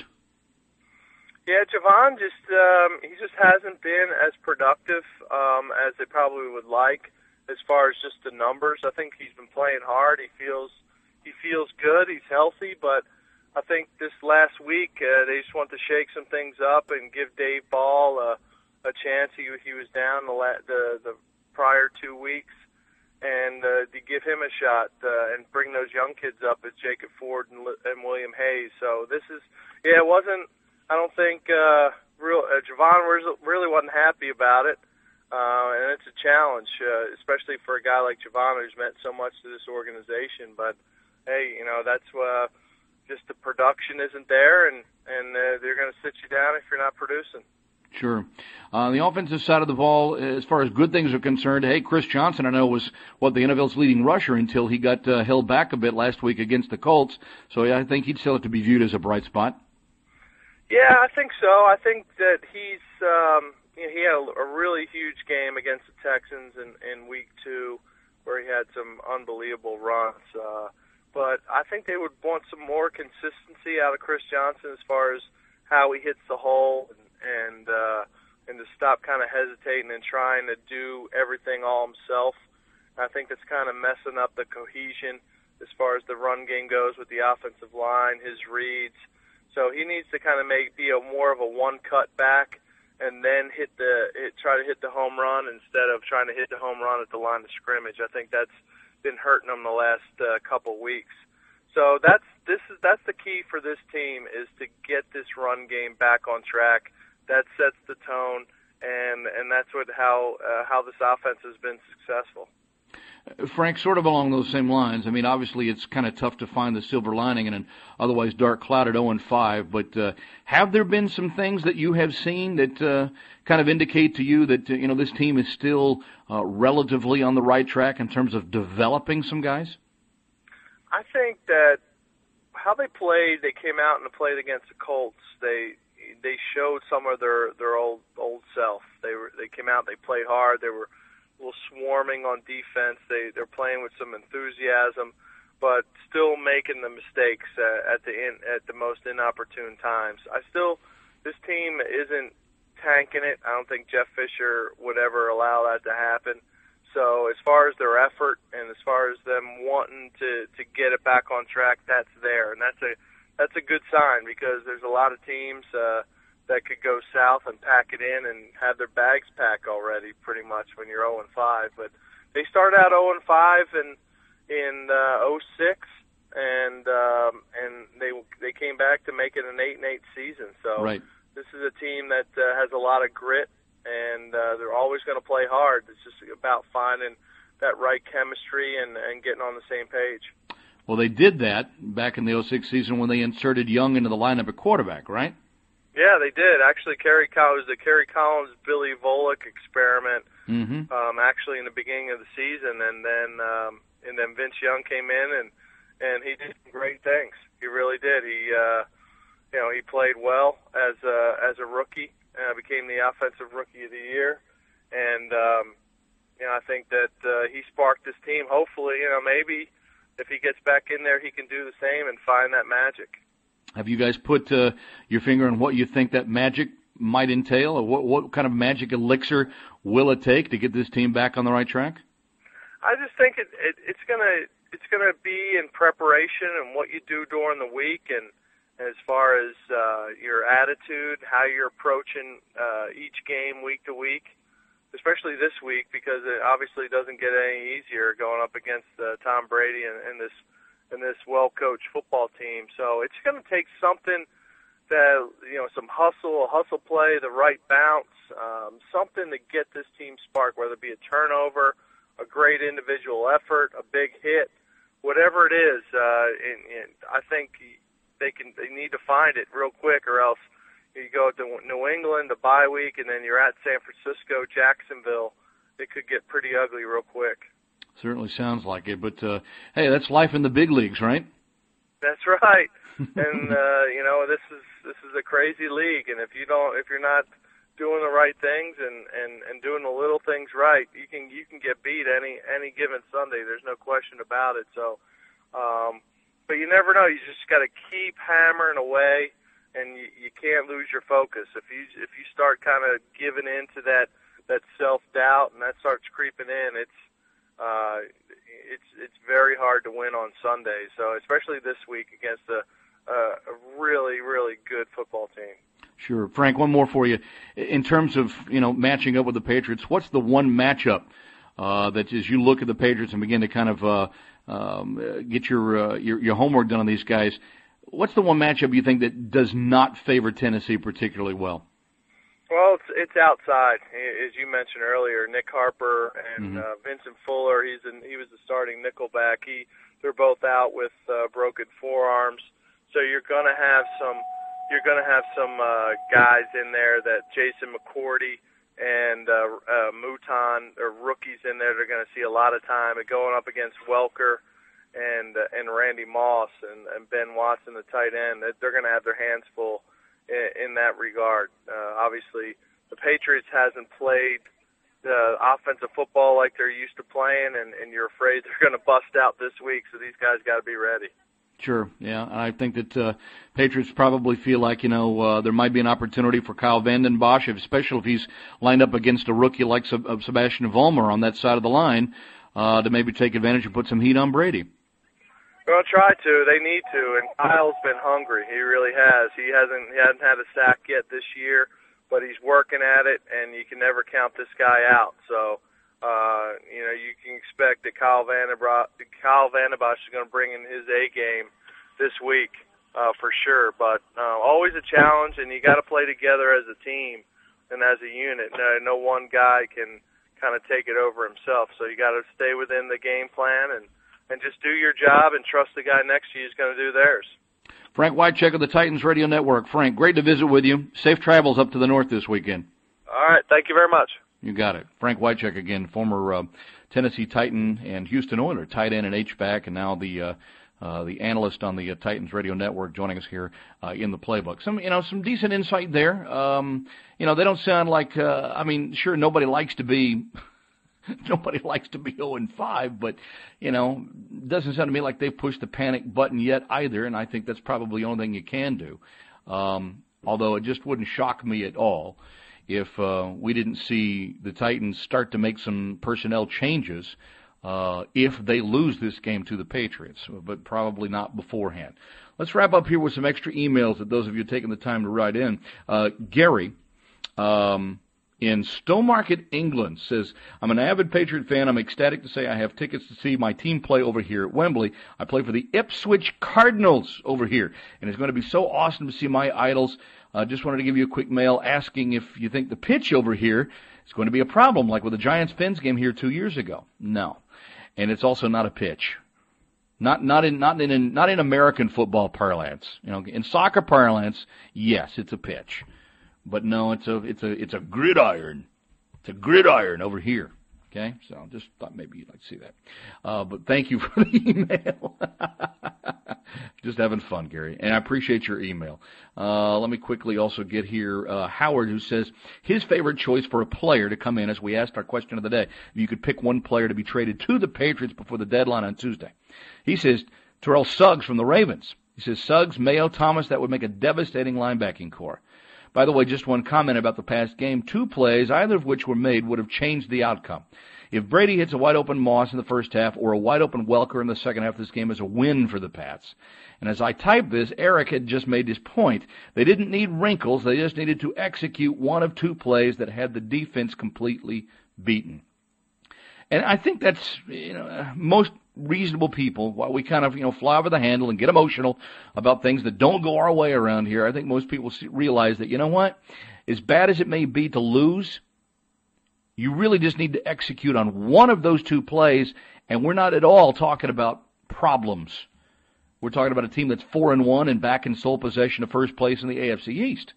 Yeah, Javon just um, he just hasn't been as productive um, as they probably would like as far as just the numbers. I think he's been playing hard. He feels he feels good. He's healthy, but I think this last week uh, they just want to shake some things up and give Dave Ball a, a chance. He he was down the la- the, the prior two weeks, and uh, to give him a shot uh, and bring those young kids up as Jacob Ford and, and William Hayes. So this is yeah, it wasn't. I don't think uh, real uh, Javon was, really wasn't happy about it. Uh, and it's a challenge, uh, especially for a guy like Javon who's meant so much to this organization. But, hey, you know, that's uh, just the production isn't there, and, and uh, they're going to sit you down if you're not producing. Sure. On the offensive side of the ball, as far as good things are concerned, hey, Chris Johnson, I know, was, what, the N F L's leading rusher until he got uh, held back a bit last week against the Colts. So yeah, I think he'd still have to be viewed as a bright spot. Yeah, I think so. I think that he's um, – You know, he had a, a really huge game against the Texans in, in week two where he had some unbelievable runs. Uh, but I think they would want some more consistency out of Chris Johnson as far as how he hits the hole and and, uh, and to stop kind of hesitating and trying to do everything all himself. I think that's kind of messing up the cohesion as far as the run game goes with the offensive line, his reads. So he needs to kind of make be a more of a one-cut back and then hit the hit, try to hit the home run instead of trying to hit the home run at the line of scrimmage. I think that's been hurting them the last uh, couple weeks. So that's this is that's the key for this team is to get this run game back on track. That sets the tone, and and that's what how uh, how this offense has been successful. Frank, sort of along those same lines, I mean, obviously it's kind of tough to find the silver lining in an otherwise dark cloud at oh and five, but uh, have there been some things that you have seen that uh, kind of indicate to you that, uh, you know, this team is still uh, relatively on the right track in terms of developing some guys? I think that how they played, they came out and played against the Colts, they they showed some of their, their old old self. They were they came out, they played hard, they were a little swarming on defense. They they're playing with some enthusiasm. but still making the mistakes uh, at the in, at the most inopportune times. I still, this team isn't tanking it. I don't think Jeff Fisher would ever allow that to happen. So as far as their effort and as far as them wanting to, to get it back on track, that's there. And that's a that's a good sign, because there's a lot of teams uh, that could go south and pack it in and have their bags packed already pretty much when you're oh and five. But they started out oh and five in, in uh, oh six, and um, and they they came back to make it an eight and eight season. So right. This is a team that uh, has a lot of grit, and uh, they're always going to play hard. It's just about finding that right chemistry and, and getting on the same page. Well, they did that back in the oh six season when they inserted Young into the lineup at quarterback, right? Yeah, they did. Actually, Kerry Collins, the Kerry Collins, Billy Volek experiment, mm-hmm. um, actually in the beginning of the season, and then um, and then Vince Young came in, and and he did some great things. He really did. He, uh, you know, he played well as a, as a rookie. Uh, became the offensive rookie of the year, and um, you know, I think that uh, he sparked this team. Hopefully, you know, maybe if he gets back in there, he can do the same and find that magic. Have you guys put uh, your finger on what you think that magic might entail, or what, what kind of magic elixir will it take to get this team back on the right track? I just think it, it, it's gonna it's gonna be in preparation and what you do during the week, and as far as uh, your attitude, how you're approaching uh, each game week to week, especially this week, because it obviously doesn't get any easier going up against uh, Tom Brady and, and this and this well-coached football team. So it's going to take something that, you know, some hustle, a hustle play, the right bounce, um, something to get this team sparked, whether it be a turnover, a great individual effort, a big hit, whatever it is. Uh, and, and I think they can they need to find it real quick, or else you go to New England, the bye week, and then you're at San Francisco, Jacksonville. It could get pretty ugly real quick. Certainly sounds like it, but uh, hey, that's life in the big leagues, right? That's right. And uh, you know, this is this is a crazy league, and if you don't, if you're not doing the right things and, and, and doing the little things right, you can you can get beat any any given Sunday. There's no question about it. So, um, but you never know. You just got to keep hammering away, and you, you can't lose your focus. If you if you start kind of giving in to that that self doubt and that starts creeping in, it's uh, it's it's very hard to win on Sundays. So especially this week against a a really really good football team. Sure. Frank, one more for you. In terms of, you know, matching up with the Patriots, what's the one matchup uh, that as you look at the Patriots and begin to kind of uh, um, get your, uh, your your homework done on these guys, what's the one matchup you think that does not favor Tennessee particularly well? Well, it's it's outside, as you mentioned earlier. Nick Harper and mm-hmm. uh, Vincent Fuller. He's in, he was the starting nickelback. He they're both out with uh, broken forearms, so you're going to have some. You're going to have some uh, guys in there that Jason McCourty and uh, uh, Mouton, or rookies in there. They're going to see a lot of time and going up against Welker and uh, and Randy Moss and, and Ben Watson, the tight end. They're going to have their hands full in, in that regard. Uh, obviously, the Patriots hasn't played the offensive football like they're used to playing, and, and you're afraid they're going to bust out this week. So these guys got to be ready. Sure, yeah. I think that uh, Patriots probably feel like, you know, uh, there might be an opportunity for Kyle Vanden Bosch, especially if he's lined up against a rookie like Seb- of Sebastian Vollmer on that side of the line, uh, to maybe take advantage and put some heat on Brady. Well, try to. They need to. And Kyle's been hungry. He really has. He hasn't he hasn't had a sack yet this year, but he's working at it, and you can never count this guy out. So, Uh, you know, you can expect that Kyle Vandenbosch, Kyle Vandenbosch is going to bring in his A game this week uh, for sure. But uh, always a challenge, and you got to play together as a team and as a unit. No, no one guy can kind of take it over himself. So you got to stay within the game plan and, and just do your job and trust the guy next to you is going to do theirs. Frank Wycheck of the Titans Radio Network. Frank, great to visit with you. Safe travels up to the north this weekend. All right. Thank you very much. You got it. Frank Wycheck again, former uh, Tennessee Titan and Houston Oilers tight end and H-back, and now the uh, uh, the analyst on the uh, Titans Radio Network, joining us here uh, in the playbook. Some you know some decent insight there. Um, you know they don't sound like uh, I mean sure nobody likes to be Nobody likes to be oh and five, but, you know, it doesn't sound to me like they've pushed the panic button yet either, and I think that's probably the only thing you can do. Um, although it just wouldn't shock me at all if uh, we didn't see the Titans start to make some personnel changes uh, if they lose this game to the Patriots, but probably not beforehand. Let's wrap up here with some extra emails that those of you taking the time to write in. Uh, Gary um, in Stowmarket, England says, I'm an avid Patriot fan. I'm ecstatic to say I have tickets to see my team play over here at Wembley. I play for the Ipswich Cardinals over here, and it's going to be so awesome to see my idols. I uh, just wanted to give you a quick mail asking if you think the pitch over here is going to be a problem, like with the Giants-Fins game here two years ago. No. And it's also not a pitch. Not not in not in not in American football parlance. You know, in soccer parlance, yes, it's a pitch. But no, it's a it's a it's a gridiron. It's a gridiron over here. Okay? So just thought maybe you'd like to see that. Uh, but thank you for the email. Just having fun, Gary. And I appreciate your email. Uh, let me quickly also get here uh, Howard, who says his favorite choice for a player to come in, as we asked our question of the day, if you could pick one player to be traded to the Patriots before the deadline on Tuesday. He says Terrell Suggs from the Ravens. He says Suggs, Mayo, Thomas, that would make a devastating linebacking core. By the way, just one comment about the past game. Two plays, either of which were made, would have changed the outcome. If Brady hits a wide-open Moss in the first half or a wide-open Welker in the second half, this game is a win for the Pats. And as I type this, Eric had just made his point. They didn't need wrinkles. They just needed to execute one of two plays that had the defense completely beaten. And I think that's, you know, most reasonable people, while we kind of, you know, fly over the handle and get emotional about things that don't go our way around here, I think most people realize that, you know what, as bad as it may be to lose, you really just need to execute on one of those two plays, and we're not at all talking about problems. We're talking about a team that's four and one and back in sole possession of first place in the A F C East.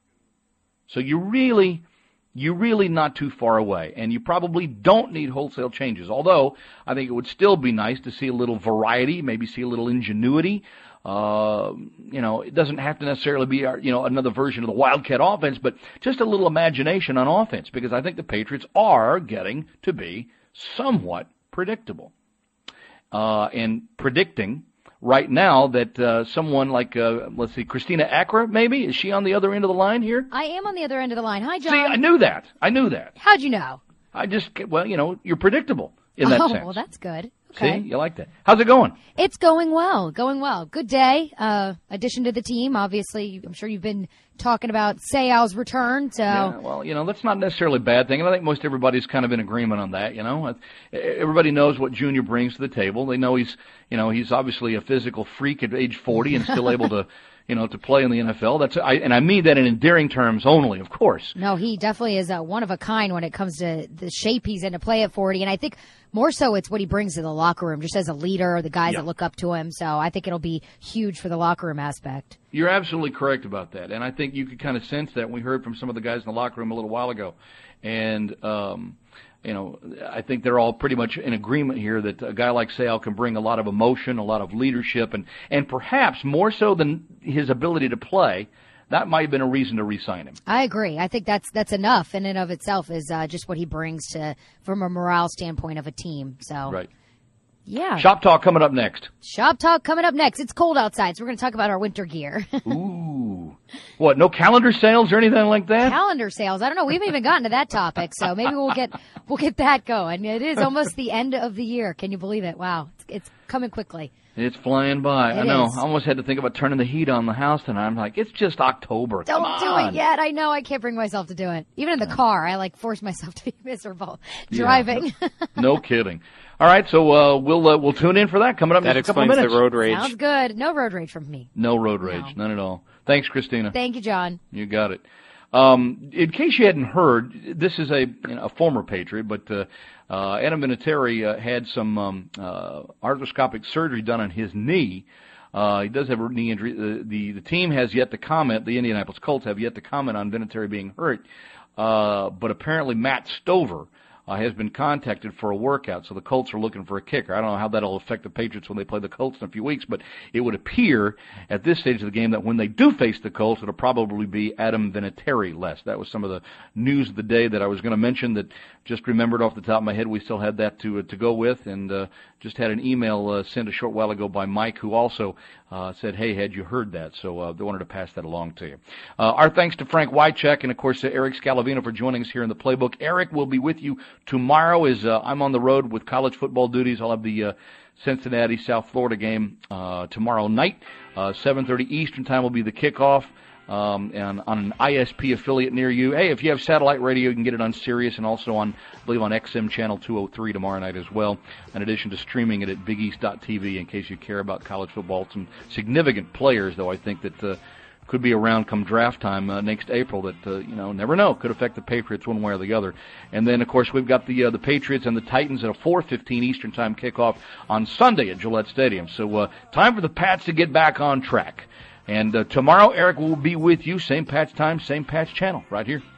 So you really, you're really not too far away, and you probably don't need wholesale changes. Although I think it would still be nice to see a little variety, maybe see a little ingenuity. Uh, you know, it doesn't have to necessarily be, you know, another version of the Wildcat offense, but just a little imagination on offense, because I think the Patriots are getting to be somewhat predictable. Uh, and predicting right now that uh, someone like, uh, let's see, Christina Acra, maybe? Is she on the other end of the line here? I am on the other end of the line. Hi, John. See, I knew that. I knew that. How'd you know? I just, well, you know, you're predictable in that oh, sense. well, that's good. Okay. See, you like that. How's it going? It's going well, going well. Good day. Uh, addition to the team, obviously, I'm sure you've been talking about Seau's return. So, yeah, well, you know, that's not necessarily a bad thing, and I think most everybody's kind of in agreement on that. You know, everybody knows what Junior brings to the table. They know he's, you know, he's obviously a physical freak at age forty and still able to, you know, to play in the N F L. That's, I, and I mean that in endearing terms only, of course. No, he definitely is a one of a kind when it comes to the shape he's in to play at forty, and I think more so it's what he brings to the locker room, just as a leader, the guys yeah. that look up to him. So I think it'll be huge for the locker room aspect. You're absolutely correct about that, and I think you could kind of sense that. We heard from some of the guys in the locker room a little while ago, and um, you know, I think they're all pretty much in agreement here that a guy like Seau can bring a lot of emotion, a lot of leadership, and and perhaps more so than his ability to play. That might have been a reason to re-sign him. I agree. I think that's that's enough in and of itself is uh, just what he brings to from a morale standpoint of a team. So right. Yeah. Shop Talk coming up next. Shop Talk coming up next. It's cold outside, so we're going to talk about our winter gear. Ooh. What, no calendar sales or anything like that? Calendar sales. I don't know. We haven't even gotten to that topic, so maybe we'll get we'll get that going. It is almost the end of the year. Can you believe it? Wow. It's, it's coming quickly. It's flying by. It I know. is. I almost had to think about turning the heat on the house tonight. I'm like, it's just October. Don't Come do on. it yet. I know. I can't bring myself to do it. Even in the car, I like force myself to be miserable Yeah. driving. No kidding. All right, so uh, we'll uh, we'll tune in for that coming up in That just a couple of explains minutes. the road rage. Sounds good. No road rage from me. No road rage, none at all. Thanks, Christina. Thank you, John. You got it. Um, in case you hadn't heard, this is a, you know, a former Patriot, but uh, uh, Adam Vinatieri uh, had some um, uh, arthroscopic surgery done on his knee. Uh, he does have a knee injury. The, the the team has yet to comment. The Indianapolis Colts have yet to comment on Vinatieri being hurt. Uh, but apparently Matt Stover uh, has been contacted for a workout. So the Colts are looking for a kicker. I don't know how that'll affect the Patriots when they play the Colts in a few weeks, but it would appear at this stage of the game that when they do face the Colts, it'll probably be Adam Vinatieri less. That was some of the news of the day that I was going to mention that just remembered off the top of my head. We still had that to uh, to go with, and uh, just had an email uh, sent a short while ago by Mike, who also uh, said, hey, had you heard that? So uh, they wanted to pass that along to you. Uh, our thanks to Frank Wycheck and, of course, uh, Eric Scalavino for joining us here in the Playbook. Eric will be with you tomorrow as uh, I'm on the road with college football duties. I'll have the uh, Cincinnati, South Florida game uh, tomorrow night. Uh, seven thirty Eastern time will be the kickoff. Um, and on an I S P affiliate near you. Hey, if you have satellite radio, you can get it on Sirius and also on, I believe, on X M channel two oh three tomorrow night as well, in addition to streaming it at big east dot t v in case you care about college football. Some significant players, though, I think that uh, could be around come draft time uh, next April that, uh, you know, never know, could affect the Patriots one way or the other. And then, of course, we've got the uh, the Patriots and the Titans at a four fifteen Eastern time kickoff on Sunday at Gillette Stadium. So uh, time for the Pats to get back on track. And uh, tomorrow, Eric will be with you, same Pats time, same Pats channel, right here.